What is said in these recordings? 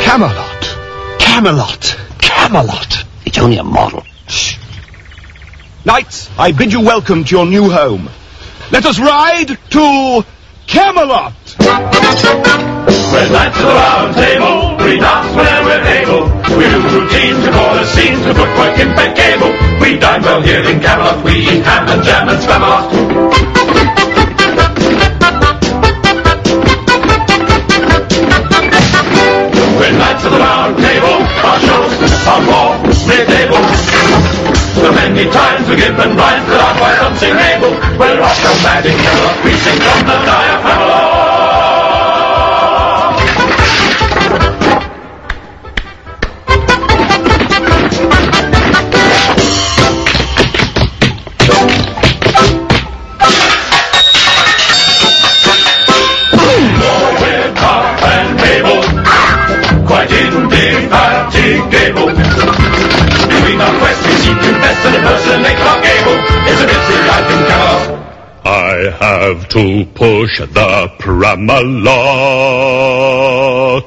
Camelot. Camelot. Camelot. It's only a model. Shh. Knights, I bid you welcome to your new home. Let us ride to Camelot. We're knights of the round table, we dance whenever we're able. We do routines, we call the scenes, the footwork impeccable. We dine well here in Camelot, we eat ham and jam and Spamalot. We're knights of the round table, our shows are more mid-able. So many times we give them rhymes that are quite unsingable. We're off so mad in Camelot, we sing from the diaphragm. Gable. Between our quest we seek to best and impersonate our Gable. It's a busy life in Camelot. I have to push the Pramalot.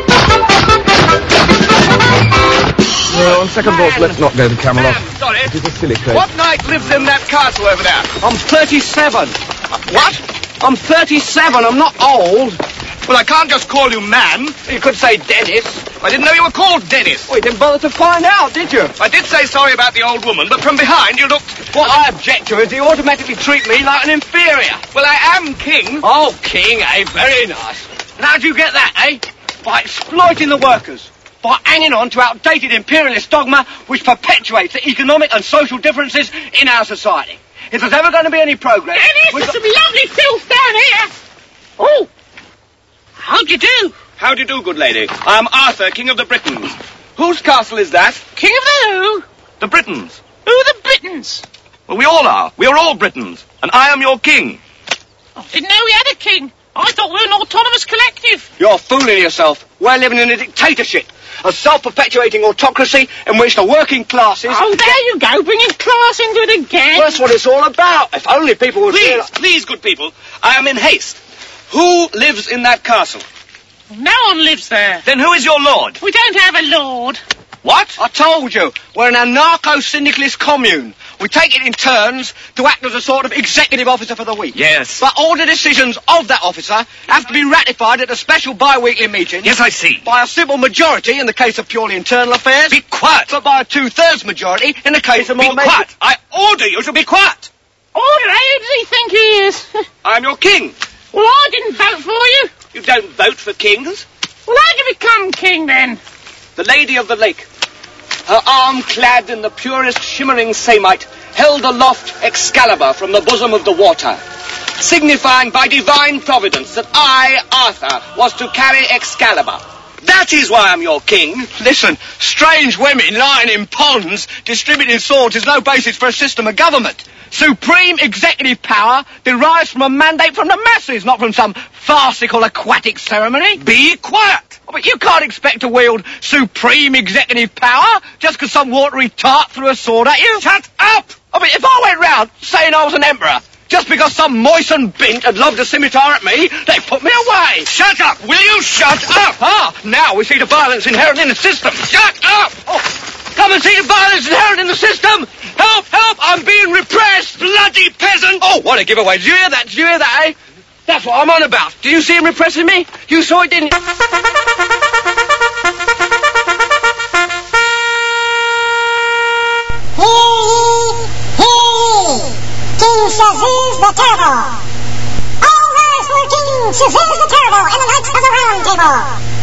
Well, on second thoughts, let's not go to Camelot. Sorry. It is a silly place. What knight lives in that castle over there? I'm 37. What? I'm 37. I'm not old. Well, I can't just call you man. You could say Dennis. I didn't know you were called Dennis. Well, you didn't bother to find out, did you? I did say sorry about the old woman, but from behind you looked... What I object to is you automatically treat me like an inferior. Well, I am king. Oh, king, eh? Very nice. And how'd you get that, eh? By exploiting the workers. By hanging on to outdated imperialist dogma which perpetuates the economic and social differences in our society. If there's ever going to be any progress... Dennis, there's some lovely filth down here. Oh. How do you do? How do you do, good lady? I am Arthur, King of the Britons. Whose castle is that? King of the who? The Britons. Who are the Britons? Well, we all are. We are all Britons. And I am your king. I didn't know we had a king. I thought we were an autonomous collective. You're fooling yourself. We're living in a dictatorship. A self-perpetuating autocracy in which the working classes... Oh, there you go, bringing class into it again. Well, that's what it's all about. If only people would... Please, good people. I am in haste. Who lives in that castle? No one lives there. Then who is your lord? We don't have a lord. What? I told you, we're an anarcho-syndicalist commune. We take it in turns to act as a sort of executive officer for the week. Yes. But all the decisions of that officer have to be ratified at a special bi-weekly meeting. Yes, I see. By a simple majority in the case of purely internal affairs. Be quiet. But by a 2/3 majority in the case of more... Be quiet. I order you to be quiet. Order, who does he think he is? I am your king. Well, I didn't vote for you. You don't vote for kings. Well, how'd you become king, then? The Lady of the Lake, her arm clad in the purest shimmering samite, held aloft Excalibur from the bosom of the water, signifying by divine providence that I, Arthur, was to carry Excalibur. That is why I'm your king. Listen, strange women lying in ponds distributing swords is no basis for a system of government. Supreme executive power derives from a mandate from the masses, not from some farcical aquatic ceremony. Be quiet. Oh, but you can't expect to wield supreme executive power just because some watery tart threw a sword at you. Shut up! I mean, if I went round saying I was an emperor, just because some moistened bint had lobbed a scimitar at me, they put me away. Shut up! Will you shut up? Ah, now we see the violence inherent in the system. Shut up! Oh, come and see the violence inherent in the system. Help, help, I'm being repressed. Bloody peasant! Oh, what a giveaway. Did you hear that? Did you hear that, eh? That's what I'm on about. Did you see him repressing me? You saw it, didn't you? King Shazuz the Turtle. All rise for King Shazuz the Turtle and the Knights of the Round Table.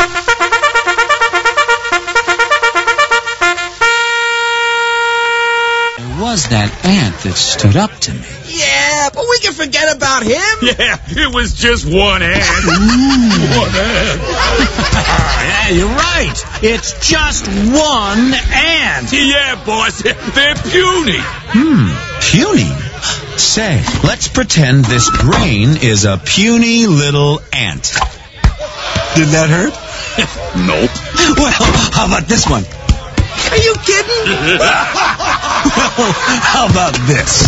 There was that ant that stood up to me. Yeah, but we can forget about him. Yeah, it was just one ant. One ant. Yeah, you're right. It's just one ant. Yeah, boss. They're puny. Puny? Say, let's pretend this brain is a puny little ant. Did that hurt? Nope. Well, how about this one? Are you kidding? Well, how about this?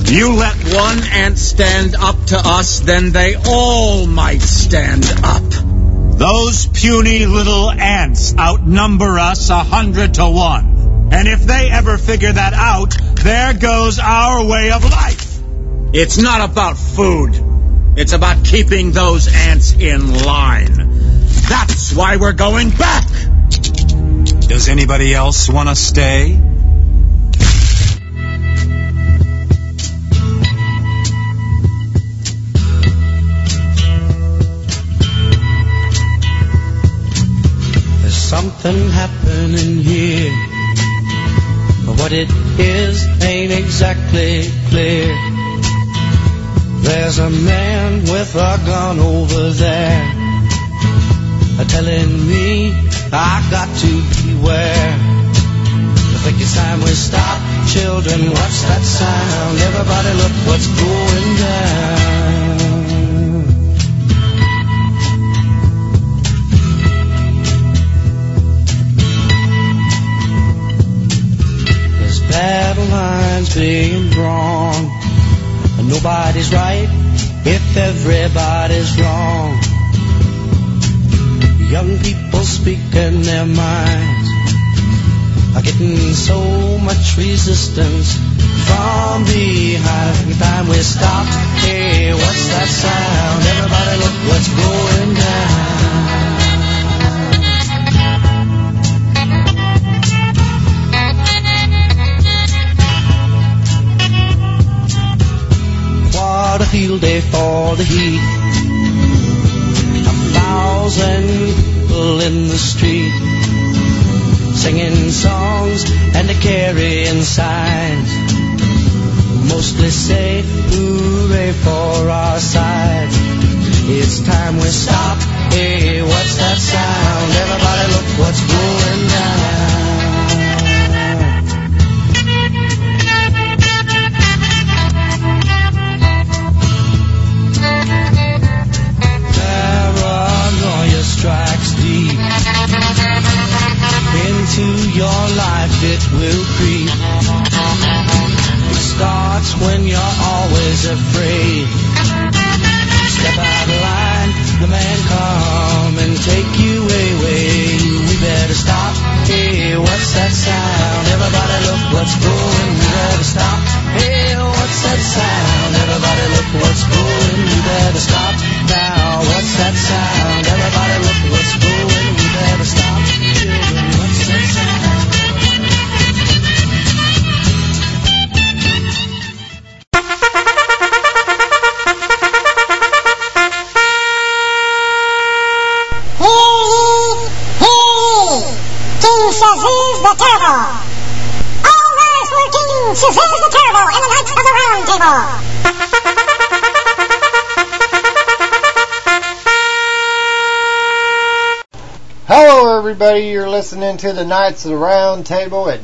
You let one ant stand up to us, then they all might stand up. Those puny little ants outnumber us 100 to 1. And if they ever figure that out, there goes our way of life. It's not about food. It's about keeping those ants in line. That's why we're going back. Does anybody else want to stay? Something happening here, but what it is ain't exactly clear. There's a man with a gun over there, telling me I got to beware. I think it's time we stop, children, watch that sound. Everybody look what's going down. Battle lines being drawn, and nobody's right if everybody's wrong. Young people speaking their minds are getting so much resistance from behind. Time we stop. Hey, what's that sound? Everybody look what's going down. What a field day for the heat. 1,000 people in the street, singing songs and carrying signs, mostly say hooray for our side. It's time we stop. Hey, what's that sound? Everybody look what's going down. Strikes deep into your life, it will creep. It starts when you're always afraid. Step out of line, the man come and take you away. We better stop. Hey, what's that sound? Everybody look what's going. We better stop. Hey, what's that sound? Everybody look what's going. We better stop now. What's that sound? Everybody look what's going. We better stop. Children, what's that sound? Shazuz the Turbo. All rise for King Shazuz the Turbo and the Knights of the Round Table. Hello everybody, you're listening to the Knights of the Round Table at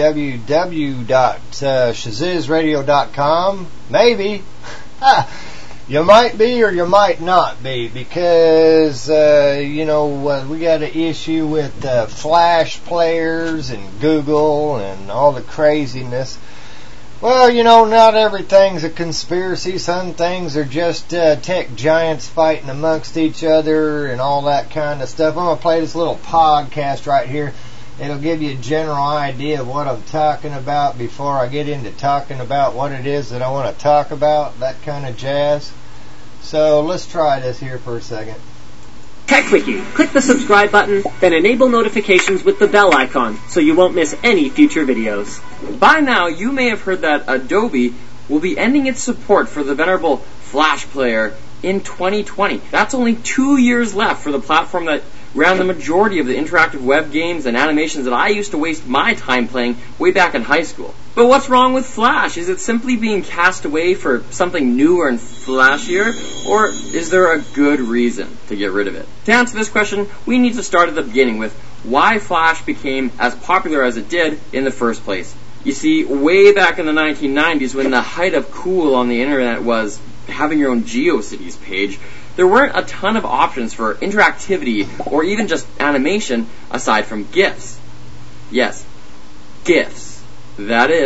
www.shazuzradio.com. Maybe. You might be or you might not be, because, we got an issue with Flash players and Google and all the craziness. Well, not everything's a conspiracy. Some things are just tech giants fighting amongst each other and all that kind of stuff. I'm going to play this little podcast right here. It'll give you a general idea of what I'm talking about before I get into talking about what it is that I want to talk about, that kind of jazz. So let's try this here for a second. TechQuickie. Click the subscribe button, then enable notifications with the bell icon so you won't miss any future videos. By now, you may have heard that Adobe will be ending its support for the venerable Flash Player in 2020. That's only 2 years left for the platform that ran the majority of the interactive web games and animations that I used to waste my time playing way back in high school. But what's wrong with Flash? Is it simply being cast away for something newer and flashier? Or is there a good reason to get rid of it? To answer this question, we need to start at the beginning with why Flash became as popular as it did in the first place. You see, way back in the 1990s, when the height of cool on the internet was having your own GeoCities page, there weren't a ton of options for interactivity or even just animation aside from GIFs. Yes, GIFs. That is,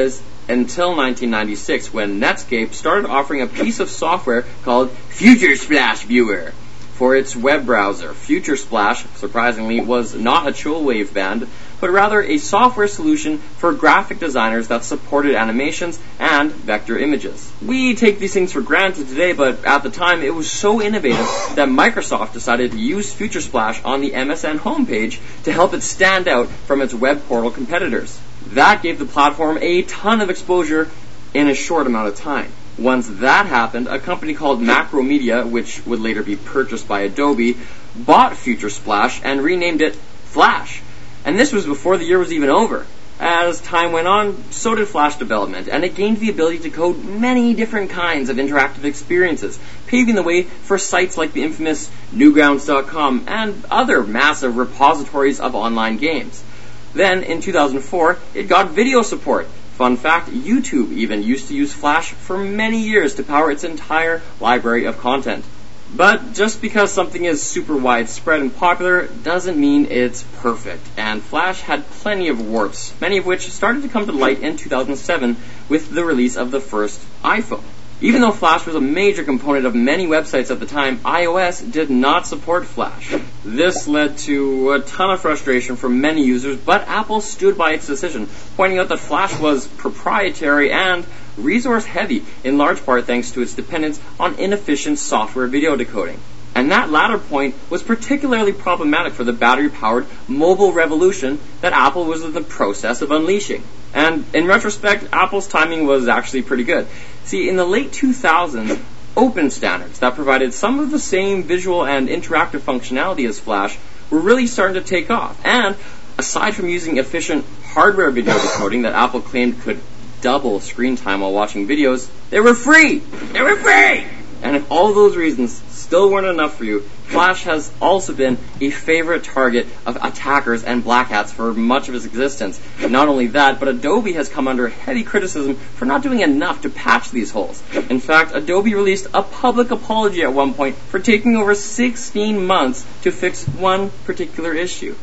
until 1996 when Netscape started offering a piece of software called Future Splash Viewer for its web browser. Future Splash, surprisingly, was not a chill wave band, but rather a software solution for graphic designers that supported animations and vector images. We take these things for granted today, but at the time it was so innovative that Microsoft decided to use Future Splash on the MSN homepage to help it stand out from its web portal competitors. That gave the platform a ton of exposure in a short amount of time. Once that happened, a company called Macromedia, which would later be purchased by Adobe, bought Future Splash and renamed it Flash. And this was before the year was even over. As time went on, so did Flash development, and it gained the ability to code many different kinds of interactive experiences, paving the way for sites like the infamous Newgrounds.com and other massive repositories of online games. Then, in 2004, it got video support. Fun fact, YouTube even used to use Flash for many years to power its entire library of content. But just because something is super widespread and popular doesn't mean it's perfect, and Flash had plenty of warts, many of which started to come to light in 2007 with the release of the first iPhone. Even though Flash was a major component of many websites at the time, iOS did not support Flash. This led to a ton of frustration from many users, but Apple stood by its decision, pointing out that Flash was proprietary and resource-heavy, in large part thanks to its dependence on inefficient software video decoding. And that latter point was particularly problematic for the battery-powered mobile revolution that Apple was in the process of unleashing. And in retrospect, Apple's timing was actually pretty good. See, in the late 2000s, open standards that provided some of the same visual and interactive functionality as Flash were really starting to take off. And aside from using efficient hardware video decoding that Apple claimed could double screen time while watching videos, they were free! They were free! And if all those reasons still weren't enough for you, Flash has also been a favorite target of attackers and black hats for much of its existence. And not only that, but Adobe has come under heavy criticism for not doing enough to patch these holes. In fact, Adobe released a public apology at one point for taking over 16 months to fix one particular issue.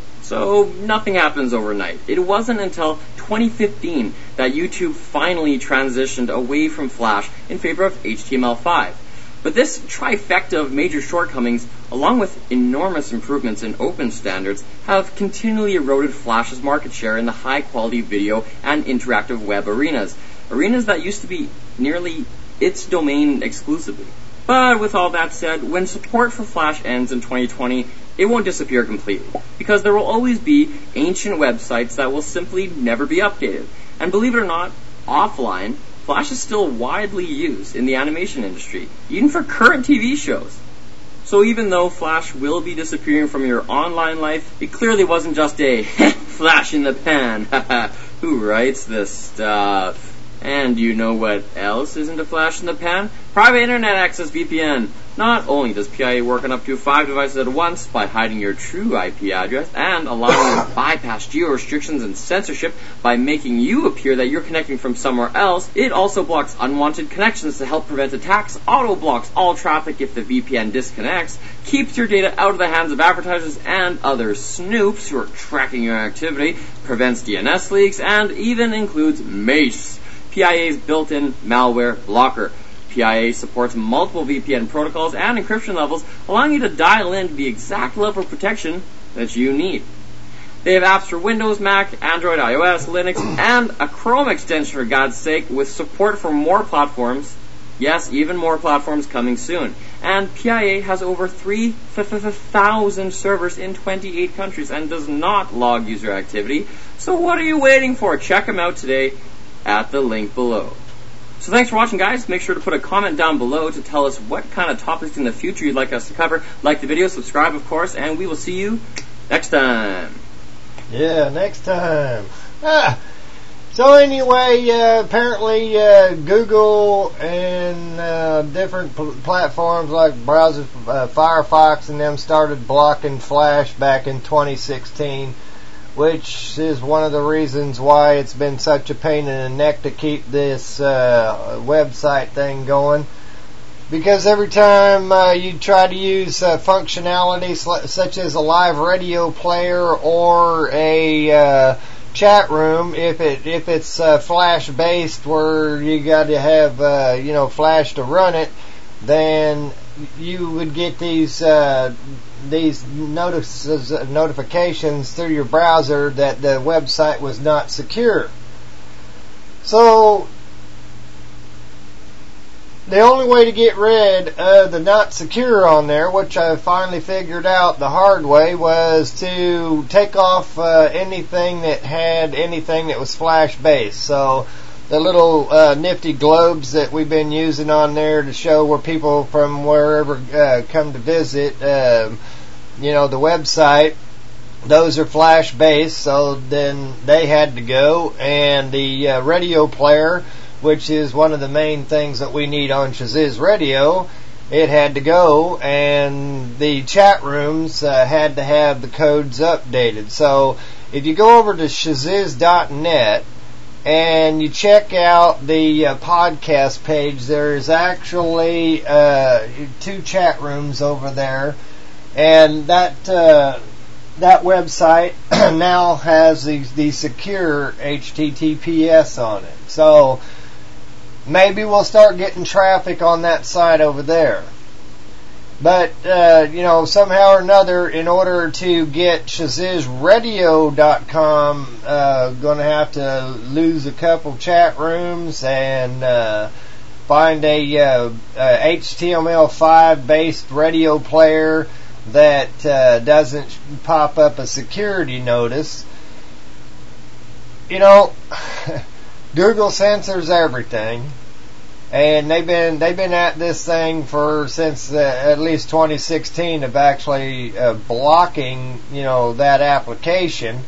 So nothing happens overnight. It wasn't until 2015 that YouTube finally transitioned away from Flash in favor of HTML5. But this trifecta of major shortcomings, along with enormous improvements in open standards, have continually eroded Flash's market share in the high-quality video and interactive web arenas that used to be nearly its domain exclusively. But with all that said, when support for Flash ends in 2020, it won't disappear completely, because there will always be ancient websites that will simply never be updated. And believe it or not, offline, Flash is still widely used in the animation industry, even for current TV shows. So even though Flash will be disappearing from your online life, it clearly wasn't just a flash in the pan. Who writes this stuff? And you know what else isn't a flash in the pan? Private Internet Access VPN. Not only does PIA work on up to 5 devices at once by hiding your true IP address and allowing you to bypass geo-restrictions and censorship by making you appear that you're connecting from somewhere else, it also blocks unwanted connections to help prevent attacks, auto-blocks all traffic if the VPN disconnects, keeps your data out of the hands of advertisers and other snoops who are tracking your activity, prevents DNS leaks, and even includes Mace, PIA's built-in malware blocker. PIA supports multiple VPN protocols and encryption levels, allowing you to dial in the exact level of protection that you need. They have apps for Windows, Mac, Android, iOS, Linux, and a Chrome extension for God's sake, with support for more platforms. Yes, even more platforms coming soon. And PIA has over 3,000 servers in 28 countries and does not log user activity. So what are you waiting for? Check them out today at the link below. So thanks for watching, guys. Make sure to put a comment down below to tell us what kind of topics in the future you'd like us to cover. Like the video, subscribe, of course, and we will see you next time. Yeah, next time. So anyway, apparently Google and different platforms like browsers, Firefox and them started blocking Flash back in 2016. Which is one of the reasons why it's been such a pain in the neck to keep this website thing going. Because every time you try to use functionality such as a live radio player or a chat room, if it's flash based where you got to have flash to run it, then you would get these notifications through your browser that the website was not secure. So the only way to get rid of the not secure on there, which I finally figured out the hard way, was to take off anything that was flash based. So the little nifty globes that we've been using on there to show where people from wherever come to visit, the website, those are flash based, so then they had to go. And the radio player, which is one of the main things that we need on Shaziz Radio, it had to go. And the chat rooms had to have the codes updated. So if you go over to Shaziz.net and you check out the podcast page, there's actually 2 chat rooms over there, and that website now has the secure HTTPS on it. So maybe we'll start getting traffic on that site over there. But, somehow or another, in order to get ShazizRadio.com, going to have to lose a couple chat rooms and find a HTML5 based radio player that doesn't pop up a security notice. Google censors everything. And they've been at this thing since at least 2016 of actually blocking that application,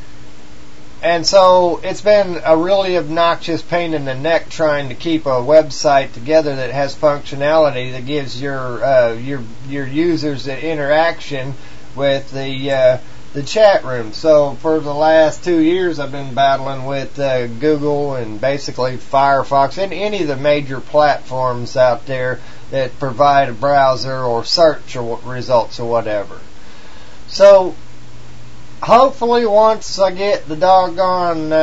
and so it's been a really obnoxious pain in the neck trying to keep a website together that has functionality that gives your users the interaction with the chat room. So for the last 2 years, I've been battling with Google and basically Firefox and any of the major platforms out there that provide a browser or search or results or whatever. So hopefully once I get the doggone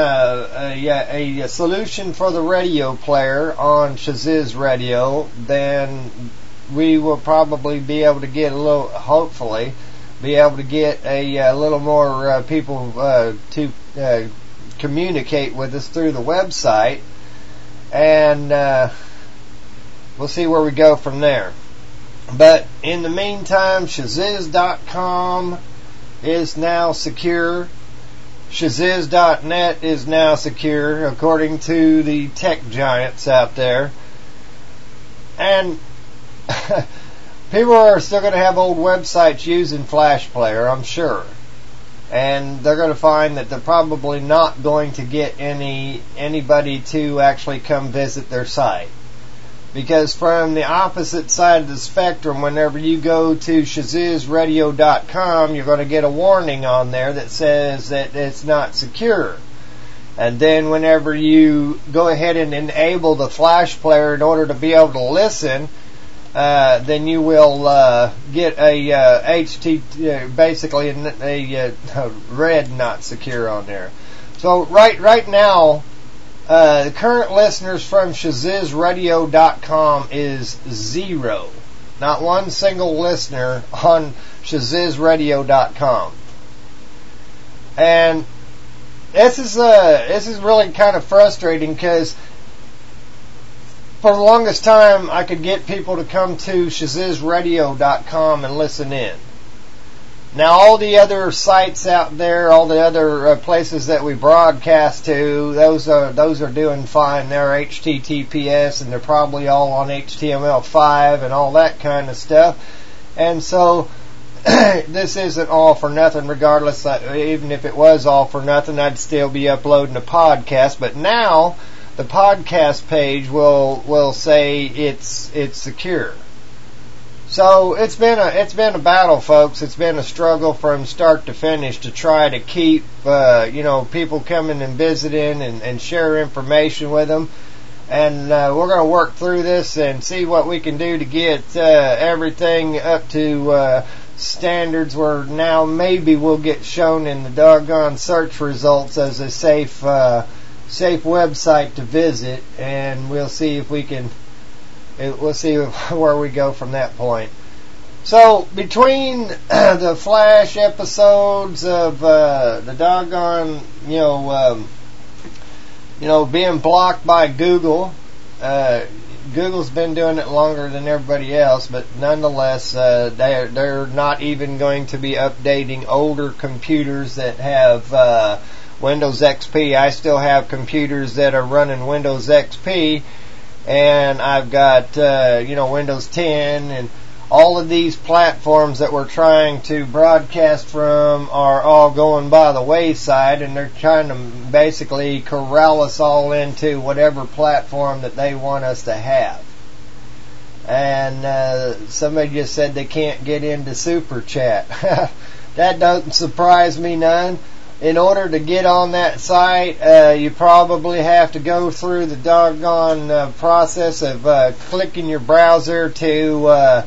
a solution for the radio player on Shaziz Radio, then we will probably be able to get be able to get a little more people to communicate with us through the website, and we'll see where we go from there. But in the meantime, Shaziz.com is now secure. Shaziz.net is now secure, according to the tech giants out there. And people are still going to have old websites using Flash Player, I'm sure. And they're going to find that they're probably not going to get anybody to actually come visit their site. Because from the opposite side of the spectrum, whenever you go to ShazizRadio.com, you're going to get a warning on there that says that it's not secure. And then whenever you go ahead and enable the Flash Player in order to be able to listen, then you will get a basically a red not secure on there. So right now, the current listeners from ShazizRadio.com is 0. Not one single listener on ShazizRadio.com. And this is really kind of frustrating because for the longest time, I could get people to come to ShazizRadio.com and listen in. Now, all the other sites out there, all the other places that we broadcast to, those are doing fine. They're HTTPS, and they're probably all on HTML5 and all that kind of stuff. And so, this isn't all for nothing. Regardless, even if it was all for nothing, I'd still be uploading a podcast. But now, the podcast page will say it's secure. So it's been a battle, folks. It's been a struggle from start to finish to try to keep people coming and visiting and share information with them. And we're going to work through this and see what we can do to get everything up to standards where now maybe we'll get shown in the doggone search results as a safe website to visit, and we'll see if we can. We'll see where we go from that point. So between the Flash episodes of the doggone, being blocked by Google. Google's been doing it longer than everybody else, but nonetheless, they're not even going to be updating older computers that have Windows XP. I still have computers that are running Windows XP, and I've got Windows 10, and all of these platforms that we're trying to broadcast from are all going by the wayside, and they're trying to basically corral us all into whatever platform that they want us to have. And somebody just said they can't get into Super Chat. That doesn't surprise me none. In order to get on that site, you probably have to go through the doggone process of clicking your browser to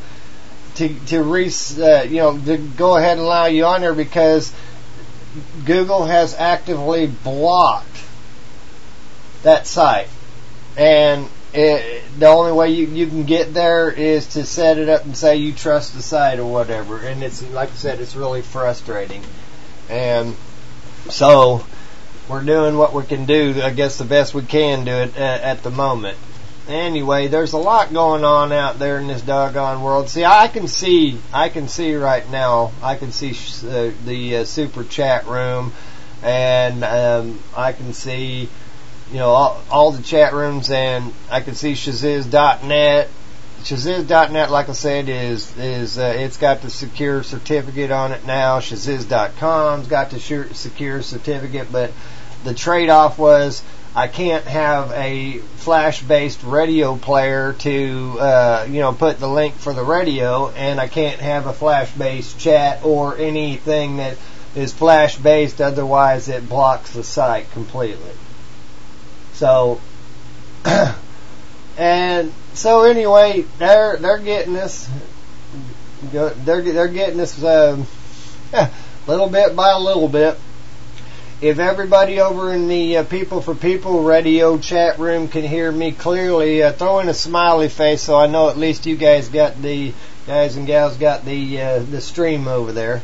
go ahead and allow you on there, because Google has actively blocked that site, and the only way you can get there is to set it up and say you trust the site or whatever. And it's, like I said, it's really frustrating. And so we're doing what we can do, I guess the best we can do it at the moment. Anyway, there's a lot going on out there in this doggone world. See, I can see right now. I can see the super chat room, and I can see, all the chat rooms, and I can see Shaziz.net. Shaziz.net, like I said, is it's got the secure certificate on it now. Shaziz.com's got the secure certificate, but the trade-off was, I can't have a flash-based radio player to, put the link for the radio, and I can't have a flash-based chat or anything that is flash-based, otherwise it blocks the site completely. So, and so anyway, they're getting us, they're getting us little bit by little bit. If everybody over in the People for People radio chat room can hear me clearly, throw in a smiley face so I know at least you guys and gals got the stream over there.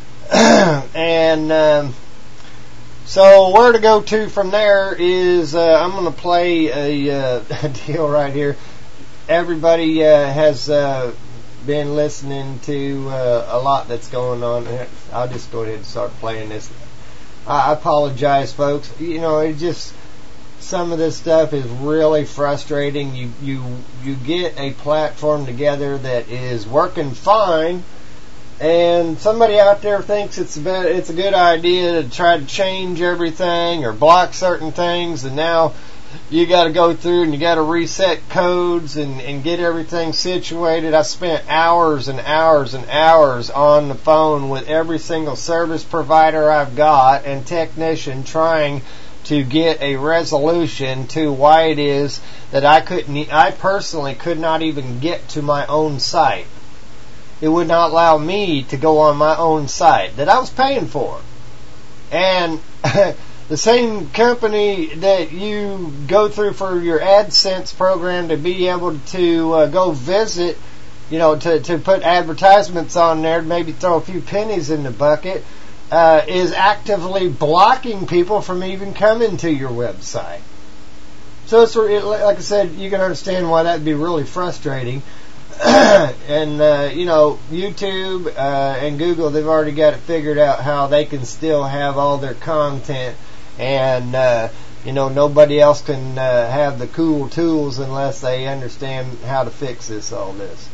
And so where to go to from there is I'm going to play a deal right here. Everybody has been listening to a lot that's going on. I'll just go ahead and start playing this. I apologize, folks. It just, some of this stuff is really frustrating. You get a platform together that is working fine, and somebody out there thinks it's a good idea to try to change everything or block certain things, and now you got to go through and you got to reset codes and get everything situated. I spent hours and hours and hours on the phone with every single service provider I've got and technician trying to get a resolution to why it is that I personally could not even get to my own site. It would not allow me to go on my own site that I was paying for. And the same company that you go through for your AdSense program to be able to go visit, to put advertisements on there, maybe throw a few pennies in the bucket, is actively blocking people from even coming to your website. So it's, like I said, you can understand why that'd be really frustrating. And YouTube and Google, they've already got it figured out how they can still have all their content, and nobody else can have the cool tools unless they understand how to fix all this.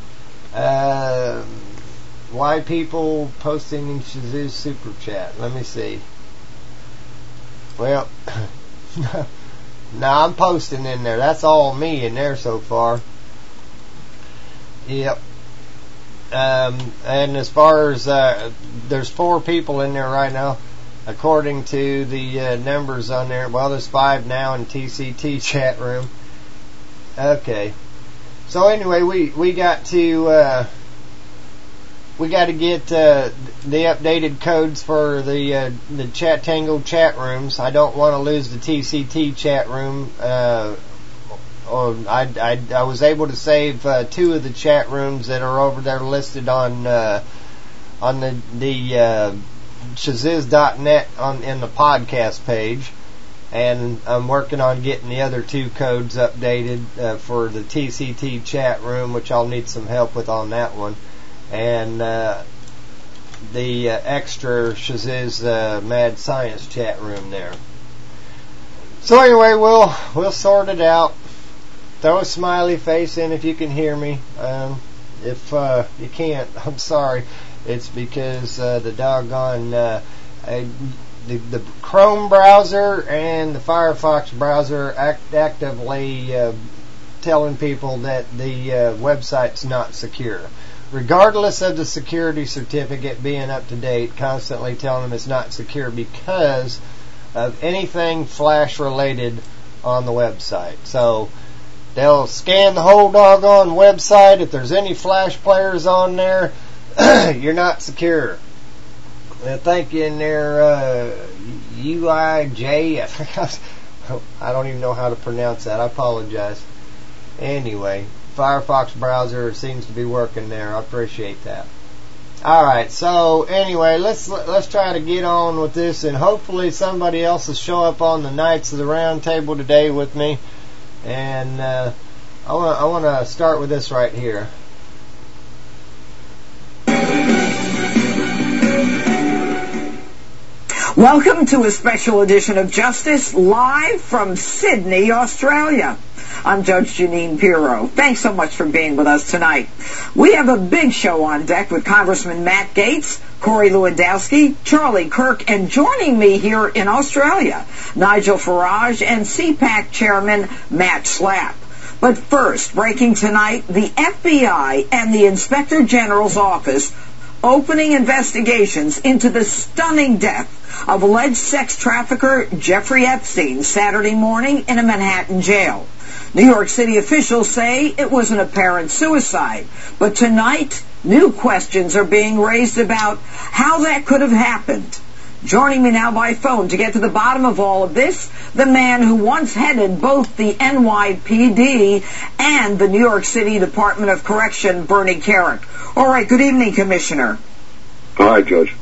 Why people posting in Shazoo Super Chat? Let me see. Well, I'm posting in there. That's all me in there so far. Yep. And as far as there's 4 people in there right now, according to the numbers on there. Well, there's 5 now in TCT chat room. Okay. So anyway, we got to we got to get the updated codes for the Chat-Tango chat rooms. I don't want to lose the TCT chat room. I was able to save 2 of the chat rooms that are over there listed on the shaziz.net in the podcast page, and I'm working on getting the other 2 codes updated for the TCT chat room, which I'll need some help with on that one, and the extra Shaziz Mad Science chat room there. So anyway, we'll sort it out. Throw a smiley face in if you can hear me. If you can't, I'm sorry. It's because the doggone the Chrome browser and the Firefox browser actively telling people that the website's not secure. Regardless of the security certificate being up to date, constantly telling them it's not secure because of anything Flash related on the website. So they'll scan the whole doggone website. If there's any Flash players on there, you're not secure. Thank you in there, UIJ. I don't even know how to pronounce that. I apologize. Anyway, Firefox browser seems to be working there. I appreciate that. Alright, so anyway, let's try to get on with this, and hopefully somebody else will show up on the Knights of the Round Table today with me. And I want to start with this right here. Welcome to a special edition of Justice, live from Sydney, Australia. I'm Judge Janine Pirro. Thanks so much for being with us tonight. We have a big show on deck with Congressman Matt Gaetz, Corey Lewandowski, Charlie Kirk, and joining me here in Australia, Nigel Farage and CPAC Chairman Matt Schlapp. But first, breaking tonight, the FBI and the Inspector General's office opening investigations into the stunning death of alleged sex trafficker Jeffrey Epstein Saturday morning in a Manhattan jail. New York City officials say it was an apparent suicide, but tonight, new questions are being raised about how that could have happened. Joining me now by phone to get to the bottom of all of this, the man who once headed both the NYPD and the New York City Department of Correction, Bernie Kerik. All right, good evening, Commissioner. Hi, Judge.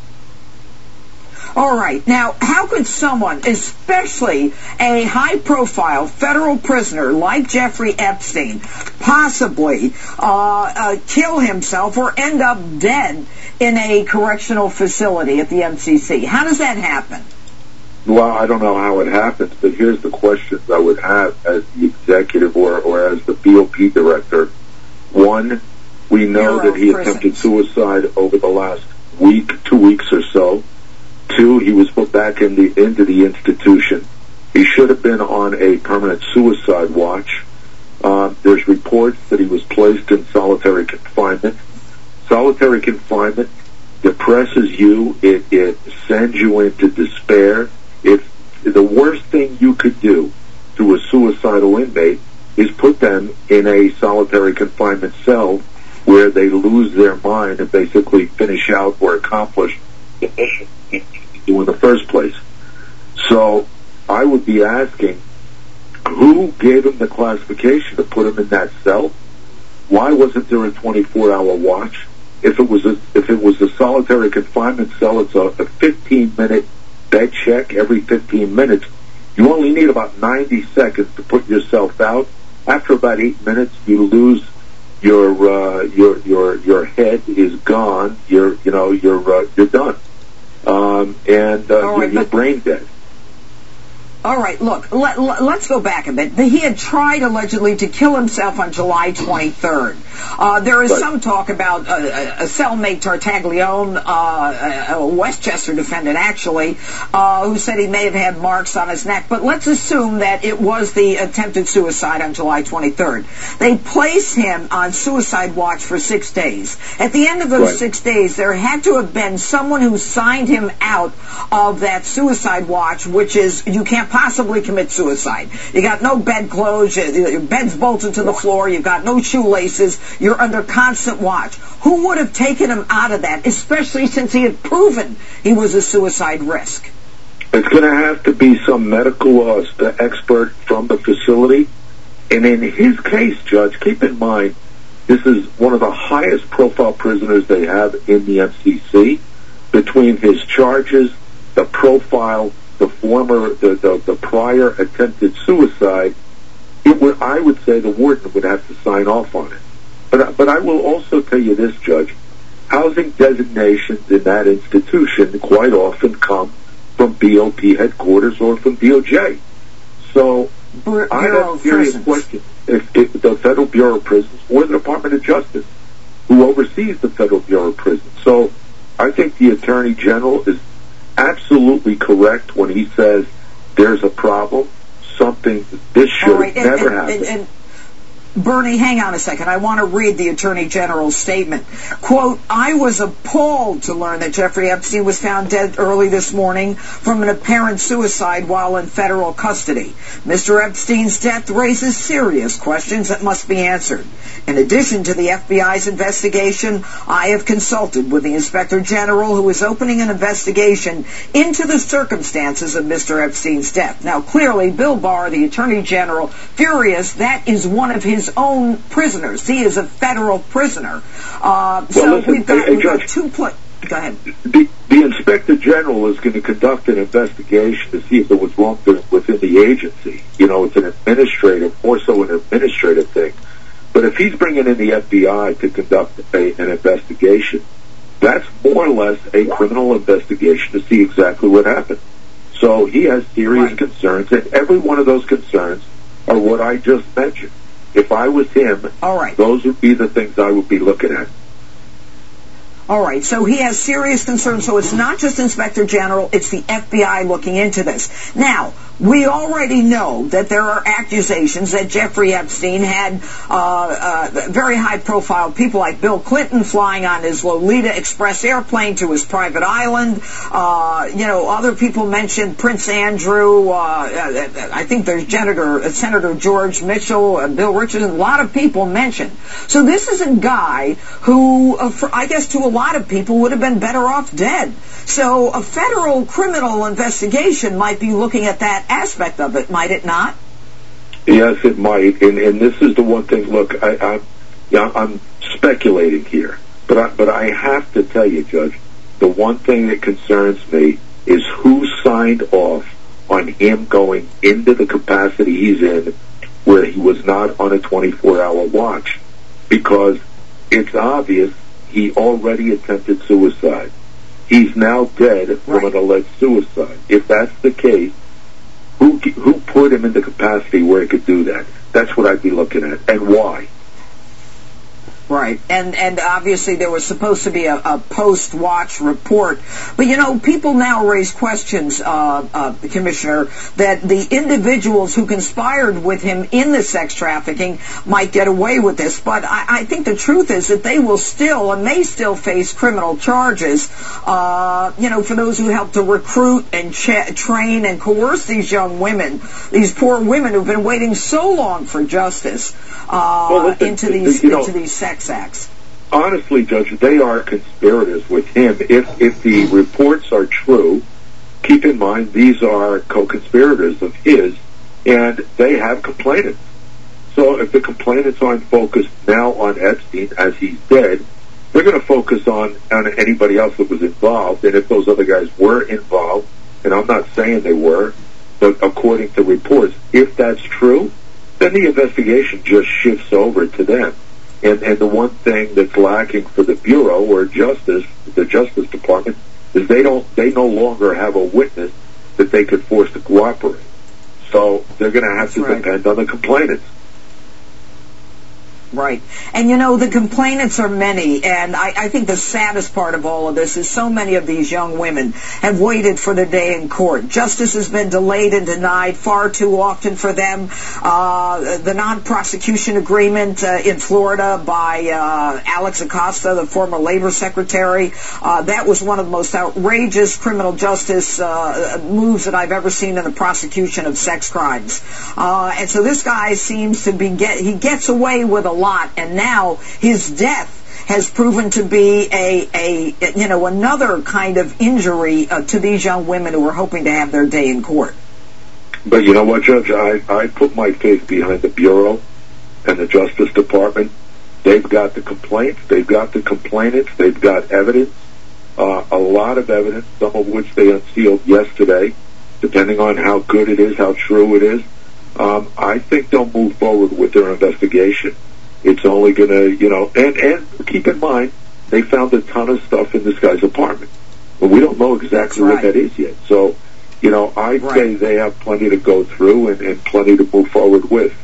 All right. Now, how could someone, especially a high-profile federal prisoner like Jeffrey Epstein, possibly kill himself or end up dead in a correctional facility at the MCC? How does that happen? Well, I don't know how it happens, but here's the questions I would have as the executive or as the BOP director. One, we know that he attempted suicide over the last week, 2 weeks or so. Two, he was put back into the institution. He should have been on a permanent suicide watch. There's reports that he was placed in solitary confinement. Solitary confinement depresses you. It sends you into despair. The worst thing you could do to a suicidal inmate is put them in a solitary confinement cell where they lose their mind and basically finish out or accomplish the mission in the first place. So I would be asking, who gave him the classification to put him in that cell? Why wasn't there a 24-hour watch? If it was a solitary confinement cell, it's a 15-minute bed check every 15 minutes. You only need about 90 seconds to put yourself out. After about 8 minutes, you lose your head is gone. You're done. You're brain dead. All right, look, let's go back a bit. He had tried allegedly to kill himself on July 23rd. There is some talk about a cellmate, Tartaglione, a Westchester defendant actually, who said he may have had marks on his neck. But let's assume that it was the attempted suicide on July 23rd. They placed him on suicide watch for 6 days. At the end of those 6 days, there had to have been someone who signed him out of that suicide watch, which is you can't possibly commit suicide. You got no bedclothes, your bed's bolted to the floor, you've got no shoelaces, you're under constant watch. Who would have taken him out of that, especially since he had proven he was a suicide risk? It's going to have to be some medical expert from the facility. And in his case, Judge, keep in mind, this is one of the highest profile prisoners they have in the MCC. Between his charges, the profile, the prior attempted suicide, I would say the warden would have to sign off on it. But I will also tell you this, Judge, housing designations in that institution quite often come from BOP headquarters or from DOJ. So I have a serious question if the Federal Bureau of Prisons or the Department of Justice, who oversees the Federal Bureau of Prisons. So I think the Attorney General is absolutely correct when he says there's a problem, this should have never happened. And Bernie, hang on a second. I want to read the Attorney General's statement. Quote, I was appalled to learn that Jeffrey Epstein was found dead early this morning from an apparent suicide while in federal custody. Mr. Epstein's death raises serious questions that must be answered. In addition to the FBI's investigation, I have consulted with the Inspector General, who is opening an investigation into the circumstances of Mr. Epstein's death. Now, clearly, Bill Barr, the Attorney General, furious, that is one of his own prisoners. He is a federal prisoner. We've got two... Go ahead. The Inspector General is going to conduct an investigation to see if there was wrongdoing within the agency. You know, it's an administrative, more so an administrative thing. But if he's bringing in the FBI to conduct an investigation, that's more or less a criminal investigation to see exactly what happened. So he has serious concerns, and every one of those concerns are what I just mentioned. If I was him, those would be the things I would be looking at. All right, so he has serious concerns. So it's not just Inspector General, it's the FBI looking into this. Now, we already know that there are accusations that Jeffrey Epstein had very high-profile people like Bill Clinton flying on his Lolita Express airplane to his private island. Other people mentioned Prince Andrew. I think there's Senator George Mitchell, Bill Richardson. A lot of people mentioned. So this is a guy who, I guess to a lot of people, would have been better off dead. So a federal criminal investigation might be looking at that aspect of it, might it not? Yes, it might. And this is the one thing. Look, I'm speculating here, but I have to tell you, Judge, the one thing that concerns me is who signed off on him going into the capacity he's in, where he was not on a 24-hour watch, because it's obvious he already attempted suicide. He's now dead from an alleged suicide. If that's the case, who put him in the capacity where he could do that? That's what I'd be looking at, and why. Right, and obviously there was supposed to be a post-watch report. But, people now raise questions, Commissioner, that the individuals who conspired with him in the sex trafficking might get away with this. But I think the truth is that they will still and may still face criminal charges, for those who helped to recruit and train and coerce these young women, these poor women who've been waiting so long for justice, into these sex acts. Honestly, Judge, they are conspirators with him. If the reports are true, keep in mind these are co-conspirators of his, and they have complainants. So if the complainants aren't focused now on Epstein as he's dead, they're going to focus on anybody else that was involved. And if those other guys were involved, and I'm not saying they were, but according to reports, if that's true, then the investigation just shifts over to them. And the one thing that's lacking for the Bureau or Justice, the Justice Department, is they no longer have a witness that they could force to cooperate. So they're going to have to depend on the complainants. Right. And you know, the complainants are many, and I think the saddest part of all of this is so many of these young women have waited for their day in court. Justice has been delayed and denied far too often for them. The non-prosecution agreement in Florida by Alex Acosta, the former labor secretary, that was one of the most outrageous criminal justice moves that I've ever seen in the prosecution of sex crimes. And so this guy seems to be he gets away with a lot, and now his death has proven to be another kind of injury to these young women who are hoping to have their day in court. But you know what, Judge? I put my faith behind the Bureau and the Justice Department. They've got the complaints, they've got the complainants, they've got evidence, a lot of evidence, some of which they unsealed yesterday, depending on how good it is, how true it is. I think they'll move forward with their investigation. It's only going to, and keep in mind, they found a ton of stuff in this guy's apartment. But we don't know exactly what that is yet. So, I say they have plenty to go through and plenty to move forward with.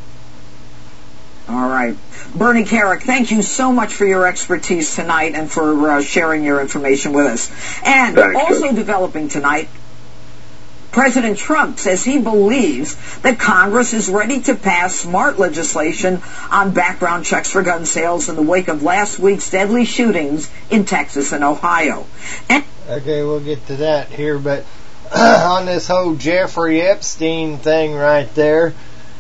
All right. Bernie Kerik, thank you so much for your expertise tonight and for sharing your information with us. And Thanks, also Judge. developing tonight, President Trump says he believes that Congress is ready to pass smart legislation on background checks for gun sales in the wake of last week's deadly shootings in Texas and Ohio. Okay, we'll get to that here, but on this whole Jeffrey Epstein thing right there,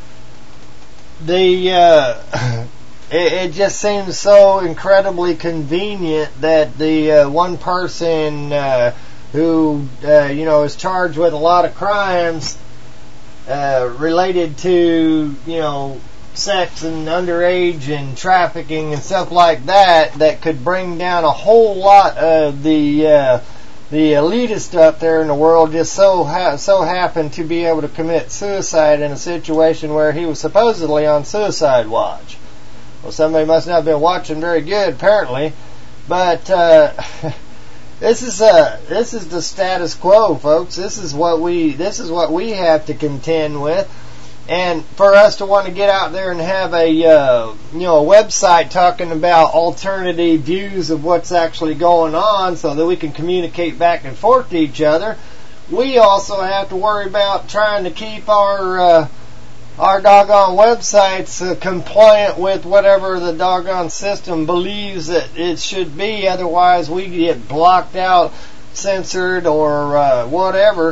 it just seems so incredibly convenient that the one person who is charged with a lot of crimes related to sex and underage and trafficking and stuff like that could bring down a whole lot of the elitist up there in the world just so happened to be able to commit suicide in a situation where he was supposedly on suicide watch. Well, somebody must not have been watching very good, apparently, but This is the status quo, folks. This is what we have to contend with, and for us to want to get out there and have a website talking about alternative views of what's actually going on, so that we can communicate back and forth to each other, we also have to worry about trying to keep our doggone websites compliant with whatever the doggone system believes that it should be. Otherwise, we get blocked out, censored, or whatever.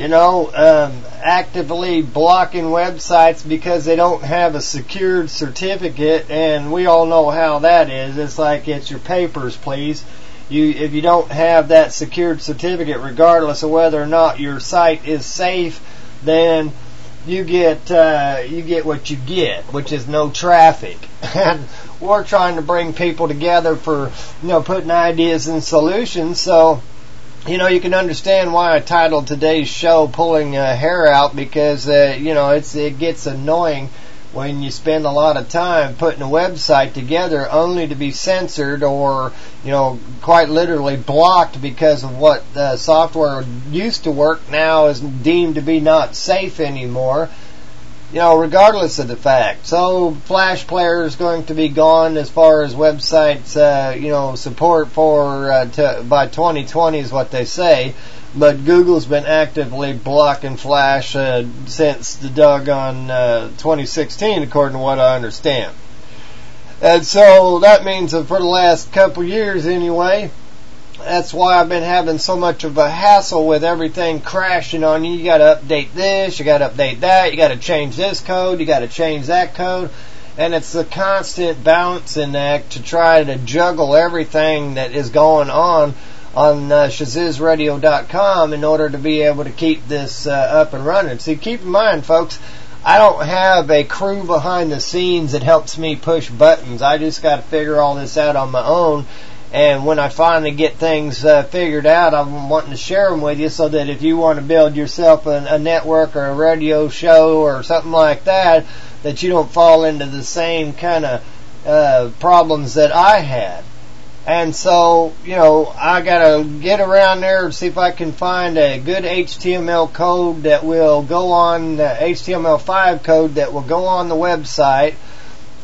Actively blocking websites because they don't have a secured certificate, and we all know how that is. It's like, it's your papers, please. If you don't have that secured certificate, regardless of whether or not your site is safe, then you get what you get, which is no traffic. And we're trying to bring people together for putting ideas and solutions. So you can understand why I titled today's show "Pulling Hair Out," because it gets annoying when you spend a lot of time putting a website together only to be censored or quite literally blocked because of what software used to work now is deemed to be not safe anymore, regardless of the fact. So Flash Player is going to be gone as far as websites support for by 2020 is what they say, but Google's been actively blocking Flash since the doggone 2016, according to what I understand. And so that means that for the last couple years anyway, that's why I've been having so much of a hassle with everything crashing on you. You got to update this, you got to update that, you got to change this code, you got to change that code. And it's a constant balancing act to try to juggle everything that is going on ShazizRadio.com in order to be able to keep this up and running. See, keep in mind, folks, I don't have a crew behind the scenes that helps me push buttons. I just got to figure all this out on my own. And when I finally get things figured out, I'm wanting to share them with you so that if you want to build yourself a network or a radio show or something like that, that you don't fall into the same kind of problems that I had. And so, I gotta get around there and see if I can find a good HTML code that will go on, HTML5 code that will go on the website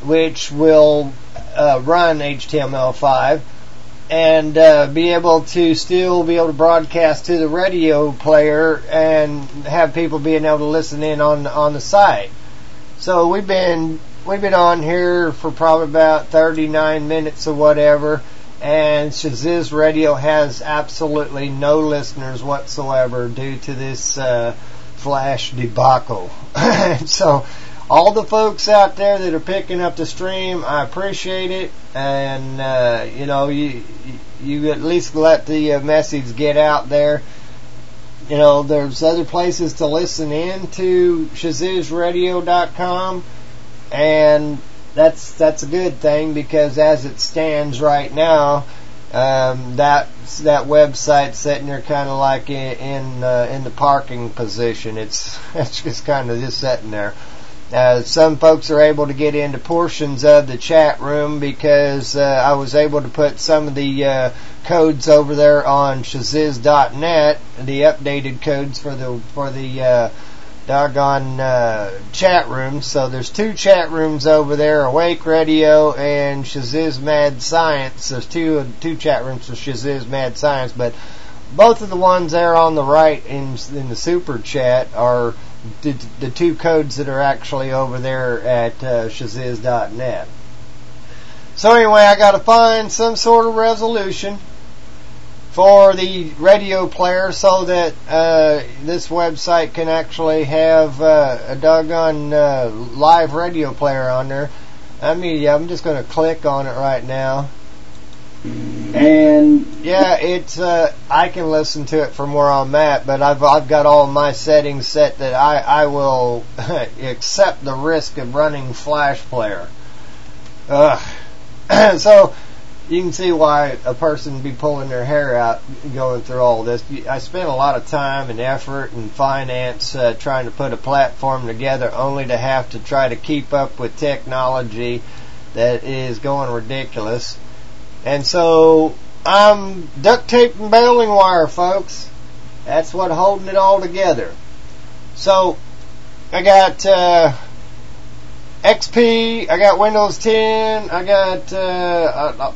which will run HTML5 and be able to broadcast to the radio player and have people being able to listen in on the site. So we've been on here for probably about 39 minutes or whatever, and Shaziz Radio has absolutely no listeners whatsoever due to this Flash debacle. So all the folks out there that are picking up the stream, I appreciate it, and you at least let the message get out there. There's other places to listen in to ShazizRadio.com, and that's a good thing, because as it stands right now, that website's sitting there kind of like in the parking position. It's just kind of just sitting there. Some folks are able to get into portions of the chat room because I was able to put some of the codes over there on Shaziz.net, the updated codes for the doggone chat rooms. So there's 2 chat rooms over there, Awake Radio and Shaziz Mad Science. There's two chat rooms for Shaziz Mad Science, but both of the ones there on the right in the super chat are the 2 codes that are actually over there at Shaziz.net. So anyway, I got to find some sort of resolution for the radio player so that this website can actually have a doggone live radio player on there. I'm just going to click on it right now. And yeah, it's I can listen to it from where I'm at, but I've got all my settings set that I will accept the risk of running Flash Player. So you can see why a person would be pulling their hair out going through all this. I spent a lot of time and effort and finance trying to put a platform together, only to have to try to keep up with technology that is going ridiculous. And so I'm duct tape and baling wire, folks. That's what holding it all together. So I got XP, I got Windows 10, I got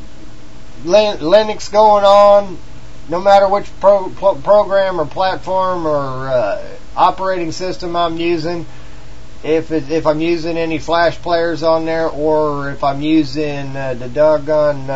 Linux going on. No matter which program or platform or operating system I'm using, if I'm using any Flash players on there, or if I'm using the doggone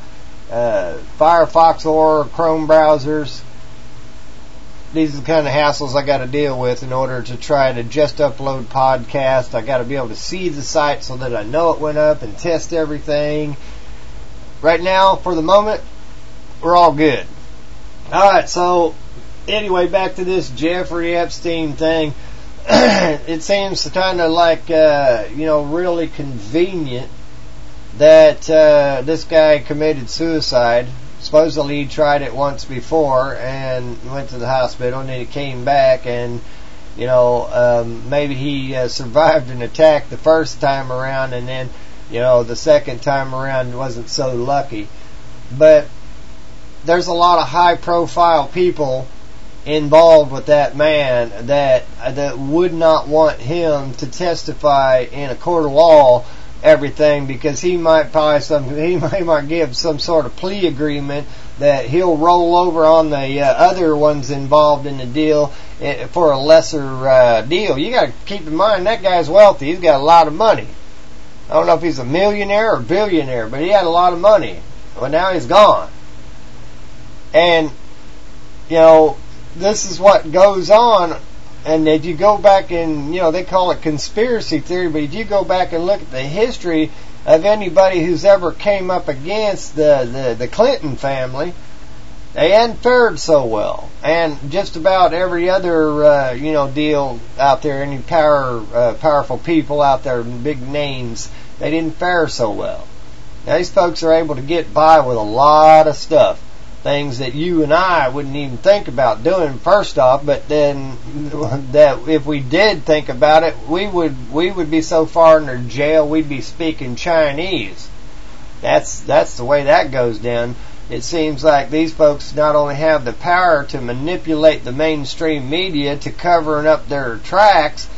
Firefox or Chrome browsers, these are the kind of hassles I got to deal with in order to try to just upload podcasts. I got to be able to see the site so that I know it went up and test everything. Right now, for the moment, we're all good. Alright, so anyway, back to this Jeffrey Epstein thing. It seems kind of like, really convenient that this guy committed suicide. Supposedly he tried it once before and went to the hospital, and then he came back, and maybe he survived an attack the first time around, and then the second time around wasn't so lucky. But there's a lot of high profile people involved with that man that would not want him to testify in a court of law everything, because he might give some sort of plea agreement that he'll roll over on the other ones involved in the deal for a lesser deal. You got to keep in mind that guy's wealthy. He's got a lot of money. I don't know if he's a millionaire or billionaire, but he had a lot of money. Well, now he's gone. And this is what goes on. And if you go back and, they call it conspiracy theory, but if you go back and look at the history of anybody who's ever came up against the Clinton family, they hadn't fared so well. And just about every other, deal out there, any powerful people out there, big names, they didn't fare so well. Now, these folks are able to get by with a lot of stuff. Things that you and I wouldn't even think about doing first off, but then that if we did think about it, we would be so far in their jail we'd be speaking Chinese. That's the way that goes down. It seems like these folks not only have the power to manipulate the mainstream media to covering up their tracks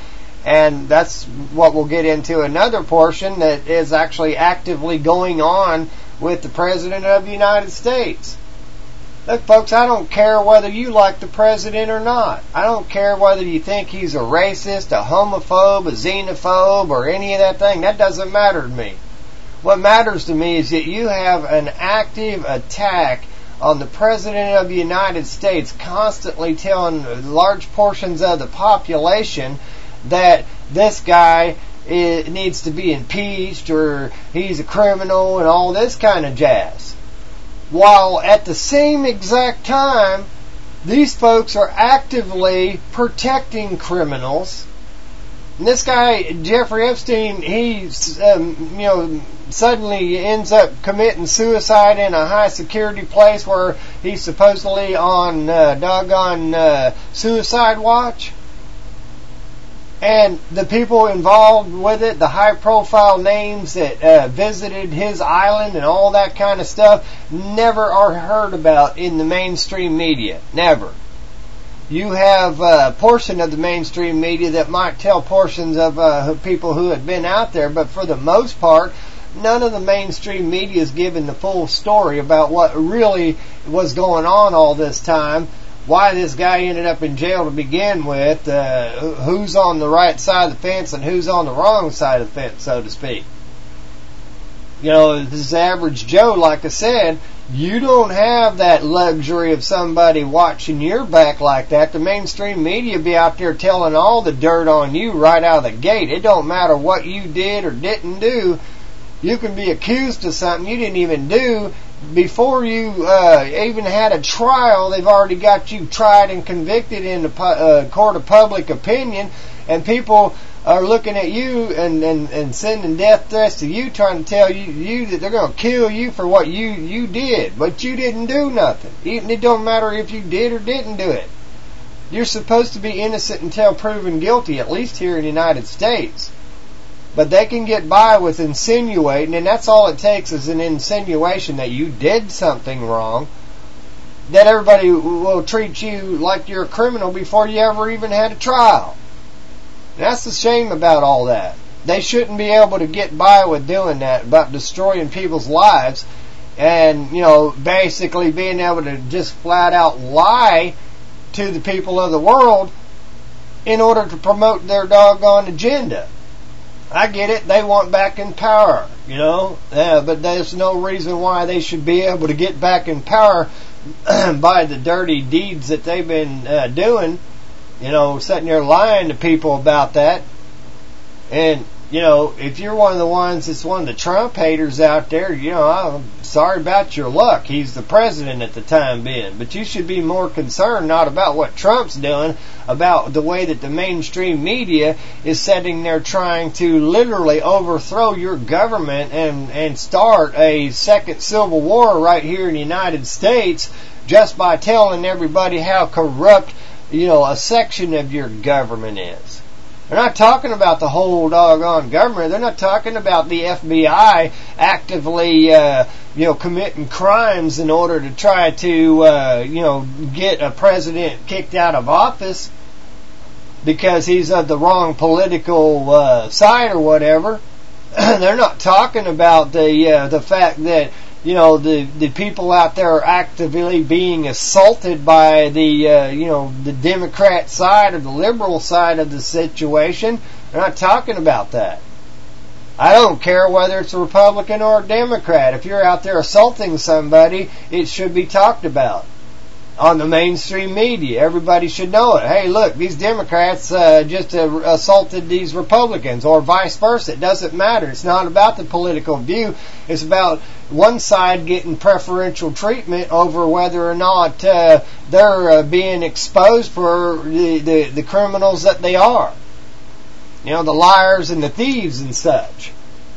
And that's what we'll get into another portion that is actually actively going on with the President of the United States. Look, folks, I don't care whether you like the President or not. I don't care whether you think he's a racist, a homophobe, a xenophobe, or any of that thing. That doesn't matter to me. What matters to me is that you have an active attack on the President of the United States, constantly telling large portions of the population that this guy needs to be impeached or he's a criminal and all this kind of jazz. While at the same exact time, these folks are actively protecting criminals. And this guy, Jeffrey Epstein, he, suddenly ends up committing suicide in a high security place where he's supposedly on doggone suicide watch. And the people involved with it, the high-profile names that visited his island and all that kind of stuff, never are heard about in the mainstream media. Never. You have a portion of the mainstream media that might tell portions of people who had been out there, but for the most part, none of the mainstream media is giving the full story about what really was going on all this time. Why this guy ended up in jail to begin with, who's on the right side of the fence and who's on the wrong side of the fence, so to speak. This average Joe, like I said, you don't have that luxury of somebody watching your back like that. The mainstream media be out there telling all the dirt on you right out of the gate. It don't matter what you did or didn't do. You can be accused of something you didn't even do. Before you even had a trial, they've already got you tried and convicted in the court of public opinion, and people are looking at you and sending death threats to you, trying to tell you that they're going to kill you for what you did, but you didn't do nothing. It don't matter if you did or didn't do it. You're supposed to be innocent until proven guilty, at least here in the United States. But they can get by with insinuating, and that's all it takes is an insinuation that you did something wrong, that everybody will treat you like you're a criminal before you ever even had a trial. And that's the shame about all that. They shouldn't be able to get by with doing that, about destroying people's lives, and, basically being able to just flat out lie to the people of the world in order to promote their doggone agenda. I get it, they want back in power, but there's no reason why they should be able to get back in power by the dirty deeds that they've been doing, sitting there lying to people about that. And, if you're one of the ones that's one of the Trump haters out there, I'm sorry about your luck. He's the president at the time being. But you should be more concerned not about what Trump's doing, about the way that the mainstream media is sitting there trying to literally overthrow your government and start a second civil war right here in the United States just by telling everybody how corrupt, a section of your government is. They're not talking about the whole doggone government. They're not talking about the FBI actively, committing crimes in order to try to, get a president kicked out of office because he's of the wrong political side or whatever. They're not talking about the fact that the people out there are actively being assaulted by the Democrat side or the liberal side of the situation. They're not talking about that. I don't care whether it's a Republican or a Democrat. If you're out there assaulting somebody, it should be talked about on the mainstream media. Everybody should know it. Hey, look, these Democrats just assaulted these Republicans, or vice versa. It doesn't matter. It's not about the political view. It's about one side getting preferential treatment over whether or not they're being exposed for the criminals that they are. The liars and the thieves and such.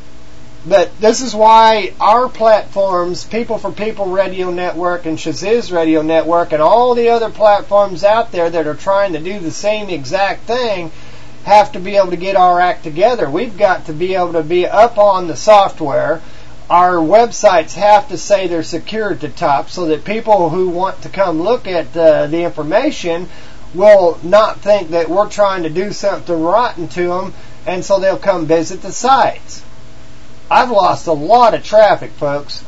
But this is why our platforms, People for People Radio Network and Shaziz Radio Network and all the other platforms out there that are trying to do the same exact thing, have to be able to get our act together. We've got to be able to be up on the software. Our websites have to say they're secure at the top so that people who want to come look at the information will not think that we're trying to do something rotten to them, and so they'll come visit the sites. I've lost a lot of traffic, folks.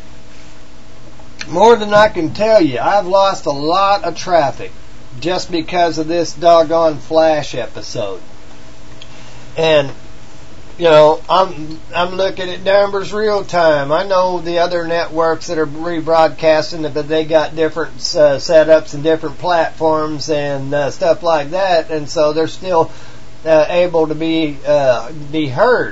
More than I can tell you. I've lost a lot of traffic just because of this doggone Flash episode. And you know, I'm looking at numbers real time. I know the other networks that are rebroadcasting, but they got different setups and different platforms and stuff like that, and so they're still able to be heard.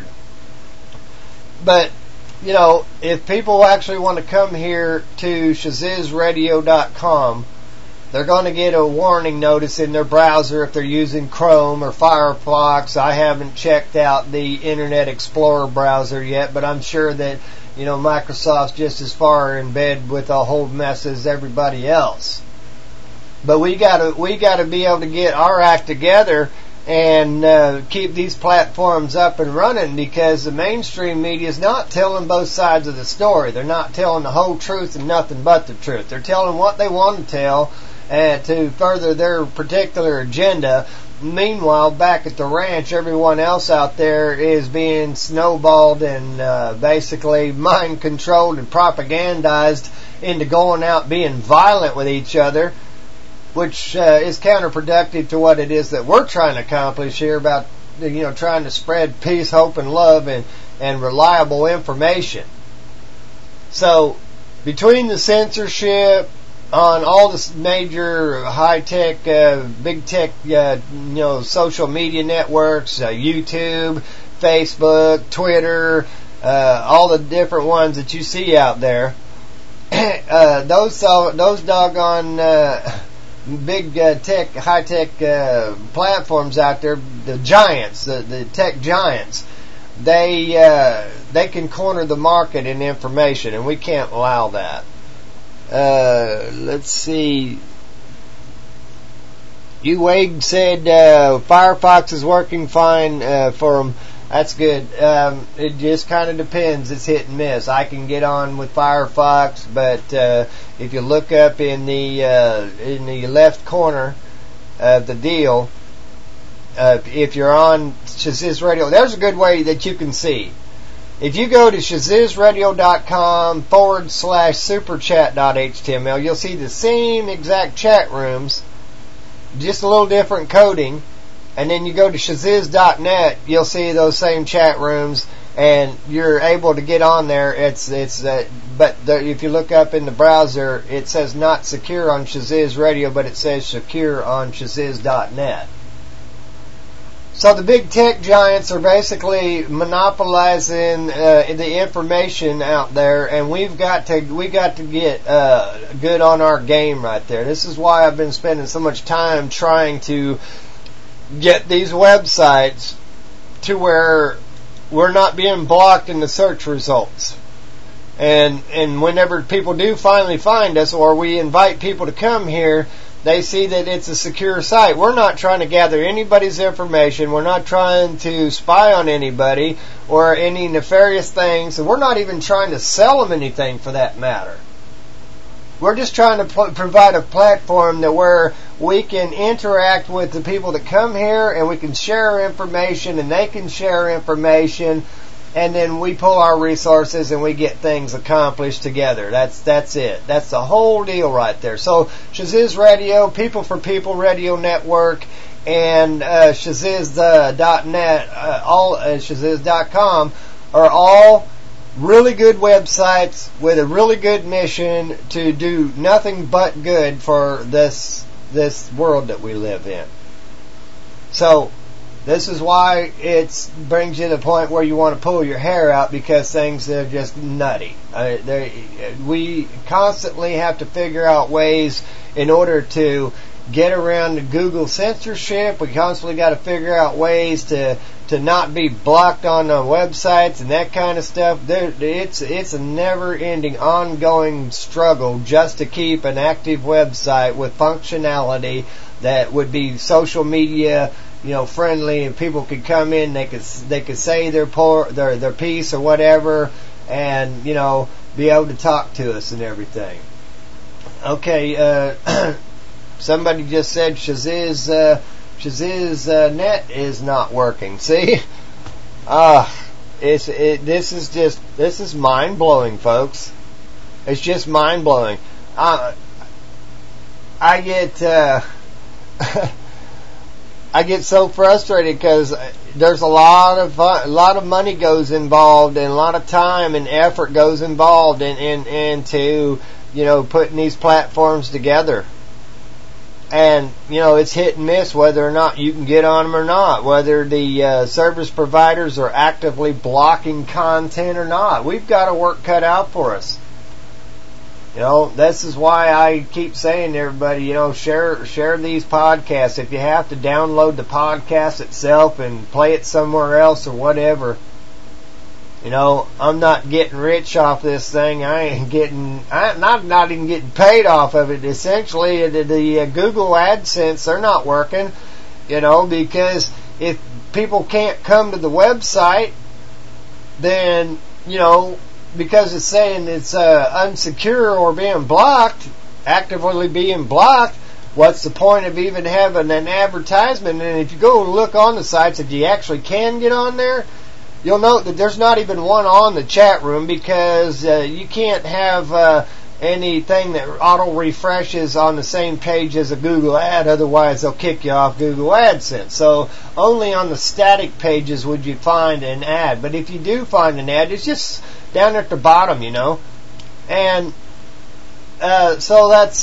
But you know, if people actually want to come here to ShazizRadio.com, they're going to get a warning notice in their browser if they're using Chrome or Firefox. I haven't checked out the Internet Explorer browser yet, but I'm sure that, you know, Microsoft's just as far in bed with a whole mess as everybody else. But we got to be able to get our act together and keep these platforms up and running, because the mainstream media is not telling both sides of the story. They're not telling the whole truth and nothing but the truth. They're telling what they want to tell to further their particular agenda. Meanwhile, back at the ranch, everyone else out there is being snowballed and basically mind-controlled and propagandized into going out being violent with each other, which is counterproductive to what it is that we're trying to accomplish here about, you know, trying to spread peace, hope, and love and reliable information. So, between the censorship on all the major high-tech, big-tech, social media networks, YouTube, Facebook, Twitter, all the different ones that you see out there, those doggone big tech, high-tech platforms out there, the giants, the tech giants, they can corner the market in information, and we can't allow that. Let's see. Wade said Firefox is working fine for them. That's good. It just kind of depends. It's hit and miss. I can get on with Firefox, but if you look up in the left corner of the deal, if you're on Shaziz Radio, there's a good way that you can see. If you go to shazizradio.com/superchat.html, you'll see the same exact chat rooms, just a little different coding. And then you go to shaziz.net, you'll see those same chat rooms, and you're able to get on there. If you look up in the browser, it says not secure on Shaziz Radio, but it says secure on shaziz.net. So the big tech giants are basically monopolizing the information out there, and we got to get good on our game right there. This is why I've been spending so much time trying to get these websites to where we're not being blocked in the search results. And whenever people do finally find us, or we invite people to come here, they see that it's a secure site. We're not trying to gather anybody's information. We're not trying to spy on anybody or any nefarious things. And we're not even trying to sell them anything for that matter. We're just trying to provide a platform that where we can interact with the people that come here, and we can share information, and they can share information, and then we pull our resources and we get things accomplished together. That's it. That's the whole deal right there. So Shaziz Radio, People for People Radio Network, and Shaziz.net, Shaziz.com are all really good websites with a really good mission to do nothing but good for this world that we live in. So this is why it brings you to the point where you want to pull your hair out, because things are just nutty. We constantly have to figure out ways in order to get around the Google censorship. We constantly got to figure out ways to not be blocked on websites and that kind of stuff. It's a never-ending, ongoing struggle just to keep an active website with functionality that would be social media, friendly, and people could come in, they could say their piece or whatever, and be able to talk to us and everything. Okay, Somebody just said Shaziz's net is not working. See? This is mind blowing, folks. It's just mind blowing. I get so frustrated because there's a lot of money goes involved, and a lot of time and effort goes involved into putting these platforms together. And it's hit and miss whether or not you can get on them or not, whether the service providers are actively blocking content or not. We've got a work cut out for us. This is why I keep saying to everybody, share these podcasts. If you have to download the podcast itself and play it somewhere else or whatever, I'm not getting rich off this thing. I'm not even getting paid off of it. Essentially, the Google AdSense, they're not working, because if people can't come to the website, then, because it's saying it's unsecure or being blocked, actively being blocked, what's the point of even having an advertisement? And if you go and look on the sites that you actually can get on there, you'll note that there's not even one on the chat room, because you can't have anything that auto refreshes on the same page as a Google ad, otherwise they'll kick you off Google AdSense. So only on the static pages would you find an ad. But if you do find an ad, it's just down at the bottom, and so that's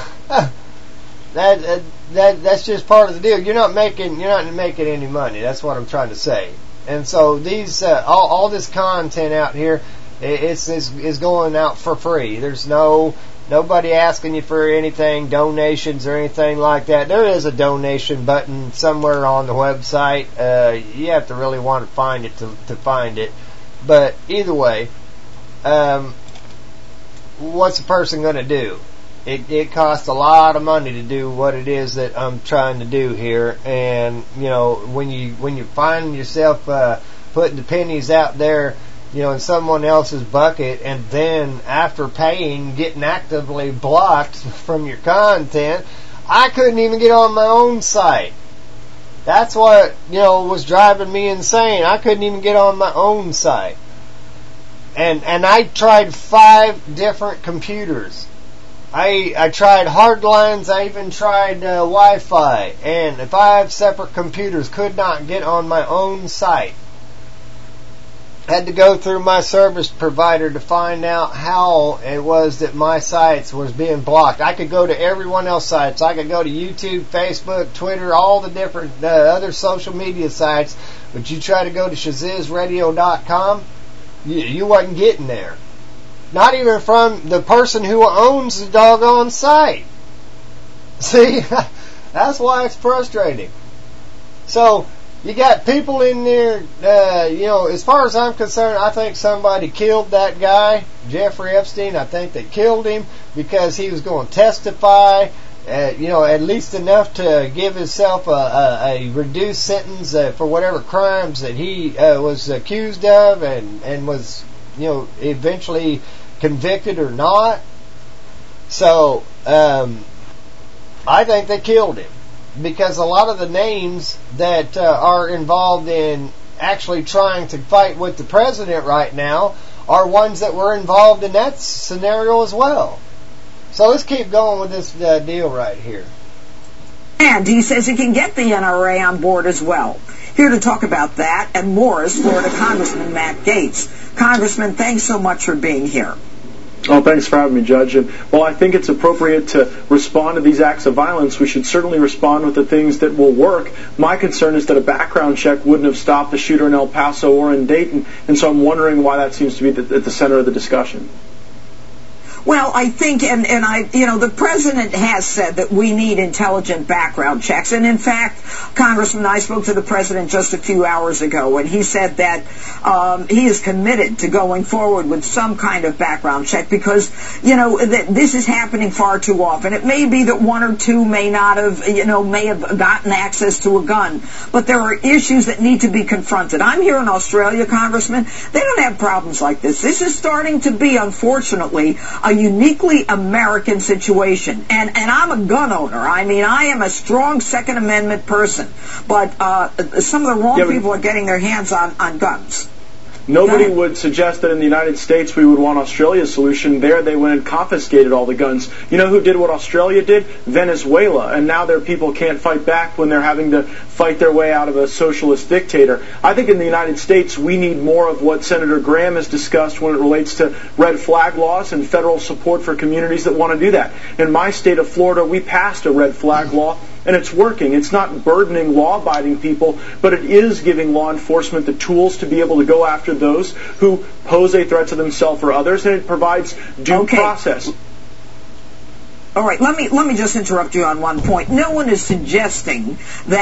that's just part of the deal. You're not making any money. That's what I'm trying to say. And so these all this content out here, is going out for free. There's nobody asking you for anything, donations or anything like that. There is a donation button somewhere on the website. You have to really want to find it to find it. But either way, what's a person going to do? It costs a lot of money to do what it is that I'm trying to do here, and when you find yourself putting the pennies out there, in someone else's bucket, and then after paying, getting actively blocked from your content, I couldn't even get on my own site. That's what was driving me insane. I couldn't even get on my own site, and I tried 5 different computers. I tried hardlines, I even tried Wi-Fi, and 5 separate computers, could not get on my own site. Had to go through my service provider to find out how it was that my sites was being blocked. I could go to everyone else's sites. I could go to YouTube, Facebook, Twitter, all the different other social media sites, but you try to go to ShazizRadio.com, you wasn't getting there. Not even from the person who owns the doggone site. See, that's why it's frustrating. So, you got people in there, as far as I'm concerned, I think somebody killed that guy, Jeffrey Epstein. I think they killed him because he was going to testify, at least enough to give himself a reduced sentence for whatever crimes that he was accused of and was, eventually convicted or not. So, I think they killed him, because a lot of the names that are involved in actually trying to fight with the president right now are ones that were involved in that scenario as well. So let's keep going with this deal right here. And he says he can get the NRA on board as well. Here to talk about that and more is Florida Congressman Matt Gaetz. Congressman, thanks so much for being here. Oh, thanks for having me, Judge. And while I think it's appropriate to respond to these acts of violence, we should certainly respond with the things that will work. My concern is that a background check wouldn't have stopped the shooter in El Paso or in Dayton, and so I'm wondering why that seems to be at the center of the discussion. Well, I think, the president has said that we need intelligent background checks. And in fact, Congressman, I spoke to the president just a few hours ago, and he said that he is committed to going forward with some kind of background check because, that this is happening far too often. It may be that 1 or 2 may not have, may have gotten access to a gun, but there are issues that need to be confronted. I'm here in Australia, Congressman. They don't have problems like this. This is starting to be, unfortunately, a uniquely American situation. And I'm a gun owner. I mean, I am a strong Second Amendment person. But some of the wrong people are getting their hands on guns. Nobody would suggest that in the United States we would want Australia's solution. There they went and confiscated all the guns. You know who did what Australia did? Venezuela. And now their people can't fight back when they're having to fight their way out of a socialist dictator. I think in the United States we need more of what Senator Graham has discussed when it relates to red flag laws and federal support for communities that want to do that. In my state of Florida, we passed a red flag law, and it's working. It's not burdening law-abiding people, but it is giving law enforcement the tools to be able to go after those who pose a threat to themselves or others, and it provides due process. All right, let me just interrupt you on one point. No one is suggesting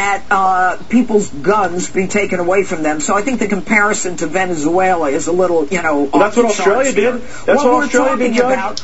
that people's guns be taken away from them. So I think the comparison to Venezuela is a little, well, that's what Australia did. That's what Australia did, Judge.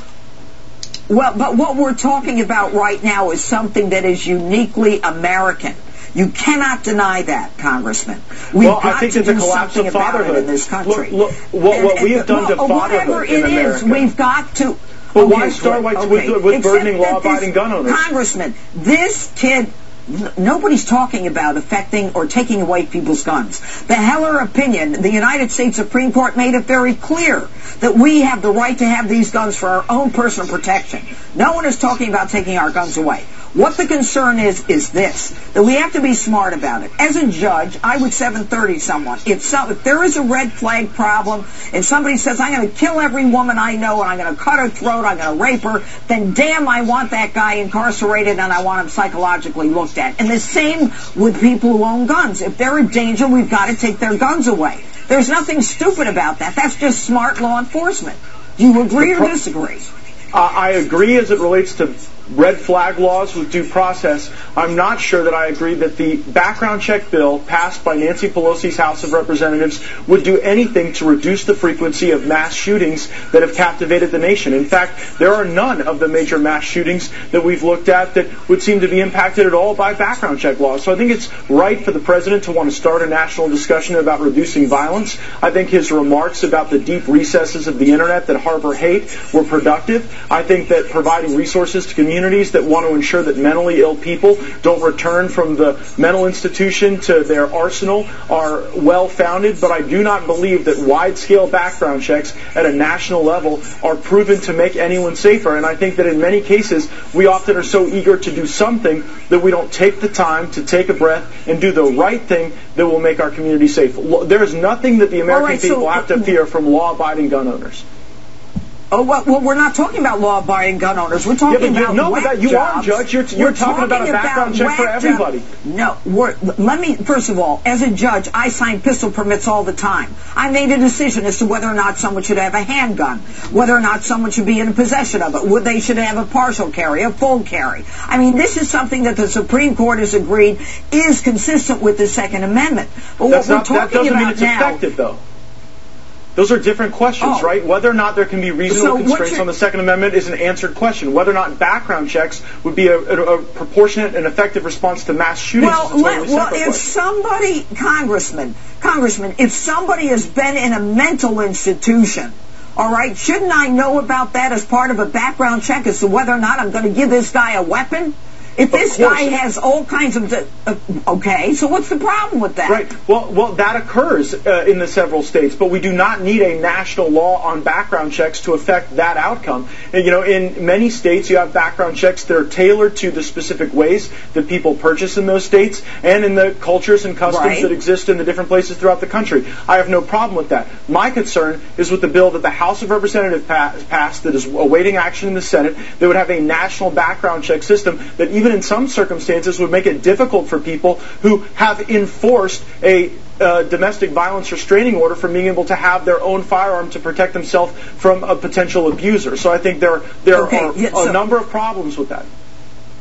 Well, but what we're talking about right now is something that is uniquely American. You cannot deny that, Congressman. We've got to do something about it in this country. Look, what we have done to fatherhood in America. We've got to. But why start with burdening law-abiding gun owners? Congressman, this kid. Nobody's talking about affecting or taking away people's guns. The Heller opinion, the United States Supreme Court made it very clear that we have the right to have these guns for our own personal protection. No one is talking about taking our guns away. What the concern is this, that we have to be smart about it. As a judge, I would 730 someone. If there is a red flag problem and somebody says, I'm going to kill every woman I know and I'm going to cut her throat, I'm going to rape her, then damn, I want that guy incarcerated and I want him psychologically looked at. And the same with people who own guns. If they're in danger, we've got to take their guns away. There's nothing stupid about that. That's just smart law enforcement. Do you agree or disagree? I agree as it relates to red flag laws with due process. I'm not sure that I agree that the background check bill passed by Nancy Pelosi's House of Representatives would do anything to reduce the frequency of mass shootings that have captivated the nation. In fact, there are none of the major mass shootings that we've looked at that would seem to be impacted at all by background check laws. So I think it's right for the President to want to start a national discussion about reducing violence. I think his remarks about the deep recesses of the Internet that harbor hate were productive. I think that providing resources to communities that want to ensure that mentally ill people don't return from the mental institution to their arsenal are well-founded, but I do not believe that wide-scale background checks at a national level are proven to make anyone safer. And I think that in many cases, we often are so eager to do something that we don't take the time to take a breath and do the right thing that will make our community safe. There is nothing that the American people have to fear from law-abiding gun owners. Oh, well, we're not talking about law-abiding gun owners. We're talking about you are, Judge. You're talking about a background check for everybody. No, first of all, as a judge, I sign pistol permits all the time. I made a decision as to whether or not someone should have a handgun, whether or not someone should be in possession of it, they should have a partial carry, a full carry. I mean, this is something that the Supreme Court has agreed is consistent with the Second Amendment. But that doesn't mean it's effective, though. Those are different questions, right? Whether or not there can be reasonable constraints on the Second Amendment is an answered question. Whether or not background checks would be a proportionate and effective response to mass shootings is a totally separate question. If somebody, Congressman, if somebody has been in a mental institution, all right, shouldn't I know about that as part of a background check as to whether or not I'm going to give this guy a weapon? If this guy has all kinds of... okay, so what's the problem with that? Right. Well, that occurs in the several states, but we do not need a national law on background checks to affect that outcome. And, in many states, you have background checks that are tailored to the specific ways that people purchase in those states and in the cultures and customs that exist in the different places throughout the country. I have no problem with that. My concern is with the bill that the House of Representatives passed that is awaiting action in the Senate that would have a national background check system that even in some circumstances would make it difficult for people who have enforced a domestic violence restraining order from being able to have their own firearm to protect themselves from a potential abuser. So I think there are a number of problems with that.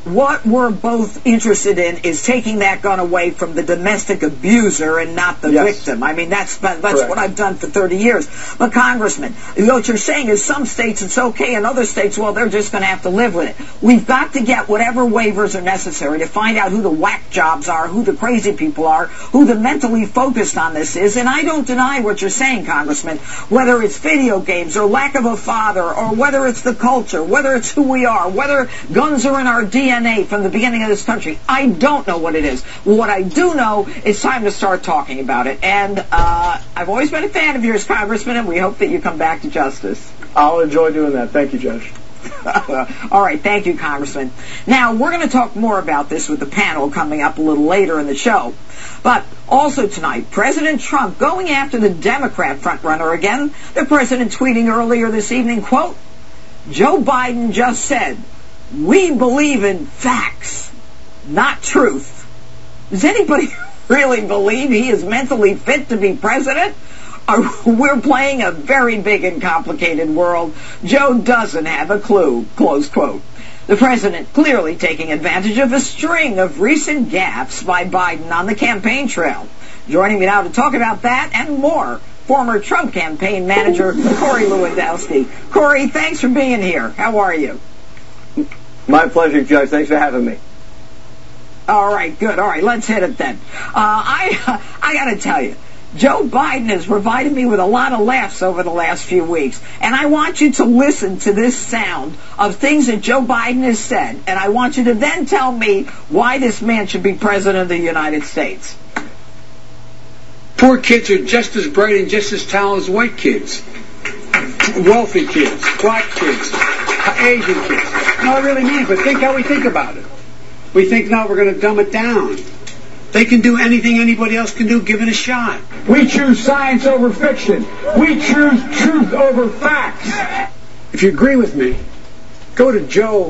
what we're both interested in is taking that gun away from the domestic abuser and not the victim. I mean, that's what I've done for 30 years. But Congressman, what you're saying is some states it's okay, and other states, well, they're just going to have to live with it. We've got to get whatever waivers are necessary to find out who the whack jobs are, who the crazy people are, who the mentally focused on this is. And I don't deny what you're saying, Congressman, whether it's video games or lack of a father, or whether it's the culture, whether it's who we are, whether guns are in our DNA from the beginning of this country. I don't know what it is. What I do know is time to start talking about it. And I've always been a fan of yours, Congressman, and we hope that you come back to justice. I'll enjoy doing that. Thank you, Judge. All right, thank you, Congressman. Now, we're going to talk more about this with the panel coming up a little later in the show. But also tonight, President Trump going after the Democrat frontrunner again. The president tweeting earlier this evening, quote, Joe Biden just said, "We believe in facts, not truth." Does anybody really believe he is mentally fit to be president? We're playing a very big and complicated world. Joe doesn't have a clue, close quote. The president clearly taking advantage of a string of recent gaffes by Biden on the campaign trail. Joining me now to talk about that and more, former Trump campaign manager Corey Lewandowski. Corey, thanks for being here. How are you? My pleasure, Judge. Thanks for having me. All right, good. All right, let's hit it then. I got to tell you, Joe Biden has provided me with a lot of laughs over the last few weeks, and I want you to listen to this sound of things that Joe Biden has said, and I want you to then tell me why this man should be president of the United States. Poor kids are just as bright and just as talented as white kids. Wealthy kids, black kids, Asian kids. No, I really mean it, but think how we think about it. We think now we're going to dumb it down. They can do anything anybody else can do, give it a shot. We choose science over fiction. We choose truth over facts. If you agree with me, go to Joe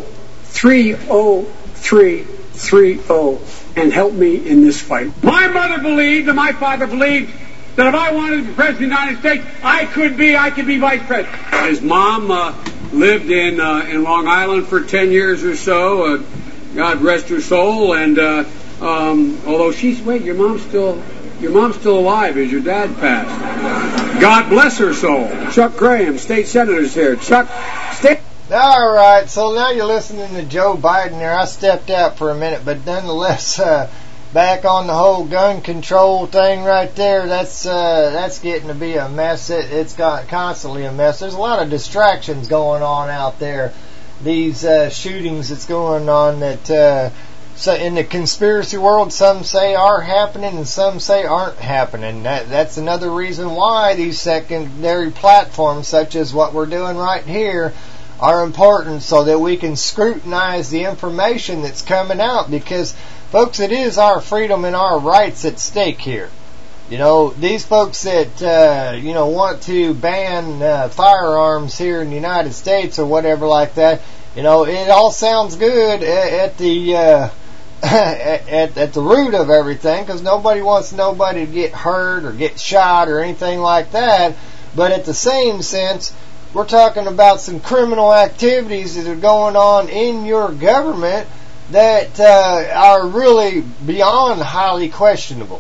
30330 and help me in this fight. My mother believed and my father believed that if I wanted to be president of the United States, I could be vice president. His mom lived in Long Island for 10 years or so. God rest her soul. And although your mom's still alive as your dad passed. God bless her soul. Chuck Graham, state senator's here. Chuck, All right, so now you're listening to Joe Biden there. I stepped out for a minute, but nonetheless, back on the whole gun control thing right there, that's getting to be a mess. It's got constantly a mess. There's a lot of distractions going on out there. These shootings that's going on that so in the conspiracy world, some say are happening and some say aren't happening. That's another reason why these secondary platforms, such as what we're doing right here, are important, so that we can scrutinize the information that's coming out. Because, folks, it is our freedom and our rights at stake here. You know, these folks that want to ban firearms here in the United States or whatever like that, it all sounds good at the at the root of everything, because nobody wants nobody to get hurt or get shot or anything like that. But at the same sense, we're talking about some criminal activities that are going on in your government that are really beyond highly questionable.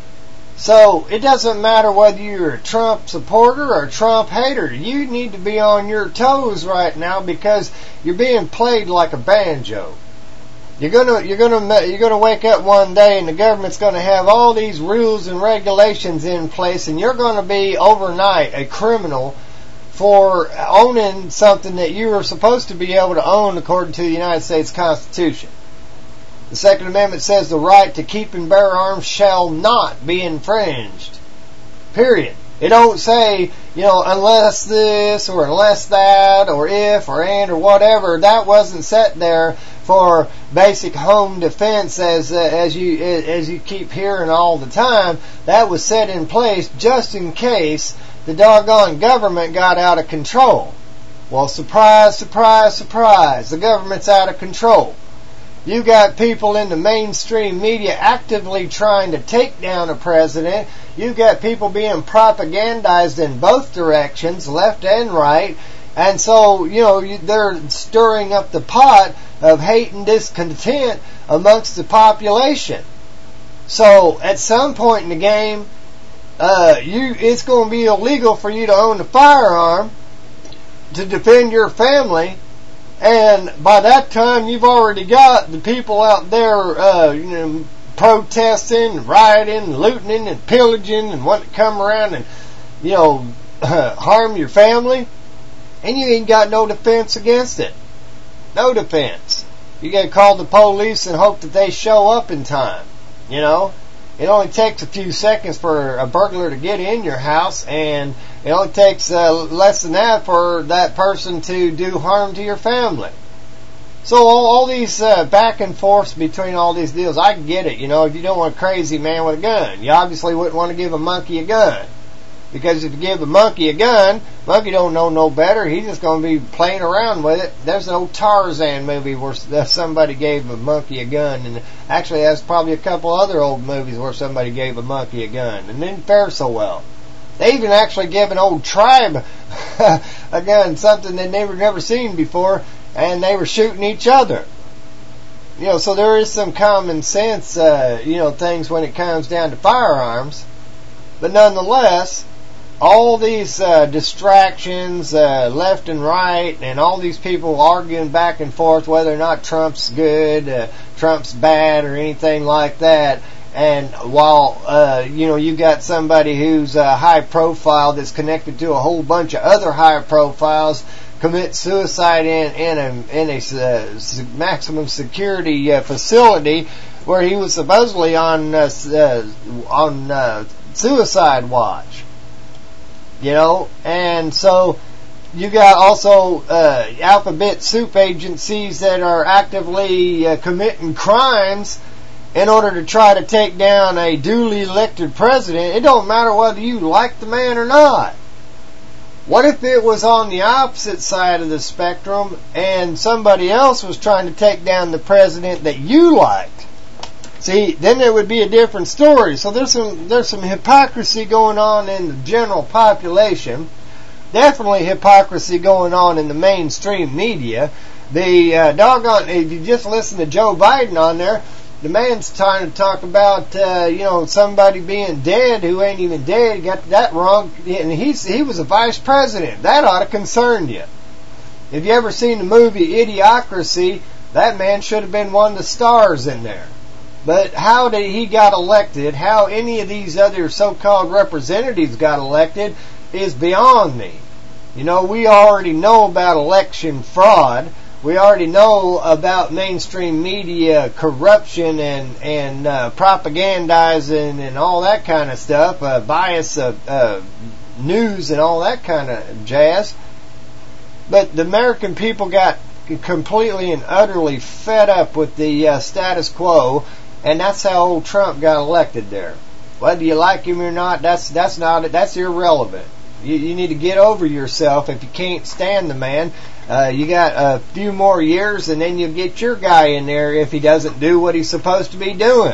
So it doesn't matter whether you're a Trump supporter or a Trump hater. You need to be on your toes right now, because you're being played like a banjo. You're gonna wake up one day and the government's gonna have all these rules and regulations in place, and you're gonna be overnight a criminal for owning something that you were supposed to be able to own according to the United States Constitution. The Second Amendment says the right to keep and bear arms shall not be infringed. Period. It don't say, unless this or unless that or if or and or whatever. That wasn't set there for basic home defense as you keep hearing all the time. That was set in place just in case the doggone government got out of control. Well, surprise, surprise, surprise. The government's out of control. You got people in the mainstream media actively trying to take down a president. You got people being propagandized in both directions, left and right. And so, they're stirring up the pot of hate and discontent amongst the population. So at some point in the game, it's going to be illegal for you to own a firearm to defend your family, and by that time you've already got the people out there, protesting, rioting, looting, and pillaging, and wanting to come around and, harm your family, and you ain't got no defense against it. No defense. You got to call the police and hope that they show up in time. It only takes a few seconds for a burglar to get in your house, and it only takes less than that for that person to do harm to your family. So all these back and forths between all these deals, I get it. If you don't want a crazy man with a gun, you obviously wouldn't want to give a monkey a gun. Because if you give a monkey a gun, monkey don't know no better. He's just going to be playing around with it. There's an old Tarzan movie where somebody gave a monkey a gun, and actually there's probably a couple other old movies where somebody gave a monkey a gun, and didn't fare so well. They even actually gave an old tribe a gun, something that they were never seen before, and they were shooting each other. So there is some common sense, things when it comes down to firearms, but nonetheless, all these distractions left and right, and all these people arguing back and forth whether or not Trump's good, Trump's bad, or anything like that. And while you got somebody who's high profile that's connected to a whole bunch of other high profiles commit suicide in a maximum security facility where he was supposedly on suicide watch. And so you got also alphabet soup agencies that are actively committing crimes in order to try to take down a duly elected president. It don't matter whether you like the man or not. What if it was on the opposite side of the spectrum and somebody else was trying to take down the president that you liked? See, then there would be a different story. So there's some hypocrisy going on in the general population. Definitely hypocrisy going on in the mainstream media. If you just listen to Joe Biden on there, the man's trying to talk about somebody being dead who ain't even dead. He got that wrong, and he was a vice president. That ought to concern you. If you ever seen the movie Idiocracy, that man should have been one of the stars in there. But how did he got elected, how any of these other so-called representatives got elected, is beyond me. We already know about election fraud. We already know about mainstream media corruption and propagandizing and all that kind of stuff, bias news and all that kind of jazz. But the American people got completely and utterly fed up with the status quo. And that's how old Trump got elected there. Whether you like him or not, that's irrelevant. You need to get over yourself if you can't stand the man. You got a few more years, and then you'll get your guy in there if he doesn't do what he's supposed to be doing.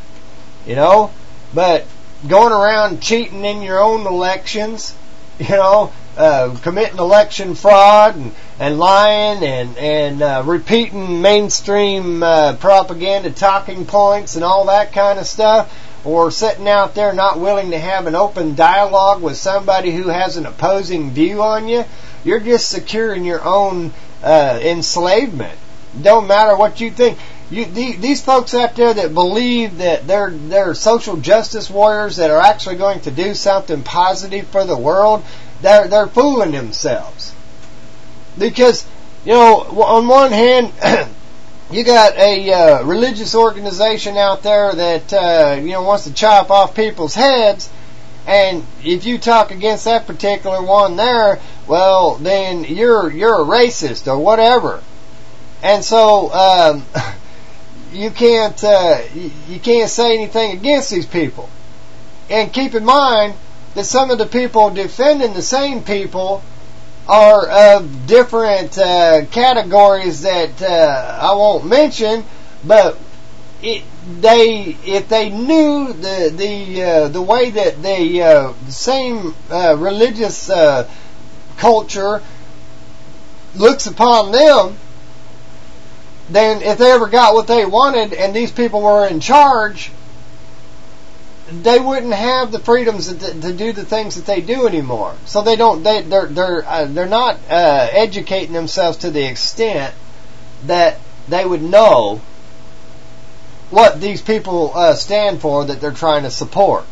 But going around cheating in your own elections, committing election fraud and lying and repeating mainstream propaganda talking points and all that kind of stuff, or sitting out there not willing to have an open dialogue with somebody who has an opposing view on you, you're just securing your own enslavement. Don't matter what you think. These folks out there that believe that they're social justice warriors that are actually going to do something positive for the world, they're fooling themselves. Because, on one hand, you got a religious organization out there that wants to chop off people's heads, and if you talk against that particular one there, well, then you're a racist or whatever. And so you can't say anything against these people. And keep in mind that some of the people defending the same people are of different categories that I won't mention, but if they knew the way that the same religious culture looks upon them, then if they ever got what they wanted and these people were in charge, they wouldn't have the freedoms to do the things that they do anymore. So they're not educating themselves to the extent that they would know what these people stand for that they're trying to support.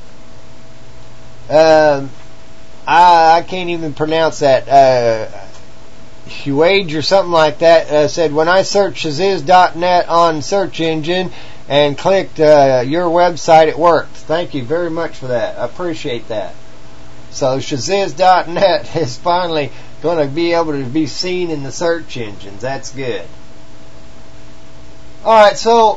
I can't even pronounce that. Huage or something like that said, when I searched Shaziz.net on search engine and clicked your website, it worked. Thank you very much for that. I appreciate that. So Shaziz.net is finally going to be able to be seen in the search engines. That's good. Alright, so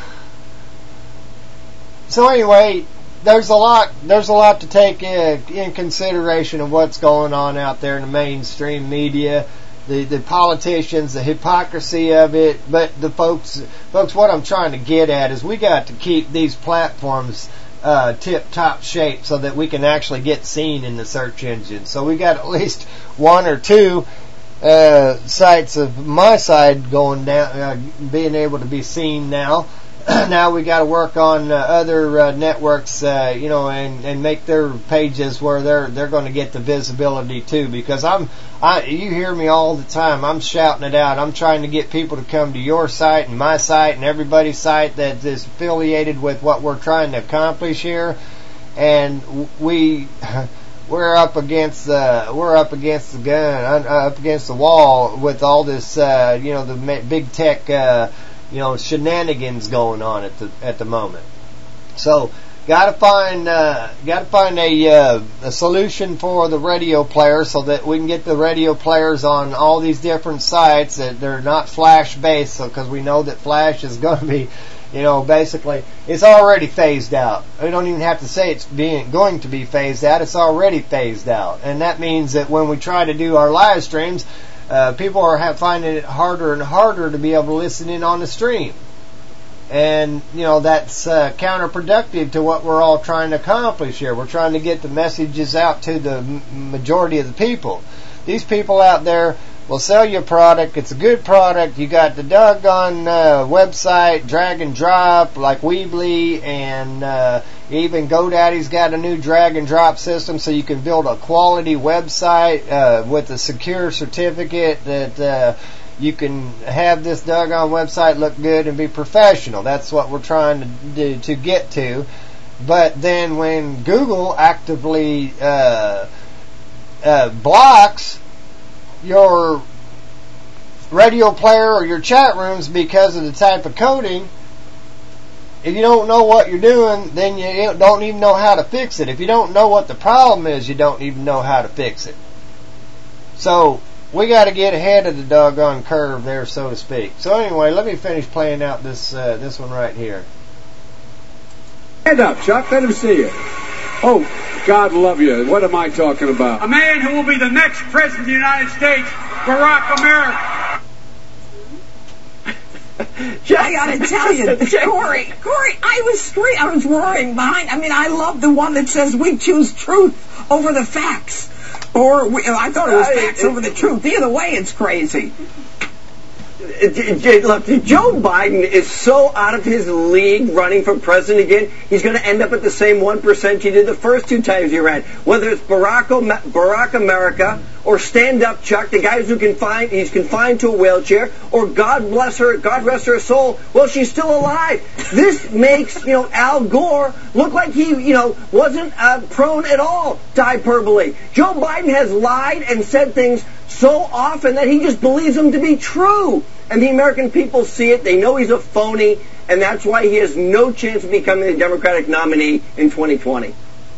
anyway, there's a lot to take in consideration of what's going on out there in the mainstream media, the politicians, the hypocrisy of it. But the folks, what I'm trying to get at is we got to keep these platforms tip-top shape so that we can actually get seen in the search engine. So we got at least one or two sites of my side going down, being able to be seen now. Now we got to work on other networks, and make their pages where they're going to get the visibility too. Because you hear me all the time. I'm shouting it out. I'm trying to get people to come to your site and my site and everybody's site that is affiliated with what we're trying to accomplish here. And we're up against the gun, up against the wall with all this, the big tech. Shenanigans going on at the moment. So, gotta find a solution for the radio players so that we can get the radio players on all these different sites that they're not flash based. So, because we know that flash is going to be, basically it's already phased out. We don't even have to say it's going to be phased out. It's already phased out, and that means that when we try to do our live streams, people are finding it harder and harder to be able to listen in on the stream. And, that's counterproductive to what we're all trying to accomplish here. We're trying to get the messages out to the majority of the people. These people out there will sell you a product. It's a good product. You got the doggone website, drag and drop, like Weebly, and even GoDaddy's got a new drag and drop system so you can build a quality website with a secure certificate that you can have this doggone website look good and be professional. That's what we're trying to do, to get to. But then when Google actively blocks your radio player or your chat rooms because of the type of coding, if you don't know what you're doing, then you don't even know how to fix it. If you don't know what the problem is, you don't even know how to fix it. So we got to get ahead of the doggone curve there, so to speak. So anyway, let me finish playing out this one right here. Stand up, Chuck. Let him see you. Oh, God love you. What am I talking about? A man who will be the next president of the United States, Barack America. I gotta tell you, Corey, I was roaring behind. I mean, I love the one that says we choose truth over the facts. I thought it was facts over the truth. Either way, it's crazy. Look, Joe Biden is so out of his league running for president again, he's going to end up at the same 1% he did the first two times he ran. Whether it's Barack America or Stand Up Chuck, the guy he's confined to a wheelchair, or God rest her soul, well, she's still alive. This makes, Al Gore look like he, wasn't prone at all to hyperbole. Joe Biden has lied and said things so often that he just believes them to be true. And the American people see it. They know he's a phony, and that's why he has no chance of becoming the Democratic nominee in 2020.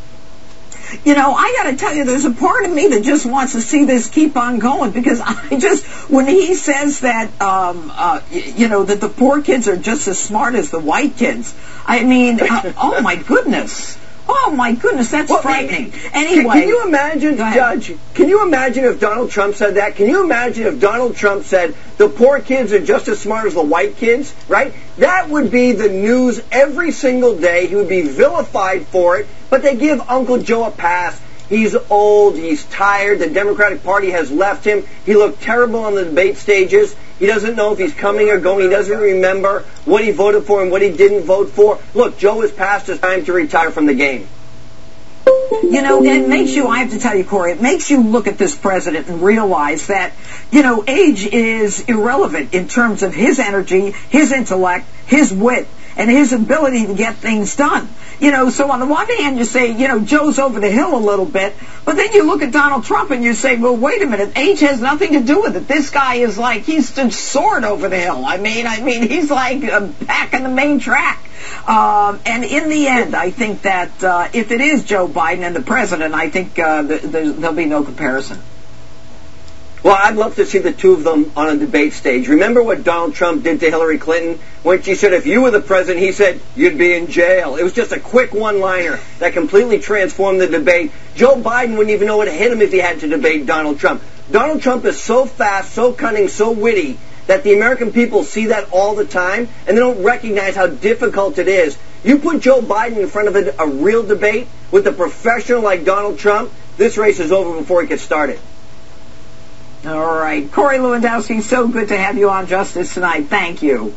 I got to tell you, there's a part of me that just wants to see this keep on going, because when he says that, that the poor kids are just as smart as the white kids, I mean, oh my goodness. Oh my goodness, that's frightening. Anyway, can you imagine, Judge? Can you imagine if Donald Trump said that? Can you imagine if Donald Trump said the poor kids are just as smart as the white kids? Right? That would be the news every single day. He would be vilified for it. But they give Uncle Joe a pass. He's old. He's tired. The Democratic Party has left him. He looked terrible on the debate stages. He doesn't know if he's coming or going. He doesn't remember what he voted for and what he didn't vote for. Look, Joe is past his time to retire from the game. You know, it makes you, I have to tell you, Corey, it makes you look at this president and realize that, you know, age is irrelevant in terms of his energy, his intellect, his wit, and his ability to get things done. You know, so on the one hand you say, you know, Joe's over the hill a little bit, but then you look at Donald Trump and you say, well, wait a minute, age has nothing to do with it. This guy is like, he's soared over the hill. I mean, he's like back in the main track. And in the end, I think that if it is Joe Biden and the president, I think there'll be no comparison. Well, I'd love to see the two of them on a debate stage. Remember what Donald Trump did to Hillary Clinton? When she said, if you were the president, he said, you'd be in jail. It was just a quick one-liner that completely transformed the debate. Joe Biden wouldn't even know what to hit him if he had to debate Donald Trump. Donald Trump is so fast, so cunning, so witty, that the American people see that all the time, and they don't recognize how difficult it is. You put Joe Biden in front of a real debate with a professional like Donald Trump, this race is over before it gets started. All right. Corey Lewandowski, so good to have you on Justice tonight. Thank you.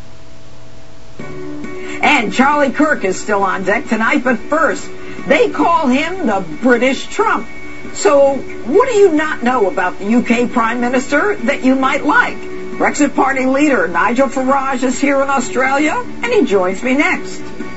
And Charlie Kirk is still on deck tonight, but first, they call him the British Trump. So, what do you not know about the UK Prime Minister that you might like? Brexit Party leader Nigel Farage is here in Australia, and he joins me next.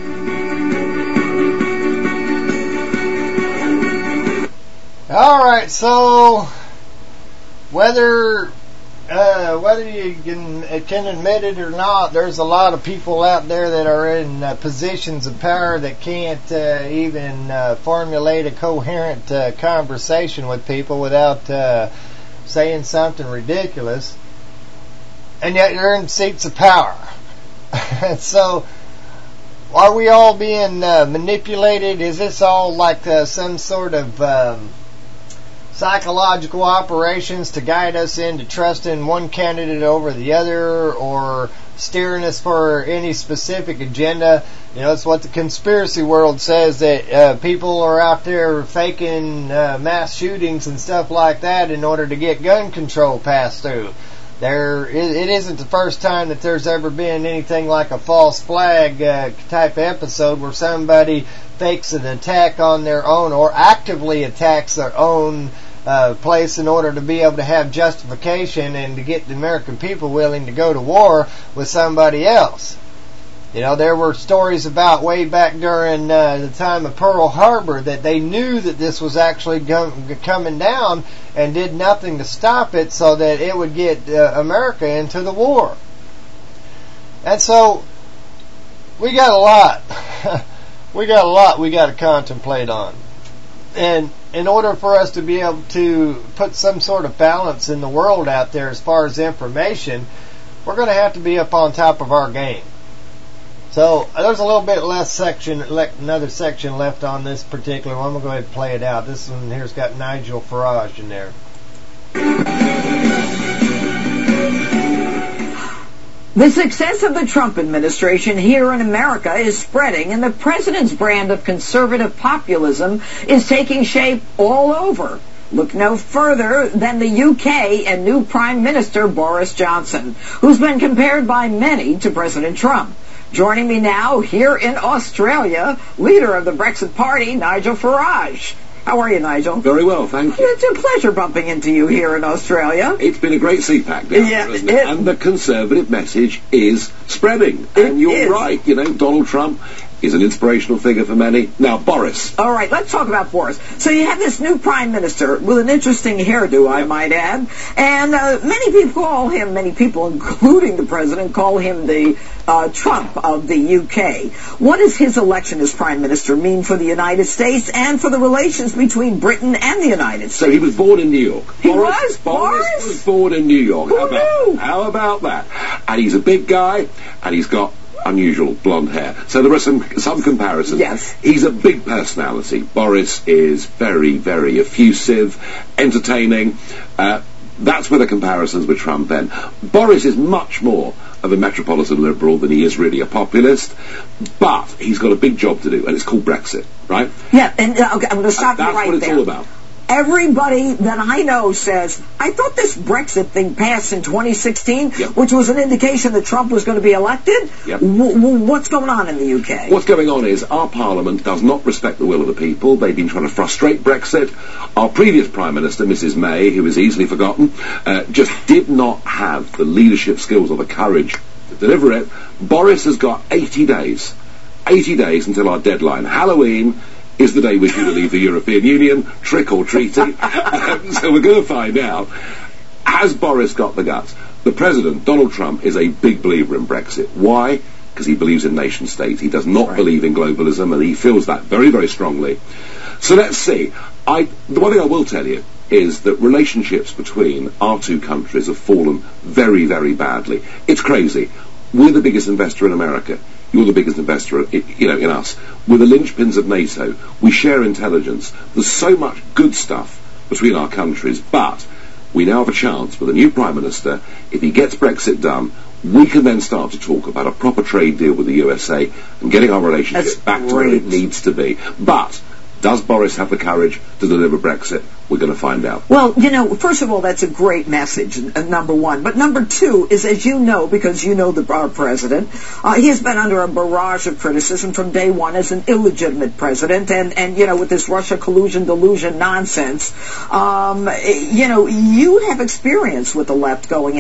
All right, so whether you can admit it or not, there's a lot of people out there that are in positions of power that can't even formulate a coherent conversation with people without saying something ridiculous, and yet you're in seats of power. And so, are we all being manipulated? Is this all like some sort of psychological operations to guide us into trusting one candidate over the other, or steering us for any specific agenda? You know, it's what the conspiracy world says, that people are out there faking mass shootings and stuff like that in order to get gun control passed through. It isn't the first time that there's ever been anything like a false flag type episode where somebody fakes an attack on their own or actively attacks their own place in order to be able to have justification and to get the American people willing to go to war with somebody else. You know, there were stories about way back during the time of Pearl Harbor that they knew that this was actually coming down and did nothing to stop it so that it would get America into the war. And so, we got a lot. we got to contemplate on. And in order for us to be able to put some sort of balance in the world out there as far as information, we're going to have to be up on top of our game. So there's a little bit less another section left on this particular one. We'll go ahead and play it out. This one here's got Nigel Farage in there. The success of the Trump administration here in America is spreading, and the president's brand of conservative populism is taking shape all over. Look no further than the UK and new Prime Minister Boris Johnson, who's been compared by many to President Trump. Joining me now here in Australia, leader of the Brexit Party, Nigel Farage. How are you, Nigel? Very well, thank you. It's a pleasure bumping into you here in Australia. It's been a great CPAC down there, isn't it? And the Conservative message is spreading. And you're right, you know, Donald Trump is an inspirational figure for many. Now, Boris. All right, let's talk about Boris. So you have this new Prime Minister with an interesting hairdo, I might add. And many people, including the President, call him the Trump of the UK. What does his election as Prime Minister mean for the United States and for the relations between Britain and the United States? So he was born in New York. Boris was born in New York. How about that? And he's a big guy, and he's got unusual blonde hair. So there are some comparisons. Yes. He's a big personality. Boris is very, very effusive, entertaining. That's where the comparisons with Trump then. Boris is much more of a metropolitan liberal than he is really a populist, but he's got a big job to do, and it's called Brexit, right? Yeah, and okay, I'm going to stop you right there. That's what it's all about. everybody that I know says, I thought this Brexit thing passed in 2016, which was an indication that Trump was going to be elected. What's going on in the UK? What's going on is our Parliament does not respect the will of the people. They've been trying to frustrate Brexit. Our previous Prime Minister, Mrs May, who is easily forgotten, just did not have the leadership skills or the courage to deliver it. Boris has got 80 days. 80 days until our deadline. Halloween is the day we're due to leave the European Union, trick or treaty. So we're going to find out, has Boris got the guts? The President, Donald Trump, is a big believer in Brexit. Why? Because he believes in nation states. He does not believe in globalism, and he feels that very, very strongly. So let's see. The one thing I will tell you is that relationships between our two countries have fallen very, very badly. It's crazy. We're the biggest investor in America. You're the biggest investor, in us. We're the linchpins of NATO. We share intelligence. There's so much good stuff between our countries, but we now have a chance with a new Prime Minister. If he gets Brexit done, we can then start to talk about a proper trade deal with the USA and getting our relationship back to where it needs to be. But does Boris have the courage to deliver Brexit? We're going to find out. Well, first of all, that's a great message, number one. But number two is, as you know, because you know our president, he has been under a barrage of criticism from day one as an illegitimate president. And with this Russia collusion, delusion nonsense, you have experience with the left going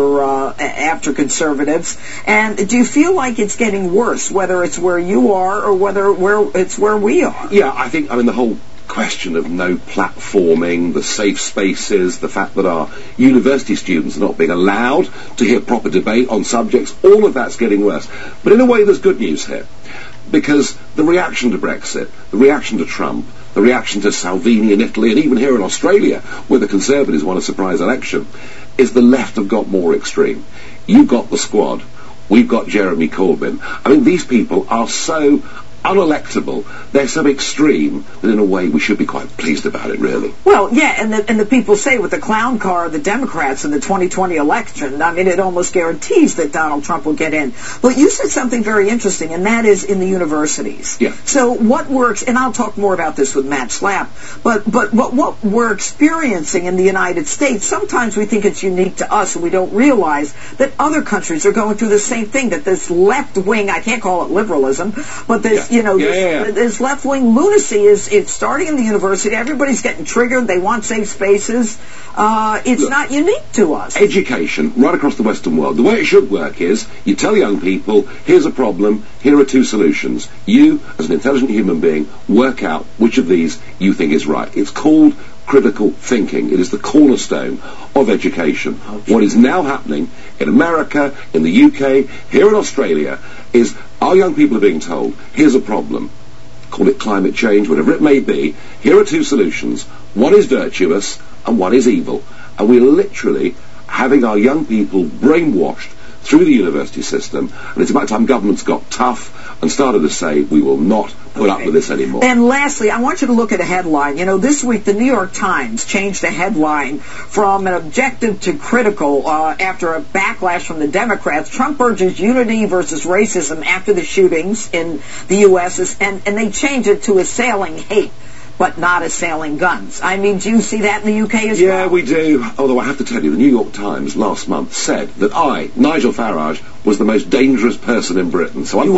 after conservatives. And do you feel like it's getting worse, whether it's where you are or whether it's where we are? Yeah, I think, the whole question of no platforming, the safe spaces, the fact that our university students are not being allowed to hear proper debate on subjects, all of that's getting worse. But in a way, there's good news here. Because the reaction to Brexit, the reaction to Trump, the reaction to Salvini in Italy, and even here in Australia, where the Conservatives won a surprise election, is the left have got more extreme. You've got the Squad. We've got Jeremy Corbyn. These people are so unelectable, they're so extreme that in a way we should be quite pleased about it, really. Well, yeah, and the people say with the clown car of the Democrats in the 2020 election, it almost guarantees that Donald Trump will get in. But you said something very interesting, and that is in the universities. Yeah. So what works, and I'll talk more about this with Matt Slapp, but what we're experiencing in the United States, sometimes we think it's unique to us, and we don't realize that other countries are going through the same thing, that this left-wing, I can't call it liberalism, but this, this left-wing lunacy it's starting in the university. Everybody's getting triggered. They want safe spaces. It's not unique to us. Education, right across the Western world, the way it should work is you tell young people, here's a problem, here are two solutions. You, as an intelligent human being, work out which of these you think is right. It's called critical thinking. It is the cornerstone of education. What is now happening in America, in the UK, here in Australia, is our young people are being told, here's a problem, call it climate change, whatever it may be, here are two solutions, one is virtuous and one is evil. And we're literally having our young people brainwashed through the university system, and it's about time governments got tough and started to say, we will not put up with this anymore. And lastly, I want you to look at a headline. This week the New York Times changed the headline from an objective to critical after a backlash from the Democrats. Trump urges unity versus racism after the shootings in the U.S., and they changed it to assailing hate, but not assailing guns. Do you see that in the UK as well? Yeah, we do. Although I have to tell you, the New York Times last month said that I, Nigel Farage, was the most dangerous person in Britain. So I'm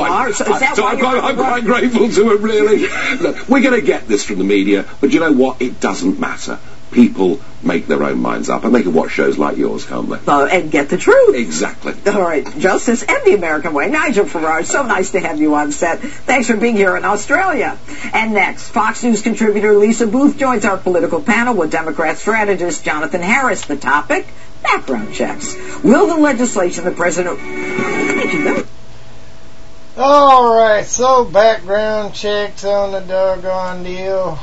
quite grateful to him, really. Look, we're going to get this from the media, but you know what? It doesn't matter. People make their own minds up, and they can watch shows like yours, can't they? And get the truth. Exactly. All right, Justice and the American Way. Nigel Farage, so nice to have you on set. Thanks for being here in Australia. And next, Fox News contributor Lisa Booth joins our political panel with Democrat strategist Jonathan Harris. The topic, background checks. Will the legislation the president... All right, so background checks on the doggone deal.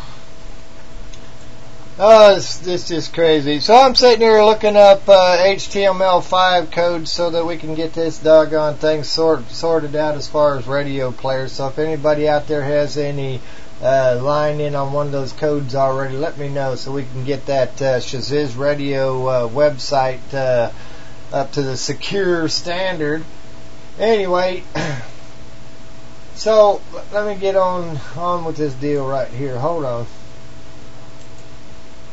Oh, this is crazy. So I'm sitting here looking up HTML5 code so that we can get this doggone thing sorted out as far as radio players. So if anybody out there has any line in on one of those codes already, let me know so we can get that Shaziz Radio website up to the secure standard. Anyway, so let me get on with this deal right here. Hold on.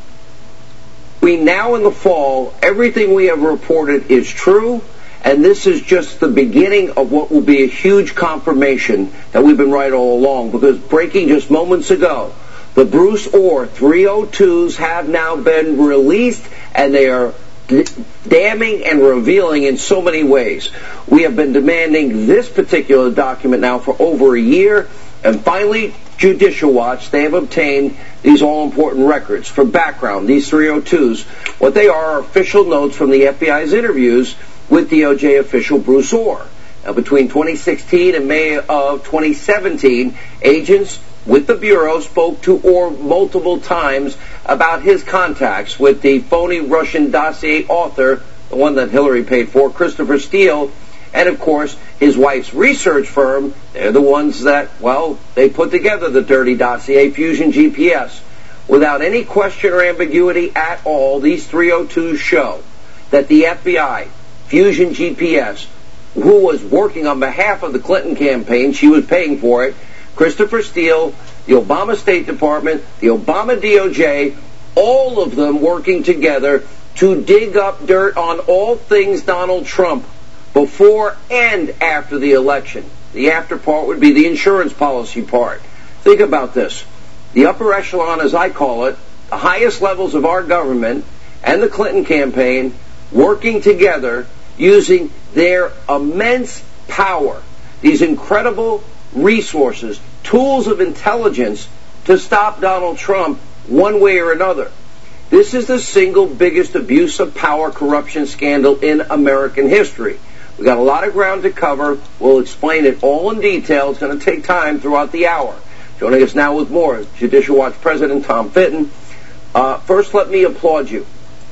between now and the fall, everything we have reported is true, and this is just the beginning of what will be a huge confirmation that we've been right all along, because breaking just moments ago, the Bruce Orr 302s have now been released, and they are damning and revealing in so many ways. We have been demanding this particular document now for over a year, and finally, Judicial Watch, they have obtained these all-important records. For background, these 302s, what they are official notes from the FBI's interviews with DOJ official Bruce Orr. Now, between 2016 and May of 2017, agents with the Bureau spoke to Orr multiple times about his contacts with the phony Russian dossier author, the one that Hillary paid for, Christopher Steele, and of course his wife's research firm. They're the ones that, well, they put together the dirty dossier, Fusion GPS. Without any question or ambiguity at all, these 302s show that the FBI, Fusion GPS, who was working on behalf of the Clinton campaign, she was paying for it, Christopher Steele, the Obama State Department, the Obama DOJ, all of them working together to dig up dirt on all things Donald Trump before and after the election. The after part would be the insurance policy part. Think about this. The upper echelon, as I call it, the highest levels of our government and the Clinton campaign working together using their immense power, these incredible resources, tools of intelligence to stop Donald Trump one way or another. This is the single biggest abuse of power corruption scandal in American history. We've got a lot of ground to cover. We'll explain it all in detail. It's going to take time throughout the hour. Joining us now with more, Judicial Watch President Tom Fitton. First, let me applaud you.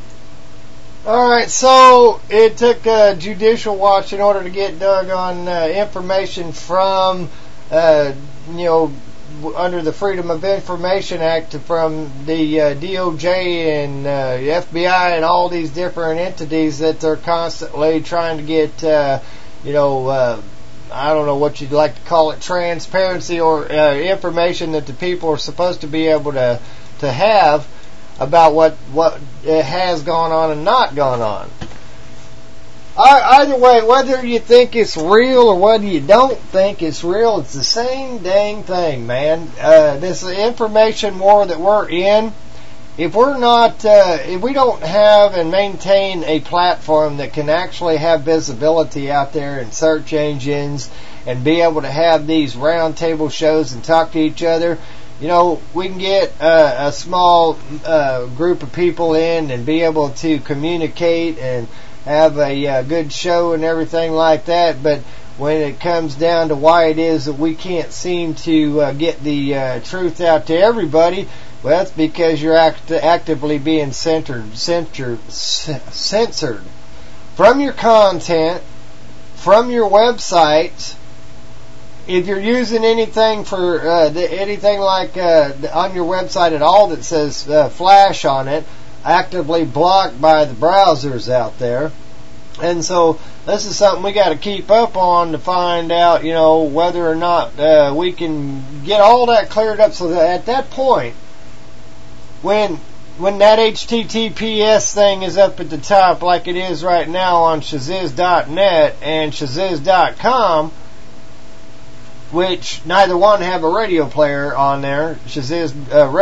All right, so it took Judicial Watch in order to get doggone information from, under the Freedom of Information Act from the DOJ and FBI and all these different entities that they're constantly trying to get, I don't know what you'd like to call it, transparency or information that the people are supposed to be able to have about what has gone on and not gone on. Either way, whether you think it's real or whether you don't think it's real, it's the same dang thing, man. This information war that we're in, if we don't have and maintain a platform that can actually have visibility out there in search engines and be able to have these roundtable shows and talk to each other, we can get a small group of people in and be able to communicate and have a good show and everything like that. But when it comes down to why it is that we can't seem to get the truth out to everybody, well, it's because you're actively being censored from your content, from your websites. If you're using anything for anything like on your website at all that says Flash on it, actively blocked by the browsers out there. And so this is something we got to keep up on to find out, whether or not we can get all that cleared up, so that at that point, when that HTTPS thing is up at the top like it is right now on Shaziz.net and Shaziz.com, which neither one have a radio player on there. Shaziz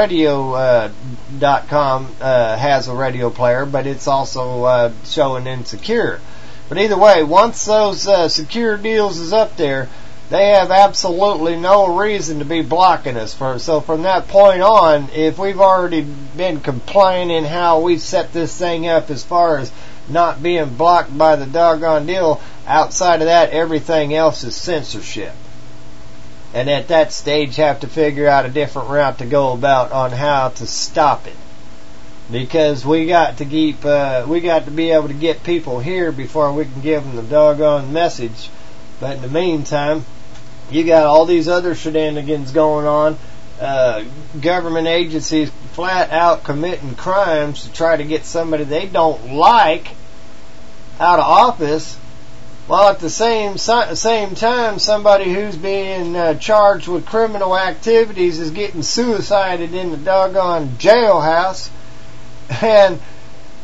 Radio.com has a radio player, but it's also showing insecure. But either way, once those secure deals is up there, they have absolutely no reason to be blocking us. So from that point on, if we've already been complaining how we set this thing up as far as not being blocked by the doggone deal, outside of that, everything else is censorship. And at that stage have to figure out a different route to go about on how to stop it. Because we got to be able to get people here before we can give them the doggone message. But in the meantime, you got all these other shenanigans going on. Government agencies flat out committing crimes to try to get somebody they don't like out of office. Well, at the same time, somebody who's being charged with criminal activities is getting suicided in the doggone jailhouse. And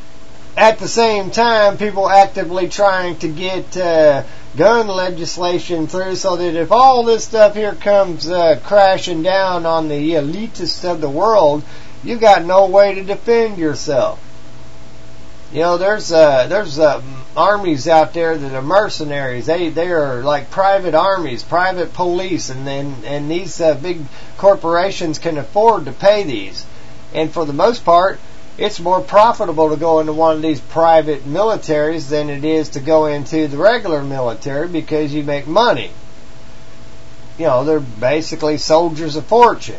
at the same time, people actively trying to get gun legislation through so that if all this stuff here comes crashing down on the elitists of the world, you got no way to defend yourself. You know, there's armies out there that are mercenaries. They are like private armies, private police, and these big corporations can afford to pay these. And for the most part, it's more profitable to go into one of these private militaries than it is to go into the regular military because you make money. You know, they're basically soldiers of fortune.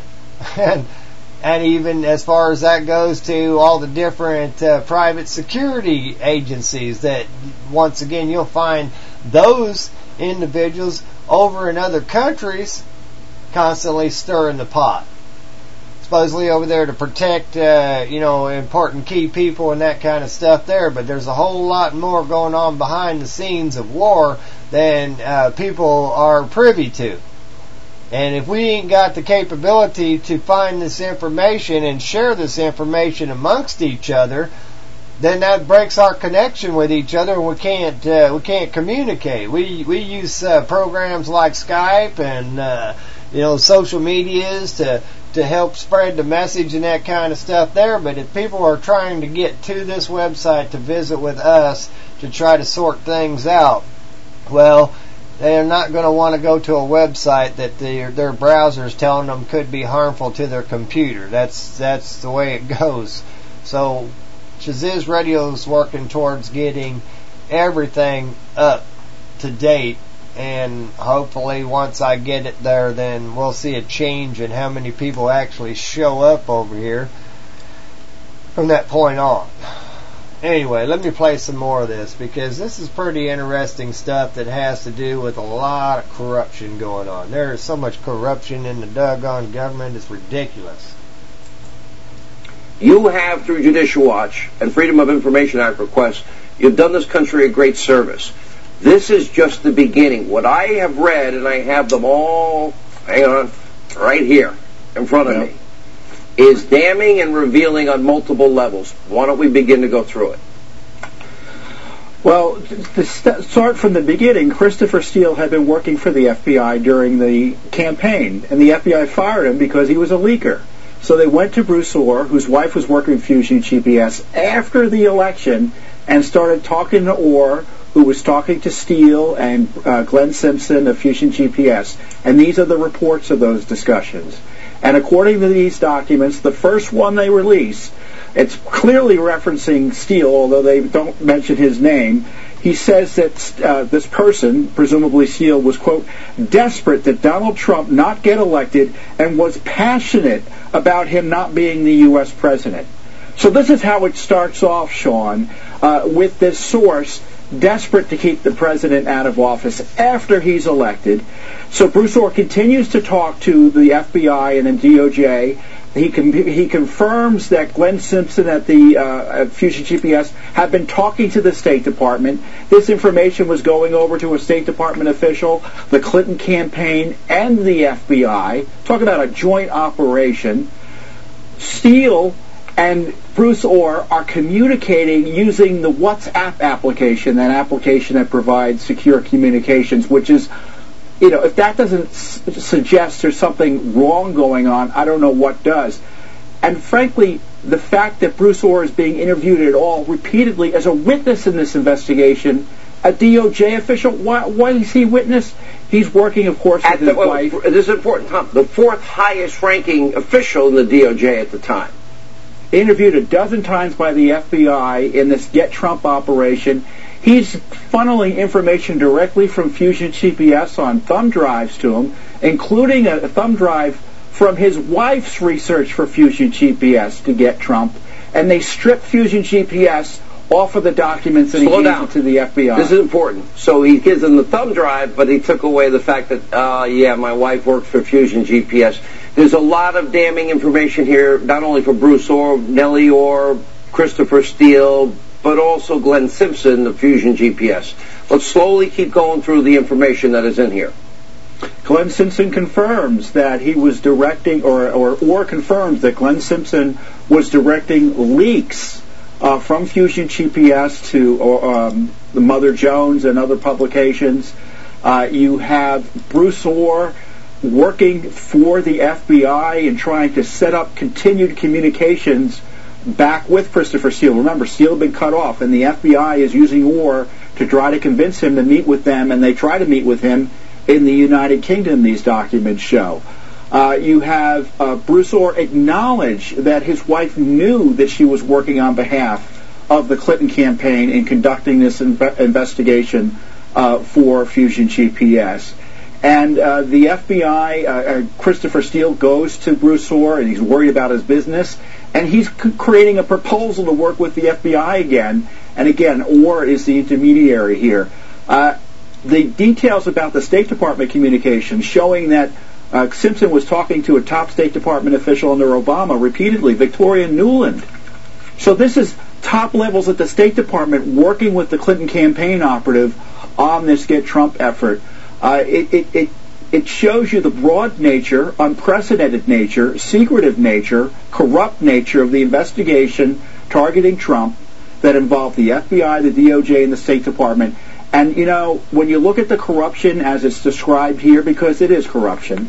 And even as far as that goes to all the different private security agencies that, once again, you'll find those individuals over in other countries constantly stirring the pot. Supposedly over there to protect, important key people and that kind of stuff there, but there's a whole lot more going on behind the scenes of war than people are privy to. And if we ain't got the capability to find this information and share this information amongst each other, then that breaks our connection with each other, and we can't communicate. We use programs like Skype and social medias to help spread the message and that kind of stuff there. But if people are trying to get to this website to visit with us to try to sort things out, well, they are not going to want to go to a website that their browser is telling them could be harmful to their computer. That's the way it goes. So Shaziz Radio is working towards getting everything up to date, and hopefully once I get it there, then we'll see a change in how many people actually show up over here from that point on. Anyway, let me play some more of this, because this is pretty interesting stuff that has to do with a lot of corruption going on. There is so much corruption in the doggone government, it's ridiculous. You have, through Judicial Watch and Freedom of Information Act requests, you've done this country a great service. This is just the beginning. What I have read, and I have them all, hang on, right here in front of me, is damning and revealing on multiple levels. Why don't we begin to go through it? Well, to start from the beginning, Christopher Steele had been working for the FBI during the campaign, and the FBI fired him because he was a leaker. So they went to Bruce Orr, whose wife was working with Fusion GPS, after the election, and started talking to Orr, who was talking to Steele and Glenn Simpson of Fusion GPS. And these are the reports of those discussions. And according to these documents, the first one they release, it's clearly referencing Steele, although they don't mention his name. He says that this person, presumably Steele, was, quote, desperate that Donald Trump not get elected and was passionate about him not being the U.S. president. So this is how it starts off, Sean, with this source desperate to keep the president out of office after he's elected. So Bruce Orr continues to talk to the FBI and the DOJ. He confirms that Glenn Simpson at Fusion GPS had been talking to the State Department. This information was going over to a State Department official, the Clinton campaign, and the FBI. Talk about a joint operation. Steele and Bruce Orr are communicating using the WhatsApp application, that application that provides secure communications, which is, if that doesn't suggest there's something wrong going on, I don't know what does. And frankly, the fact that Bruce Orr is being interviewed at all repeatedly as a witness in this investigation, a DOJ official, why is he witness? He's working, of course, with his wife. This is important, Tom. The fourth highest ranking official in the DOJ at the time. Interviewed a dozen times by the FBI in this Get Trump operation. He's funneling information directly from Fusion GPS on thumb drives to him, including a thumb drive from his wife's research for Fusion GPS to Get Trump, and they stripped Fusion GPS off of the documents and he gave it to the FBI. This is important. So he gives them the thumb drive, but he took away the fact that, my wife worked for Fusion GPS. There's a lot of damning information here, not only for Bruce Orr, Nellie Orr, Christopher Steele, but also Glenn Simpson of Fusion GPS. Let's slowly keep going through the information that is in here. Glenn Simpson confirms that he was directing, or confirms that Glenn Simpson was directing leaks from Fusion GPS to the Mother Jones and other publications. You have Bruce Ohr working for the FBI and trying to set up continued communications back with Christopher Steele. Remember, Steele had been cut off, and the FBI is using Ohr to try to convince him to meet with them, and they try to meet with him in the United Kingdom, these documents show. You have Bruce Ohr acknowledge that his wife knew that she was working on behalf of the Clinton campaign in conducting this investigation for Fusion GPS. And the FBI, Christopher Steele goes to Bruce Ohr, and he's worried about his business, and he's creating a proposal to work with the FBI again. And again, Ohr is the intermediary here. The details about the State Department communication showing that Simpson was talking to a top State Department official under Obama repeatedly, Victoria Nuland. So this is top levels at the State Department working with the Clinton campaign operative on this Get Trump effort. It shows you the broad nature, unprecedented nature, secretive nature, corrupt nature of the investigation targeting Trump that involved the FBI, the DOJ, and the State Department. And, you know, when you look at the corruption as it's described here, because it is corruption,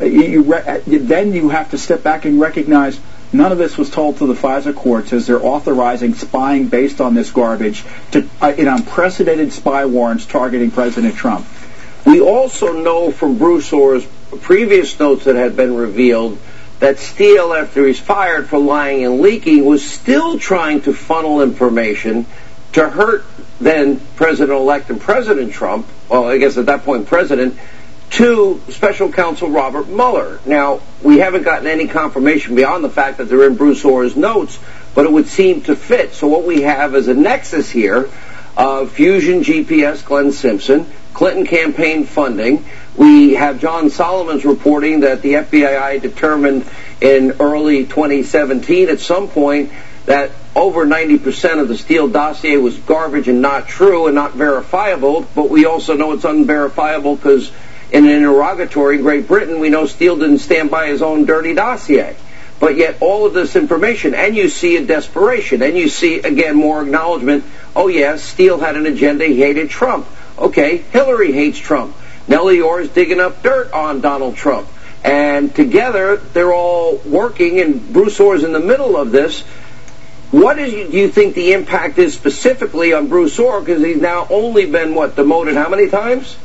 then you have to step back and recognize none of this was told to the FISA courts as they're authorizing spying based on this garbage to in unprecedented spy warrants targeting President Trump. We also know from Bruce Ohr's previous notes that had been revealed that Steele, after he's fired for lying and leaking, was still trying to funnel information to hurt then President-elect and President Trump, well, I guess at that point President, to Special Counsel Robert Mueller. Now, we haven't gotten any confirmation beyond the fact that they're in Bruce Ohr's notes, but it would seem to fit. So what we have is a nexus here of Fusion GPS, Glenn Simpson, Clinton campaign funding. We have John Solomon's reporting that the FBI determined in early 2017 at some point that over 90% of the Steele dossier was garbage and not true and not verifiable, but we also know it's unverifiable because in an interrogatory in Great Britain, we know Steele didn't stand by his own dirty dossier. But yet all of this information, and you see a desperation, and you see, again, more acknowledgement, oh yes, Steele had an agenda, he hated Trump. Okay, Hillary hates Trump. Nellie Ohr is digging up dirt on Donald Trump. And together, they're all working, and Bruce Ohr is in the middle of this. What do you think the impact is specifically on Bruce Ohr? Because he's now only been, demoted how many times?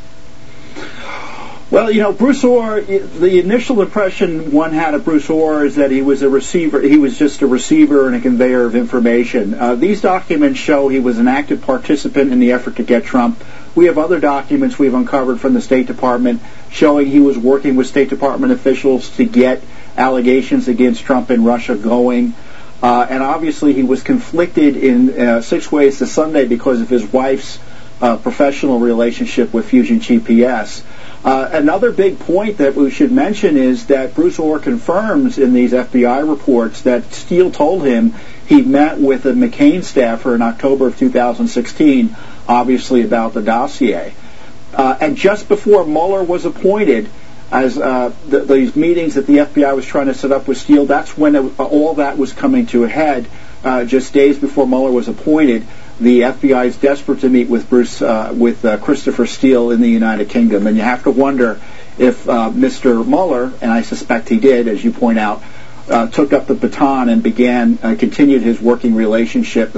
Well, you know, Bruce Ohr, the initial impression one had of Bruce Ohr is that he was a receiver. He was just a receiver and a conveyor of information. These documents show he was an active participant in the effort to get Trump. We have other documents we've uncovered from the State Department showing he was working with State Department officials to get allegations against Trump and Russia going. And obviously he was conflicted in 6 ways to Sunday because of his wife's professional relationship with Fusion GPS. Another big point that we should mention is that Bruce Ohr confirms in these FBI reports that Steele told him he met with a McCain staffer in October of 2016, obviously about the dossier. And just before Mueller was appointed, as these meetings that the FBI was trying to set up with Steele, that's when all that was coming to a head. Just days before Mueller was appointed, the FBI is desperate to meet with Christopher Steele in the United Kingdom, and you have to wonder if Mr. Mueller, and I suspect he did, as you point out, took up the baton and continued his working relationship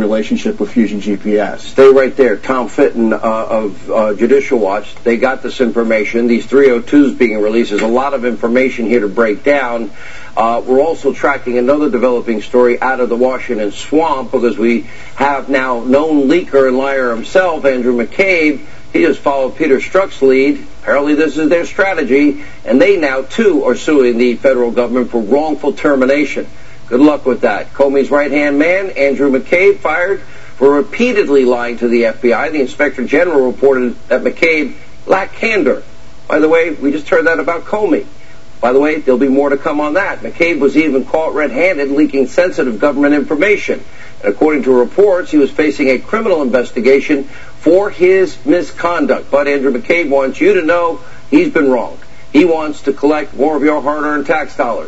with Fusion GPS. Stay right there. Tom Fitton of Judicial Watch, they got this information. These 302s being released. There's a lot of information here to break down. We're also tracking another developing story out of the Washington swamp because we have now known leaker and liar himself, Andrew McCabe. He just followed Peter Strzok's lead. Apparently this is their strategy, and they now, too, are suing the federal government for wrongful termination. Good luck with that. Comey's right-hand man, Andrew McCabe, fired for repeatedly lying to the FBI. The Inspector General reported that McCabe lacked candor. By the way, we just heard that about Comey. By the way, there'll be more to come on that. McCabe was even caught red-handed leaking sensitive government information. And according to reports, he was facing a criminal investigation for his misconduct. But Andrew McCabe wants you to know he's been wrong. He wants to collect more of your hard-earned tax dollars.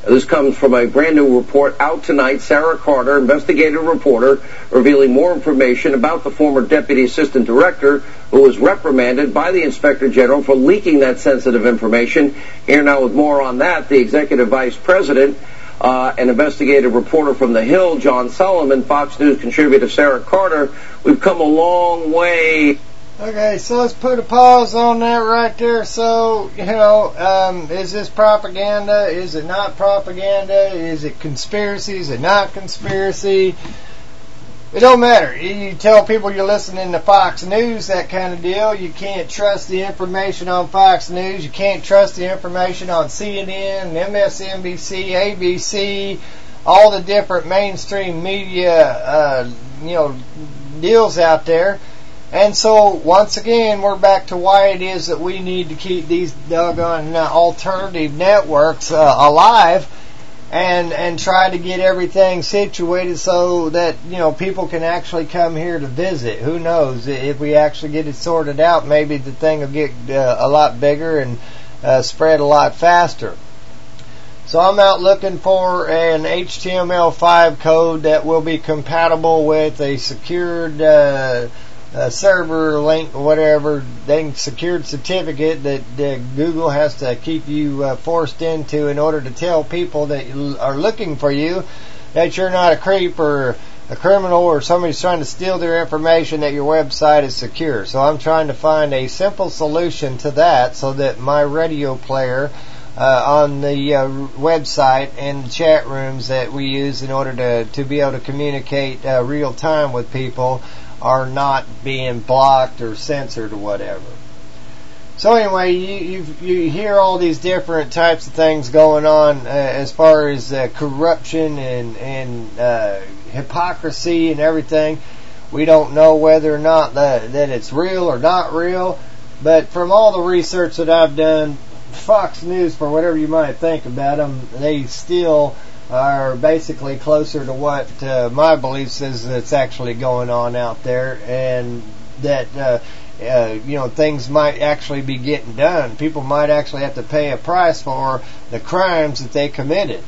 This comes from a brand new report out tonight. Sarah Carter, investigative reporter, revealing more information about the former deputy assistant director who was reprimanded by the Inspector General for leaking that sensitive information. Here now with more on that, the executive vice president, an investigative reporter from The Hill, John Solomon, Fox News contributor Sarah Carter. We've come a long way. Okay, so let's put a pause on that right there. So, is this propaganda? Is it not propaganda? Is it conspiracy? Is it not conspiracy? It don't matter. You tell people you're listening to Fox News, that kind of deal. You can't trust the information on Fox News. You can't trust the information on CNN, MSNBC, ABC, all the different mainstream media, deals out there. And so, once again, we're back to why it is that we need to keep these doggone alternative networks alive and try to get everything situated so that, people can actually come here to visit. Who knows? If we actually get it sorted out, maybe the thing will get a lot bigger and spread a lot faster. So I'm out looking for an HTML5 code that will be compatible with a secured server link or whatever, secured certificate that Google has to keep you forced into in order to tell people that are looking for you that you're not a creep or a criminal or somebody's trying to steal their information, that your website is secure. So I'm trying to find a simple solution to that so that my radio player on the website and the chat rooms that we use in order to be able to communicate real time with people are not being blocked or censored or whatever. So anyway, you hear all these different types of things going on as far as corruption and hypocrisy and everything. We don't know whether or not that it's real or not real, but from all the research that I've done, Fox News, for whatever you might think about them, they still are basically closer to what my belief is that's actually going on out there, and that things might actually be getting done. People might actually have to pay a price for the crimes that they committed.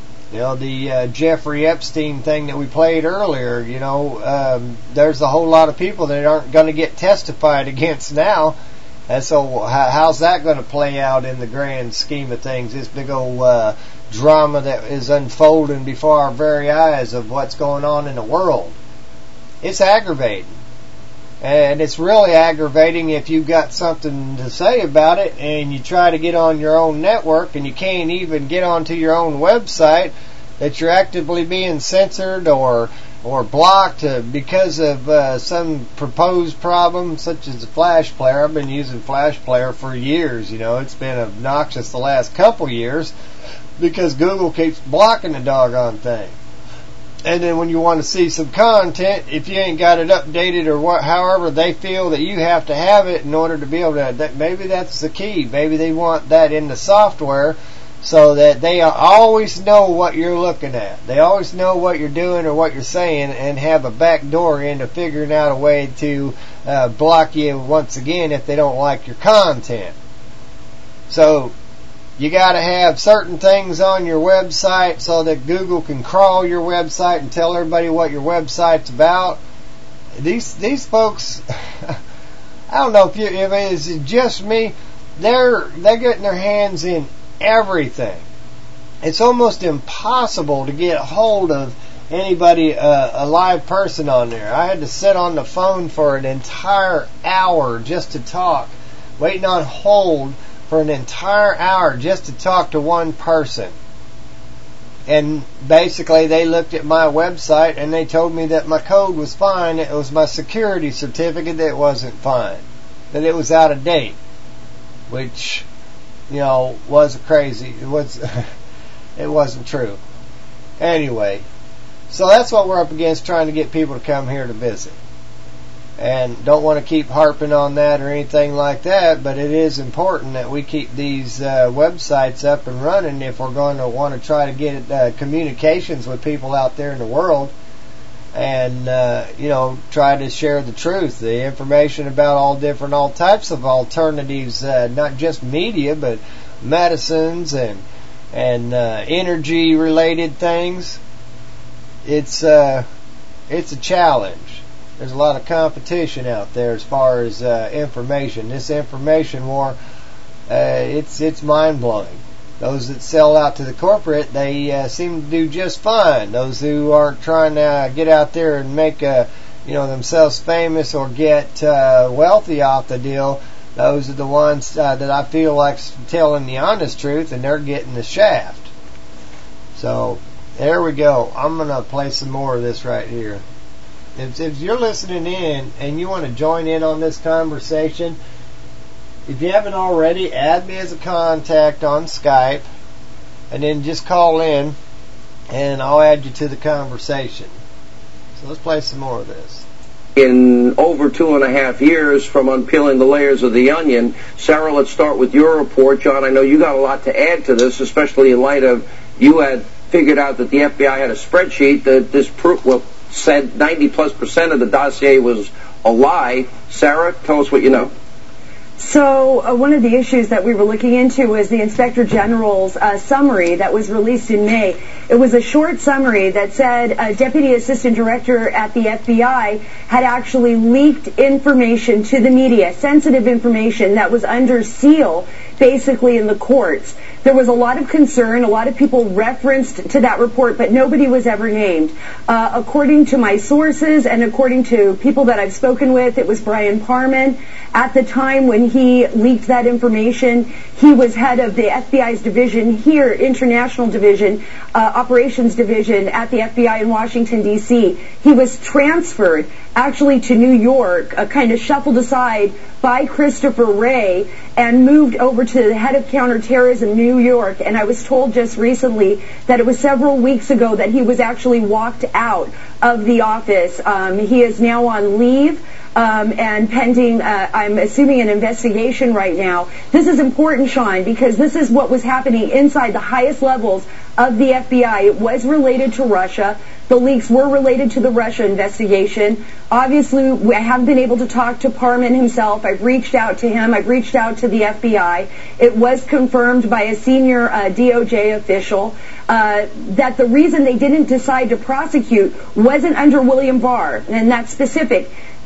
The Jeffrey Epstein thing that we played earlier, there's a whole lot of people that aren't going to get testified against now. And so how's that going to play out in the grand scheme of things, this big old drama that is unfolding before our very eyes of what's going on in the world? It's aggravating. And it's really aggravating if you've got something to say about it and you try to get on your own network and you can't even get onto your own website, that you're actively being censored or blocked because of some proposed problem, such as the Flash Player. I've been using Flash Player for years. It's been obnoxious the last couple years because Google keeps blocking the doggone thing. And then when you want to see some content, if you ain't got it updated or however they feel that you have to have it in order to be able to, maybe that's the key. Maybe they want that in the software so that they always know what you're looking at. They always know what you're doing or what you're saying and have a back door into figuring out a way to block you once again if they don't like your content. So you got to have certain things on your website so that Google can crawl your website and tell everybody what your website's about. These folks, I don't know if it's just me. They're getting their hands in everything. It's almost impossible to get a hold of anybody, a live person on there. I had to sit on the phone for an entire hour just to talk, waiting on hold for an entire hour just to talk to one person. And basically they looked at my website and they told me that my code was fine. It was my security certificate that wasn't fine, that it was out of date, which was crazy. It wasn't true. Anyway, so that's what we're up against, trying to get people to come here to visit. And don't want to keep harping on that or anything like that, but it is important that we keep these websites up and running if we're going to want to try to get communications with people out there in the world and, try to share the truth, the information about all types of alternatives, not just media, but medicines and and energy-related things, it's a challenge. There's a lot of competition out there as far as information. This information war, it's mind-blowing. Those that sell out to the corporate, they seem to do just fine. Those who aren't trying to get out there and make themselves famous or get wealthy off the deal, those are the ones that I feel like telling the honest truth, and they're getting the shaft. So there we go. I'm going to play some more of this right here. If you're listening in and you want to join in on this conversation, if you haven't already, add me as a contact on Skype, and then just call in, and I'll add you to the conversation. So let's play some more of this. In over 2.5 years from unpeeling the layers of the onion, Sarah, let's start with your report. John, I know you got a lot to add to this, especially in light of you had figured out that the FBI had a spreadsheet that said 90+% of the dossier was a lie. Sarah, tell us what you know. So one of the issues that we were looking into was the Inspector General's summary that was released in May. It was a short summary that said a Deputy Assistant Director at the FBI had actually leaked information to the media, sensitive information that was under seal, basically in the courts. There was a lot of concern. A lot of people referenced to that report, but nobody was ever named. According to my sources and according to people that I've spoken with, it was Brian Parman. At the time when he leaked that information, he was head of the FBI's division here, International Division, Operations Division at the FBI in Washington, D.C. He was transferred actually to New York, kind of shuffled aside by Christopher Wray and moved over to the head of counterterrorism, New York. And I was told just recently that it was several weeks ago that he was actually walked out of the office. He is now on leave. And pending, I'm assuming, an investigation right now. This is important, Sean, because this is what was happening inside the highest levels of the FBI. It was related to Russia. The leaks were related to the Russia investigation. Obviously, I haven't been able to talk to Parman himself. I've reached out to him. I've reached out to the FBI. It was confirmed by a senior DOJ official that the reason they didn't decide to prosecute wasn't under William Barr, and that's specific.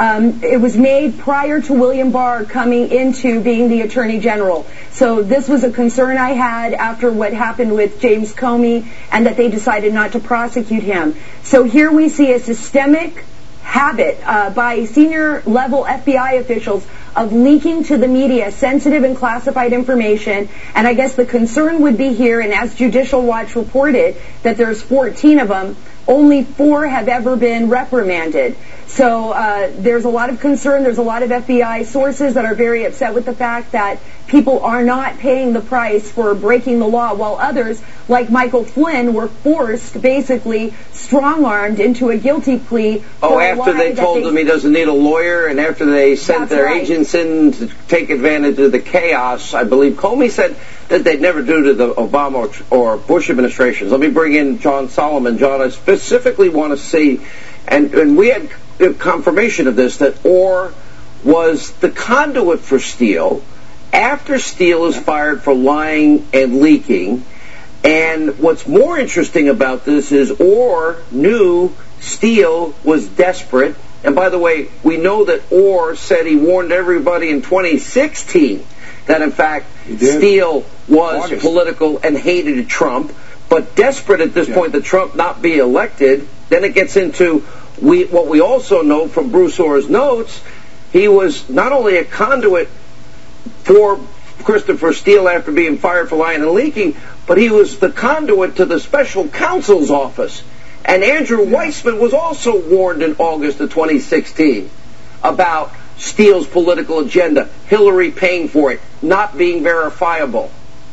It was made prior to William Barr coming into being the Attorney General. So this was a concern I had after what happened with James Comey, and that they decided not to prosecute him. So here we see a systemic habit by senior level FBI officials of leaking to the media sensitive and classified information. And I guess the concern would be here, and as Judicial Watch reported, that there's 14 of them, only 4 have ever been reprimanded. So there's a lot of concern. There's a lot of FBI sources that are very upset with the fact that people are not paying the price for breaking the law, while others, like Michael Flynn, were forced, basically strong-armed into a guilty plea. After they told him he doesn't need a lawyer, and after they sent their agents in to take advantage of the chaos, I believe Comey said that they'd never do to the Obama or Bush administrations. Let me bring in John Solomon. John, I specifically want to see, and we had confirmation of this, that Orr was the conduit for Steele after Steele is fired for lying and leaking. And what's more interesting about this is Orr knew Steele was desperate. And by the way, we know that Orr said he warned everybody in 2016 that in fact Steele was political and hated Trump, but desperate at this point that Trump not be elected. Then it gets into what we also know from Bruce Orr's notes. He was not only a conduit for Christopher Steele after being fired for lying and leaking, but he was the conduit to the special counsel's office. And Andrew Weissman was also warned in August of 2016 about Steele's political agenda, Hillary paying for it, not being verifiable.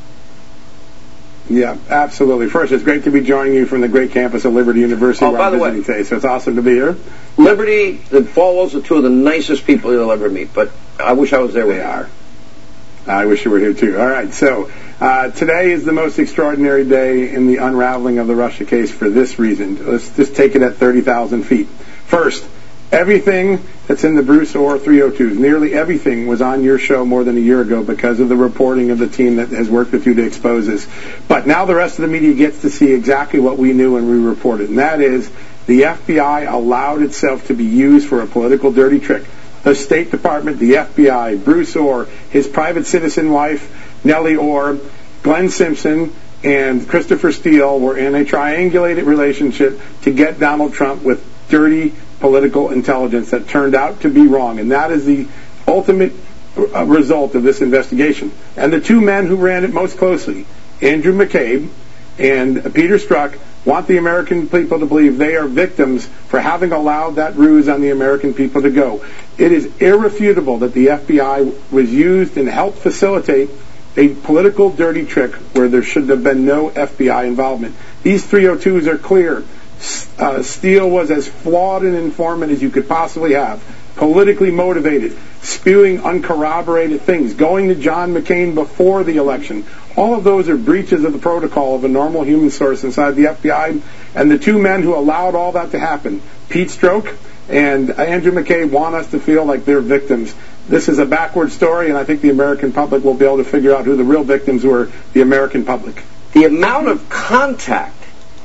Yeah, absolutely. First, it's great to be joining you from the great campus of Liberty University where I'm visiting today, so it's awesome to be here. Liberty, the Follows, are 2 of the nicest people you'll ever meet, but I wish I was there with you. They are. I wish you were here too. All right, so today is the most extraordinary day in the unraveling of the Russia case for this reason. Let's just take it at 30,000 feet. First, Everything that's in the Bruce Orr 302s, nearly everything was on your show more than a year ago because of the reporting of the team that has worked with you to expose this. But now the rest of the media gets to see exactly what we knew when we reported, and that is the FBI allowed itself to be used for a political dirty trick. The State Department, the FBI, Bruce Orr, his private citizen wife, Nellie Orr, Glenn Simpson, and Christopher Steele were in a triangulated relationship to get Donald Trump with dirty political intelligence that turned out to be wrong. And that is the ultimate result of this investigation. And the two men who ran it most closely, Andrew McCabe and Peter Strzok, want the American people to believe they are victims for having allowed that ruse on the American people to go. It is irrefutable that the FBI was used and helped facilitate a political dirty trick where there should have been no FBI involvement. These 302s are clear. Steele was as flawed an informant as you could possibly have, politically motivated, spewing uncorroborated things, going to John McCain before the election. All of those are breaches of the protocol of a normal human source inside the FBI, and the two men who allowed all that to happen, Pete Strzok and Andrew McCabe, want us to feel like they're victims. This is a backward story, and I think the American public will be able to figure out who the real victims were, the American public. The amount of contact.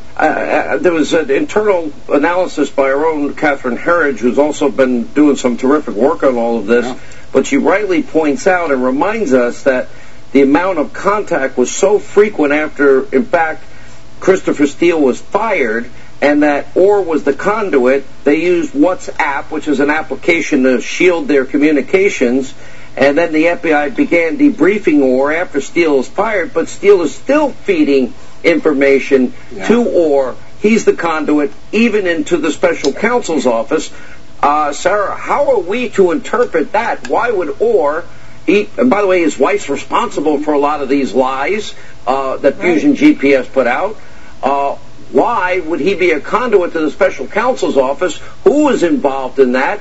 There was an internal analysis by our own Catherine Herridge, who's also been doing some terrific work on all of this, but she rightly points out and reminds us that the amount of contact was so frequent after, in fact, Christopher Steele was fired, and that Orr was the conduit. They used WhatsApp, which is an application to shield their communications, and then the FBI began debriefing Orr after Steele was fired, but Steele is still feeding information to Orr. He's the conduit, even into the special counsel's office. Sarah, how are we to interpret that? Why would Orr, and by the way, his wife's responsible for a lot of these lies that Fusion GPS put out. Why would he be a conduit to the special counsel's office? Who was involved in that?